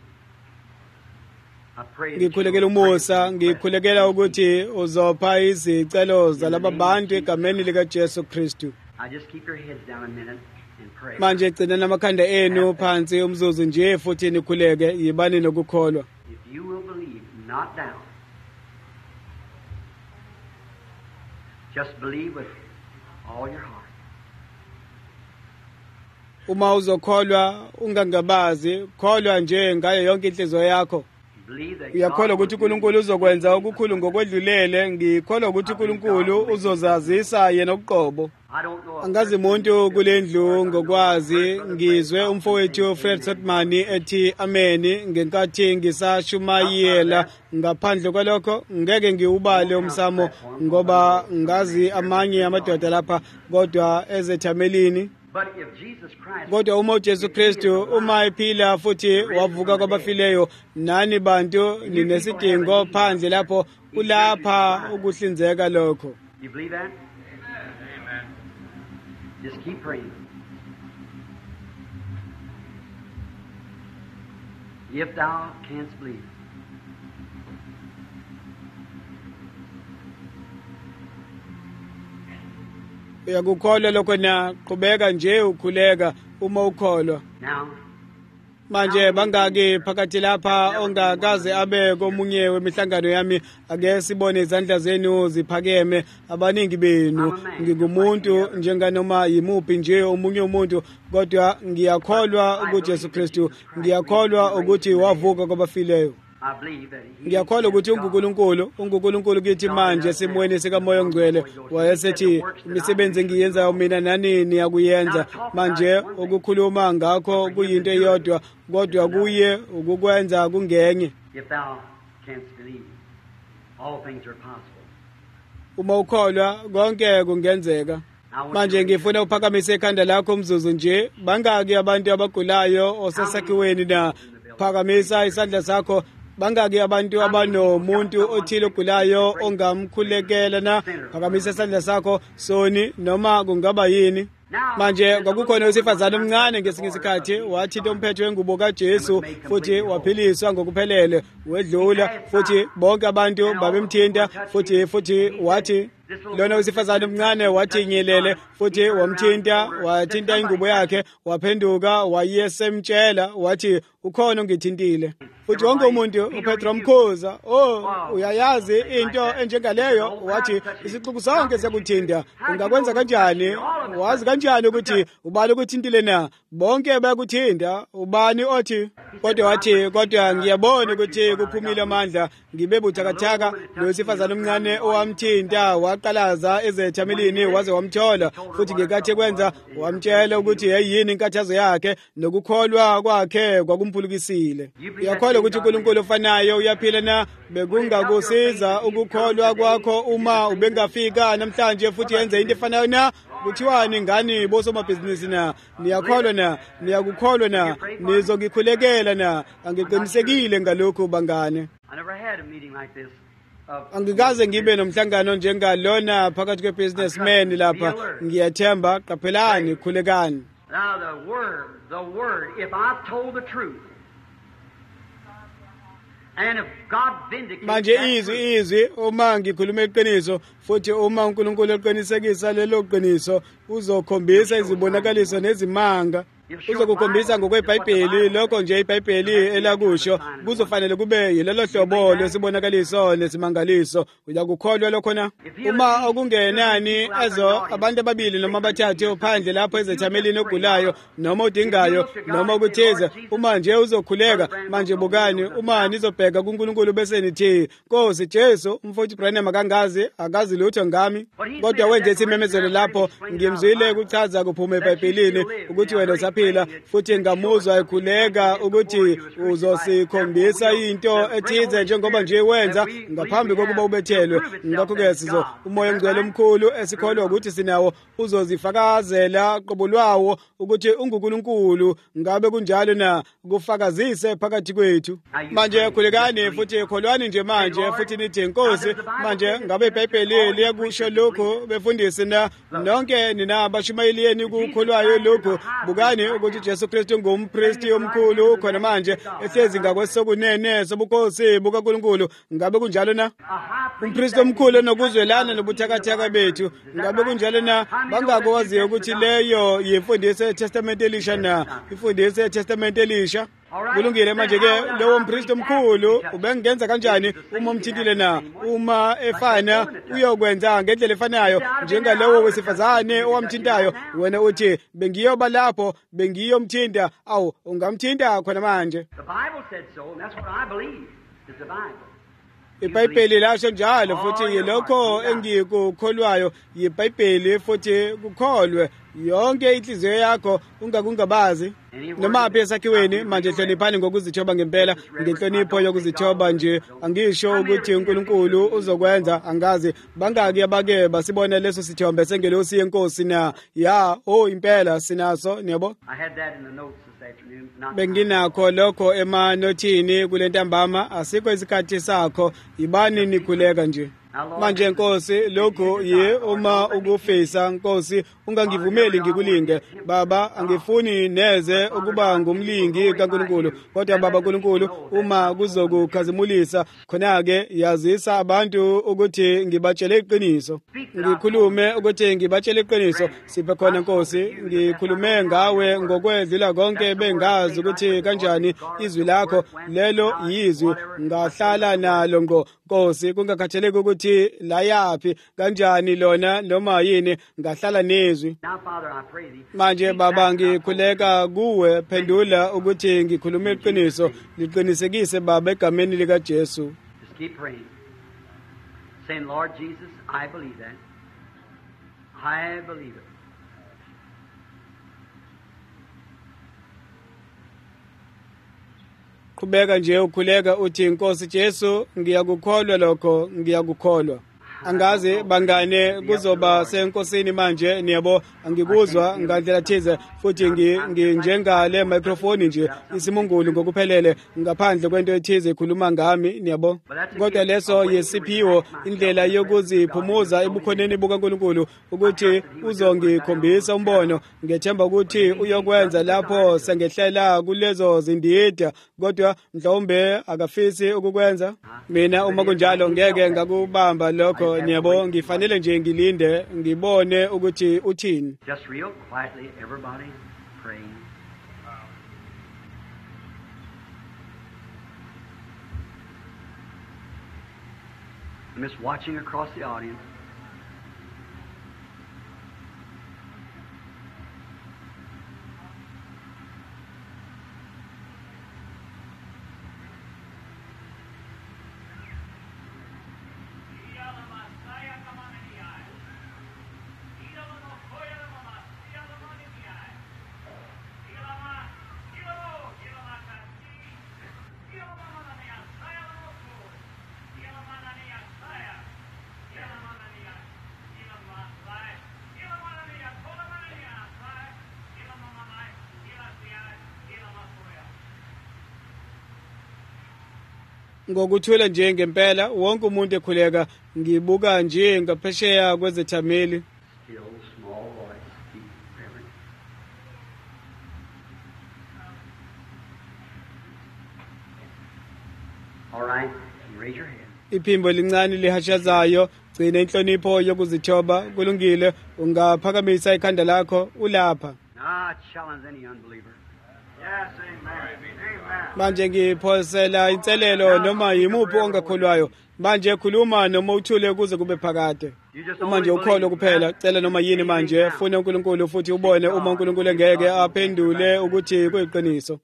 I pray that Ngikhulekela umusa, ngikhulekela ukuthi uzopha izicelo zalaba bantu egameni lika Jesu Kristu. I just keep your heads down a minute and pray. Manje gcina namakhanda enu phansi umzuzu nje futhi nikhuleke yibani nokukholwa. If you will believe, not doubt. Just believe with all your heart. Uma uzokholwa ungangabazi, kholwa nje ngayo yonke inhliziyo yakho. Uyakholwa ukuthi uNkulunkulu uzokwenza okukhulu ngokwedlulele, ngikholwa ukuthi uNkulunkulu uzozazisa yena uqobo. Angazi umuntu kulendlu ngokwazi, ngizwe umfowethu Fred Sotman ethi ameni ngenkathi ngisashumayela. Ngaphandle kwalokho ngeke ngiubale umsamo ngoba ngazi amanye amadoda lapha kodwa ezethamelini. Kodwa uma uJesu Kristu uma ephila futhi wavuka kwabafileyo, nani bantu ninesidingo phandle lapho kulapha ukuhlinzeka lokho. You believe that? Amen. Just keep praying. If thou canst believe. Uyakukholwa lokho na, qhubeka nje ukhuleka uma ukholwa. Now, manje bangaki phakathi lapha ongakaze abe komunye wemihlangano yami? Ake sibone izandla zenu ziphakeme. Abaningi benu ngigumuntu njenganoma yimuphi nje omunye umuntu, kodwa ngiyakholwa kuJesu Kristu, ngiyakholwa ukuthi wavuka kwabafileyo. Ngiyakholwa ukuthi unguNkulunkulu, unguNkulunkulu kithi manje simweni sikaMoya oNgcwele. Wayesethi imisebenzi engiyenzayo mina nani niyakuyenza. Manje ukukhuluma ngakho kuyinto eyodwa, kodwa kuye ukukwenza kungenye. Uma ukholwa konke kungenzeka. Manje ngifuna uphakamise ikhanda lakho umzuzu nje. Bangaki abantu abagulayo osesakhiweni na? Phakamisa isandla sakho. Bangaki abantu abanomuntu othile ogulayo ongamkhulekela na? Phakamisa isandla sakho soni noma kungaba yini. Manje kwakukhona owesifazane omncane ngesinye isikhathi wathinta umphetho wengubo kaJesu futhi waphiliswa ngokuphelele. Wedlula futhi bonke abantu babemthinta futhi futhi wathi lona owesifazane omncane wathi nyelele futhi wamthinta, wathinta ingubo yakhe, waphenduka wayesemtshela wathi ukhona ongithintile. Futhi wonke umuntu uPetro mkhuza, oh uyayazi into enjengaleyo, wathi isixuku sonke siyakuthinta, ungakwenza kanjani? Wazi kanjani ukuthi ubani ukuthintile na? Bonke bayakuthinta, ubani othi? Kodwa wathi kodwa ngiyabona ukuthi kuphumile amandla, ngibe buthakathaka. Lowesifazane omncane owamthinta waqalaza ezethamelini waze wamthola, futhi ngekathi kwenza wamtshela ukuthi yeyini inkathazo yakhe nokukholwa kwakhe kwakumphulukisile. Uyakholwa ukuthi uNkulunkulu ofanayo uyaphila na? Bekungakusiza ukukholwa kwakho uma ubengafika namhlanje futhi yenze into efanayo na? Kuthiwani ngani bosomabhizinisi na? Niyakholwa na? Niyakukholwa na? Nizogikhulekela na? Angiqinisekile ngalokho bangane. Angikaze ngibe nomhlangano njengalona phakathi kwebusinessmen lapha. Ngiyathemba, qaphelani, khulekani. Now the word, the word, if I told the truth, and if God vindicates manje izwi izwi uma ngikhuluma iqiniso futhi uma uNkulunkulu eqinisekisa lelo qiniso uzokhombisa izibonakaliso nezimanga. Uzokukhombisa ngokweBhayibheli lokho nje iBhayibheli elakusho. Kuzofanele kube yilelo hlobo lesibonakaliso nesimangaliso. Uyakukholwa lokho na? Uma okungenani ezo abantu ababili noma abathathu phandle lapho ezethamelini ogulayo noma udingayo noma ukuthiza, uma nje uzokhuleka manje bukani uma nizobheka kuNkulunkulu bese nithi Nkosi Jesu, umfowethu Branham akangazi akazi lutho ngami, kodwa wenze isimemezelo lapho. Ngimzwile kuchaza kuphuma eBhayibhelini ukuthi wena usaphila, futhi ngamuzwa ekhuleka ukuthi uzosikhombisa into ethize njengoba nje wenza ngaphambi kokuba ubethelwe. Ngakho-ke sizo uMoya oNgcwele omkhulu esikholwa ukuthi sinawo uzozifakazela qobo lwawo ukuthi unguNkulunkulu. Ngabe kunjalo na? Kufakazise phakathi kwethu. Manje khulekani futhi kholwani nje manje futhi nithi Nkosi, manje ngabe iBhayibheli liyakusho lokho? Befundisi na nonke nina abashumayeli kukholwayo lokho. Bukani ukuthi uJesu Kristu ngumpristi omkhulu khona manje ehlezi ngakwesokunene sobukhosi bukaNkulunkulu. Ngabe kunjalo na? umpristi omkhulu onokuzwelana nobuthakathaka bethu. Ngabe kunjalo na? Bangaki owaziyo ukuthi leyo yimfundiso yeTestament elisha na? Imfundiso yeTestament elisha. Kulungile manje ke lowo mpristi omkhulu ubengenza kanjani uma umthintile na? Uma efana uyokwenza ngendlela efanayo njengalowo wesifazane owamthintayo, wena uthi bengiyoba lapho bengiyomthinta. Awu ungamthinta khona manje. The Bible said so, and that's what I believe. It's the Bible. iBhayibheli lasho njalo futhi yilokho engikukholwayo yiBhayibheli futhi kukholwe yonke inhliziyo yakho ungakungabazi noma phi esakhiweni. Manje hloniphani ngokuzithoba ngempela, ngenhlonipho yokuzithoba nje. Angisho ukuthi uNkulunkulu uzokwenza, angazi bangaki abake basibona leso sithombe sengelosi yenkosi na. Ya oh impela sinaso niyabo. I had that in the notes this afternoon. Not Benginakho lokho emanothini kule ntambama. Asikho isikhathi sakho, ibani nikhuleka nje. Manje Nkosi, lokho ye uma ukufisa Nkosi, ungangivumeli ngikulinge. Baba, angifuni neze ukuba ngumlingi kaNkulunkulu, kodwa Baba Nkulunkulu, uma kuzokukhazimulisa khona ke yazisa abantu ukuthi ngibatshele iqiniso. Ngikhulume ukuthi ngibatshele iqiniso. Siphe khona Nkosi, ngikhulume ngawe ngokwedlula konke bengazi ukuthi kanjani izwi lakho lelo yizwi ngahlala nalo ngo Nkosi, kungakhathaleki ukuthi la yaphi kanjani lona noma yini ngahlala nezwi. Now, Father, I pray thee. Manje Baba ngikhuleka kuwe, phendula ukuthi ngikhulume iqiniso, liqinisekise Baba egameni lika Jesu. Just keep praying. Saying, Lord Jesus, I believe that. I believe it. Qhubeka nje ukhuleka uthi Nkosi Jesu, ngiyakukholwa lokho, ngiyakukholwa. Angazi bangane kuzoba senkosini manje niyabo, angikuzwa ngandlela thize futhi nginjengale microphone nje isimungulu ngokuphelele ngaphandle kwento ethize ikhuluma ngami niyabo. Kodwa leso yesiphiwo, indlela yokuziphumuza ebukhoneni bukaNkulunkulu ukuthi uzongikhombisa umbono. Ngethemba ukuthi uyokwenza lapho sengehlela kulezo zindida, kodwa mhlawumbe akafisi ukukwenza. Mina uma kunjalo ngeke ngakubamba lokho niyabo, ngifanele nje ngilinde ngibone ukuthi uthini. Just real quietly, everybody praying. I'm just watching across the audience. Ngokuthula nje ngempela wonke umuntu ekhuleka, ngibuka nje ngaphesheya kwezethameli. Still small voice. Keep reverent. All right. You raise your hand. Iphimbo lincane lihashazayo, gcina inhlonipho yokuzithoba. Kulungile, ungaphakamisa ikhanda lakho ulapha. Now I challenge any unbeliever. Yes, amen. Amen. Manje ngiphosela inselelo noma yimuphi ongakholwayo. Manje khuluma noma uthule kuze kube phakade. Uma nje ukholwa kuphela, cela noma yini manje, funa uNkulunkulu futhi ubone uma uNkulunkulu engeke aphendule ukuthi kuyiqiniso.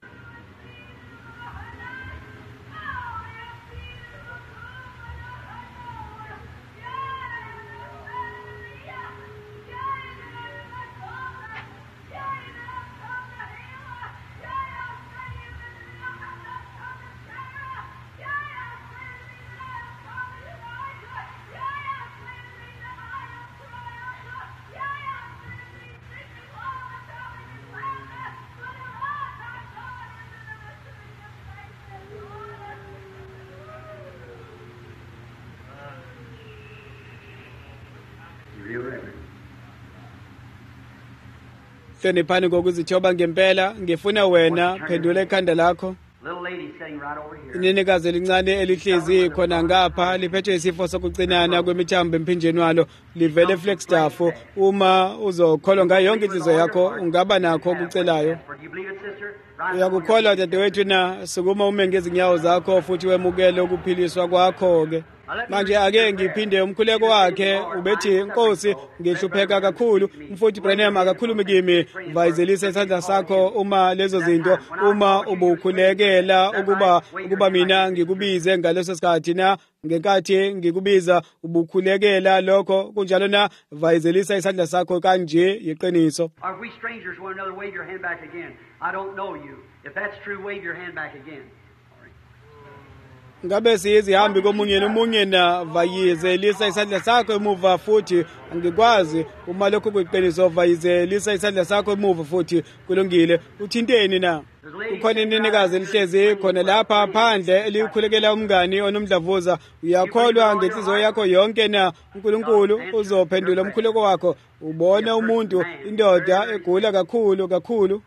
Hloniphani ngokuzithoba ngempela, ngifuna wena phendula ikhanda lakho. Little lady lady sitting right over here. Inenekazi elincane elihlezi khona ngapha liphethwe isifo sokucinana kwemithambo emphinjeni walo livele eFlagstaff. Uma uzokholwa ngayo yonke inhliziyo yakho ungaba nakho okucelayo. Uyakukholwa dadewethu na sukuma ume ngezinyawo zakho futhi wemukele ukuphiliswa kwakho ke. Manje ake ngiphinde umkhuleko wakhe ubethi Nkosi ngihlupheka kakhulu mfuthi Branham akakhulumi kimi vayizelisa isandla sakho uma lezo zinto uma ubukhulekela ukuba ukuba mina ngikubize ngaleso sikhathi na ngenkathi ngikubiza ubukhulekela lokho kunjalo na vayizelisa isandla sakho kanje yiqiniso. Are we strangers one another? Wave your hand back again. I don't know you. If that's true, wave your hand back again. Ngabe siyizihambi komunye nomunye na vayizelisa isandla sakho emuva futhi angikwazi uma lokho kuyiqiniso vayizelisa isandla sakho emuva futhi kulungile uthinteni na ukhona inenekazi elihlezi khona lapha phandle elikhulekela umngani onomdlavuza uyakholwa ngenhliziyo yakho yonke na uNkulunkulu uzophendula umkhuleko wakho ubona umuntu indoda egula kakhulu kakhulu.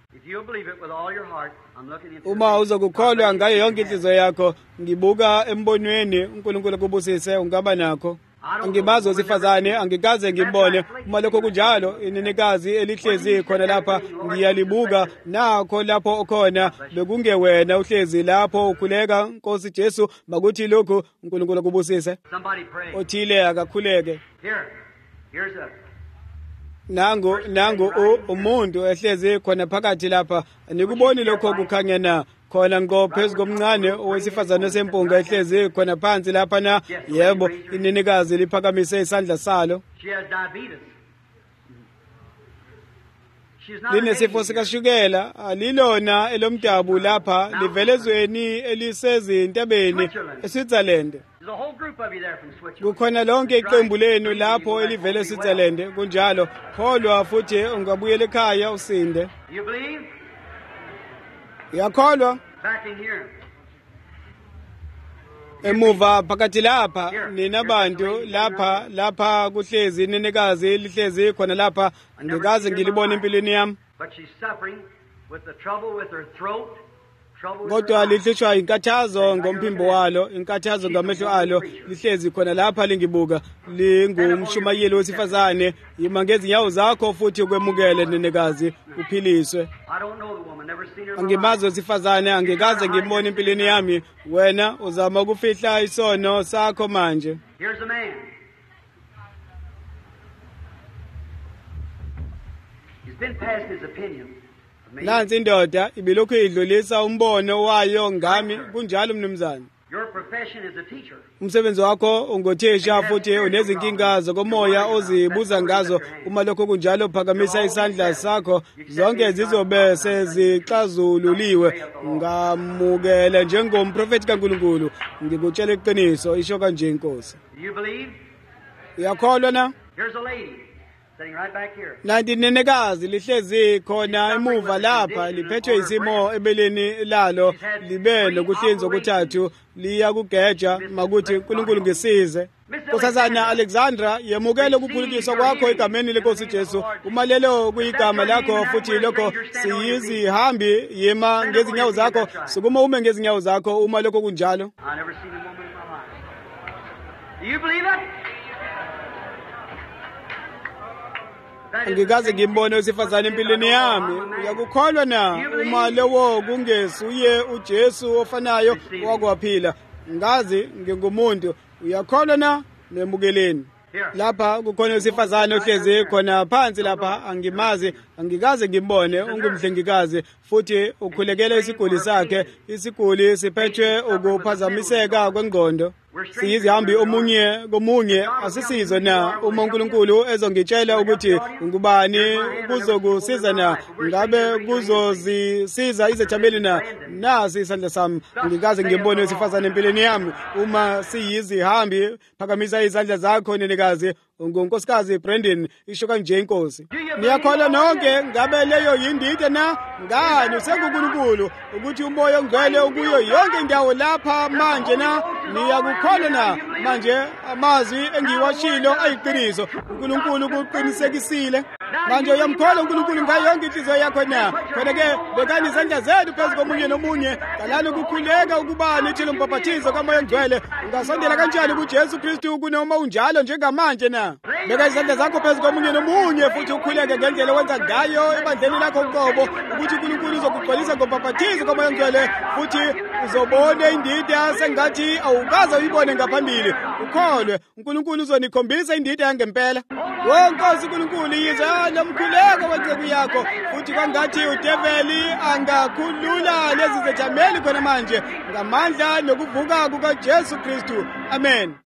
Uma uzokukholwa ngayo yonke inhliziyo yakho ngibuka embonweni uNkulunkulu kubusise ungaba nakho. Angimazi osifazane angikaze ngimbone uma lokho kunjalo inenekazi elihlezi khona lapha ngiyalibuka nakho lapho okhona bekungewena uhlezi lapho ukhuleka Nkosi Jesu makuthi lokho uNkulunkulu kubusise. Othile akakhuleke. Here's a Nangu nangu umuntu ehlezi khona phakathi lapha nikuboni lokho kukhanya na khona ngophezulu komncane owesifazane osempunga ehlezi khona phansi lapha na yebo inenekazi liphakamise isandla salo. She has diabetes. She's not linesifo sikashukela alilona elomdabu lapha livelezweni elisezintabeni eSwitzerland. There's a whole group of you there from Switzerland. Kukhona lonke iqembu lenu lapho elivele eSwitzerland kunjalo kholwa futhi ungabuyela ekhaya usinde. You believe? Uyakholwa? Back in here. Emuva phakathi lapha nina bantu lapha lapha kuhlezi inenekazi lihlezi khona lapha ngikaze ngilibona empilweni yami. But she's suffering with the trouble with her throat. Kodwa lihlutshwa inkathazo ngomphimbo walo inkathazo ngamehlo alo lihlezi khona lapha lingibuka lingumshumayeli wesifazane yima ngezinyawo zakho futhi ukwemukele nenekazi uphiliswe. Angimazi wesifazane angikaze ngimbone empilweni yami wena uzama ukufihla isono sakho manje. Here's a man. He's been past his opinion. Nansi indoda ibilokhu idlulisa umbono wayo ngami kunjalo mnumzane. Your profession is a teacher. Umsebenzi wakho ungothisha futhi unezinkinga zokomoya ozibuza ngazo uma lokho kunjalo phakamisa isandla sakho zonke zizobe sezixazululiwe ngamukele njengomprofeti kaNkulunkulu ngikutshela iqiniso isho kanje inkosi. Do you believe? Uyakholwa na? Here's a lady. Right back here. Nanti nenekazi lihlezi khona emuva lapha liphethwe isimo ebeleni lalo libe nokuhlinzwa kuthathu liya kugeja makuthi uNkulunkulu ngisize. Nkosazana Alexandra yemukele ukuphulikiswa kwakho egameni leNkosi Jesu uma lelo kuyigama lakho futhi lokho siyizihambi yema ngezinyawo zakho sukuma ume ngezinyawo zakho uma lokho kunjalo. I never seen a woman in my life. Do you believe it? Angikaze ngimbone wesifazane empilweni yami. Uyakukholwa na uma lewo kungesuye uJesu ofanayo wakwaphila. Ngazi ngingumuntu. Uyakholwa na memukeleni. Lapha kukhona wesifazane ohlezi khona phansi lapha angimazi angikaze ngimbone ungumhlengikazi futhi ukhulekela isiguli sakhe isiguli siphethwe ukuphazamiseka kwengqondo. Siyizihambi omunye komunye asisizo na uma uNkulunkulu ezongitshela ukuthi ngubani kuzokusiza na ngabe kuzozisiza izethameli na nasi isandla sami ngikaze ngimbone wesifazane empilweni yami uma siyizihambi phakamisa izandla zakho nenekazi ngunkosikazi Brandon isho kanje inkosi. Niyakholwa nonke ngabe leyo yindite na ngani usenguNkulunkulu ukuthi umoya ongcwele ukuyo yonke indawo lapha manje na niyakukholwa na manje amazwi engiwashilo ayiqiniso uNkulunkulu kuqinisekisile. manje uyamkholwa uNkulunkulu ngayo yonke inhliziyo yakho na? Khona-ke bekani izandla zenu phezu komunye nomunye, qalani ukukhuleka ukuba nithi lo mbhaphathizo kaMoya Ongcwele ungasondela kanjani kuJesu Kristu kunoma unjalo njengamanje na? Beka izandla zakho phezu komunye nomunye futhi ukhuleke ngendlela owenza ngayo ebandleni lakho uqobo, ukuthi uNkulunkulu uzokugcwalisa ngombhaphathizo kaMoya Ongcwele futhi uzobona indida sengathi awukaze uyibone ngaphambili. Ukholwe uNkulunkulu uzonikhombisa indida yangempela. Wonkosi uNkulunkulu yize nomkhuleko wenceku yakho futhi kwangathi udeveli angakhulula lezi zethameli khona manje ngamandla nokuvuka kukaJesu Kristu. Amen.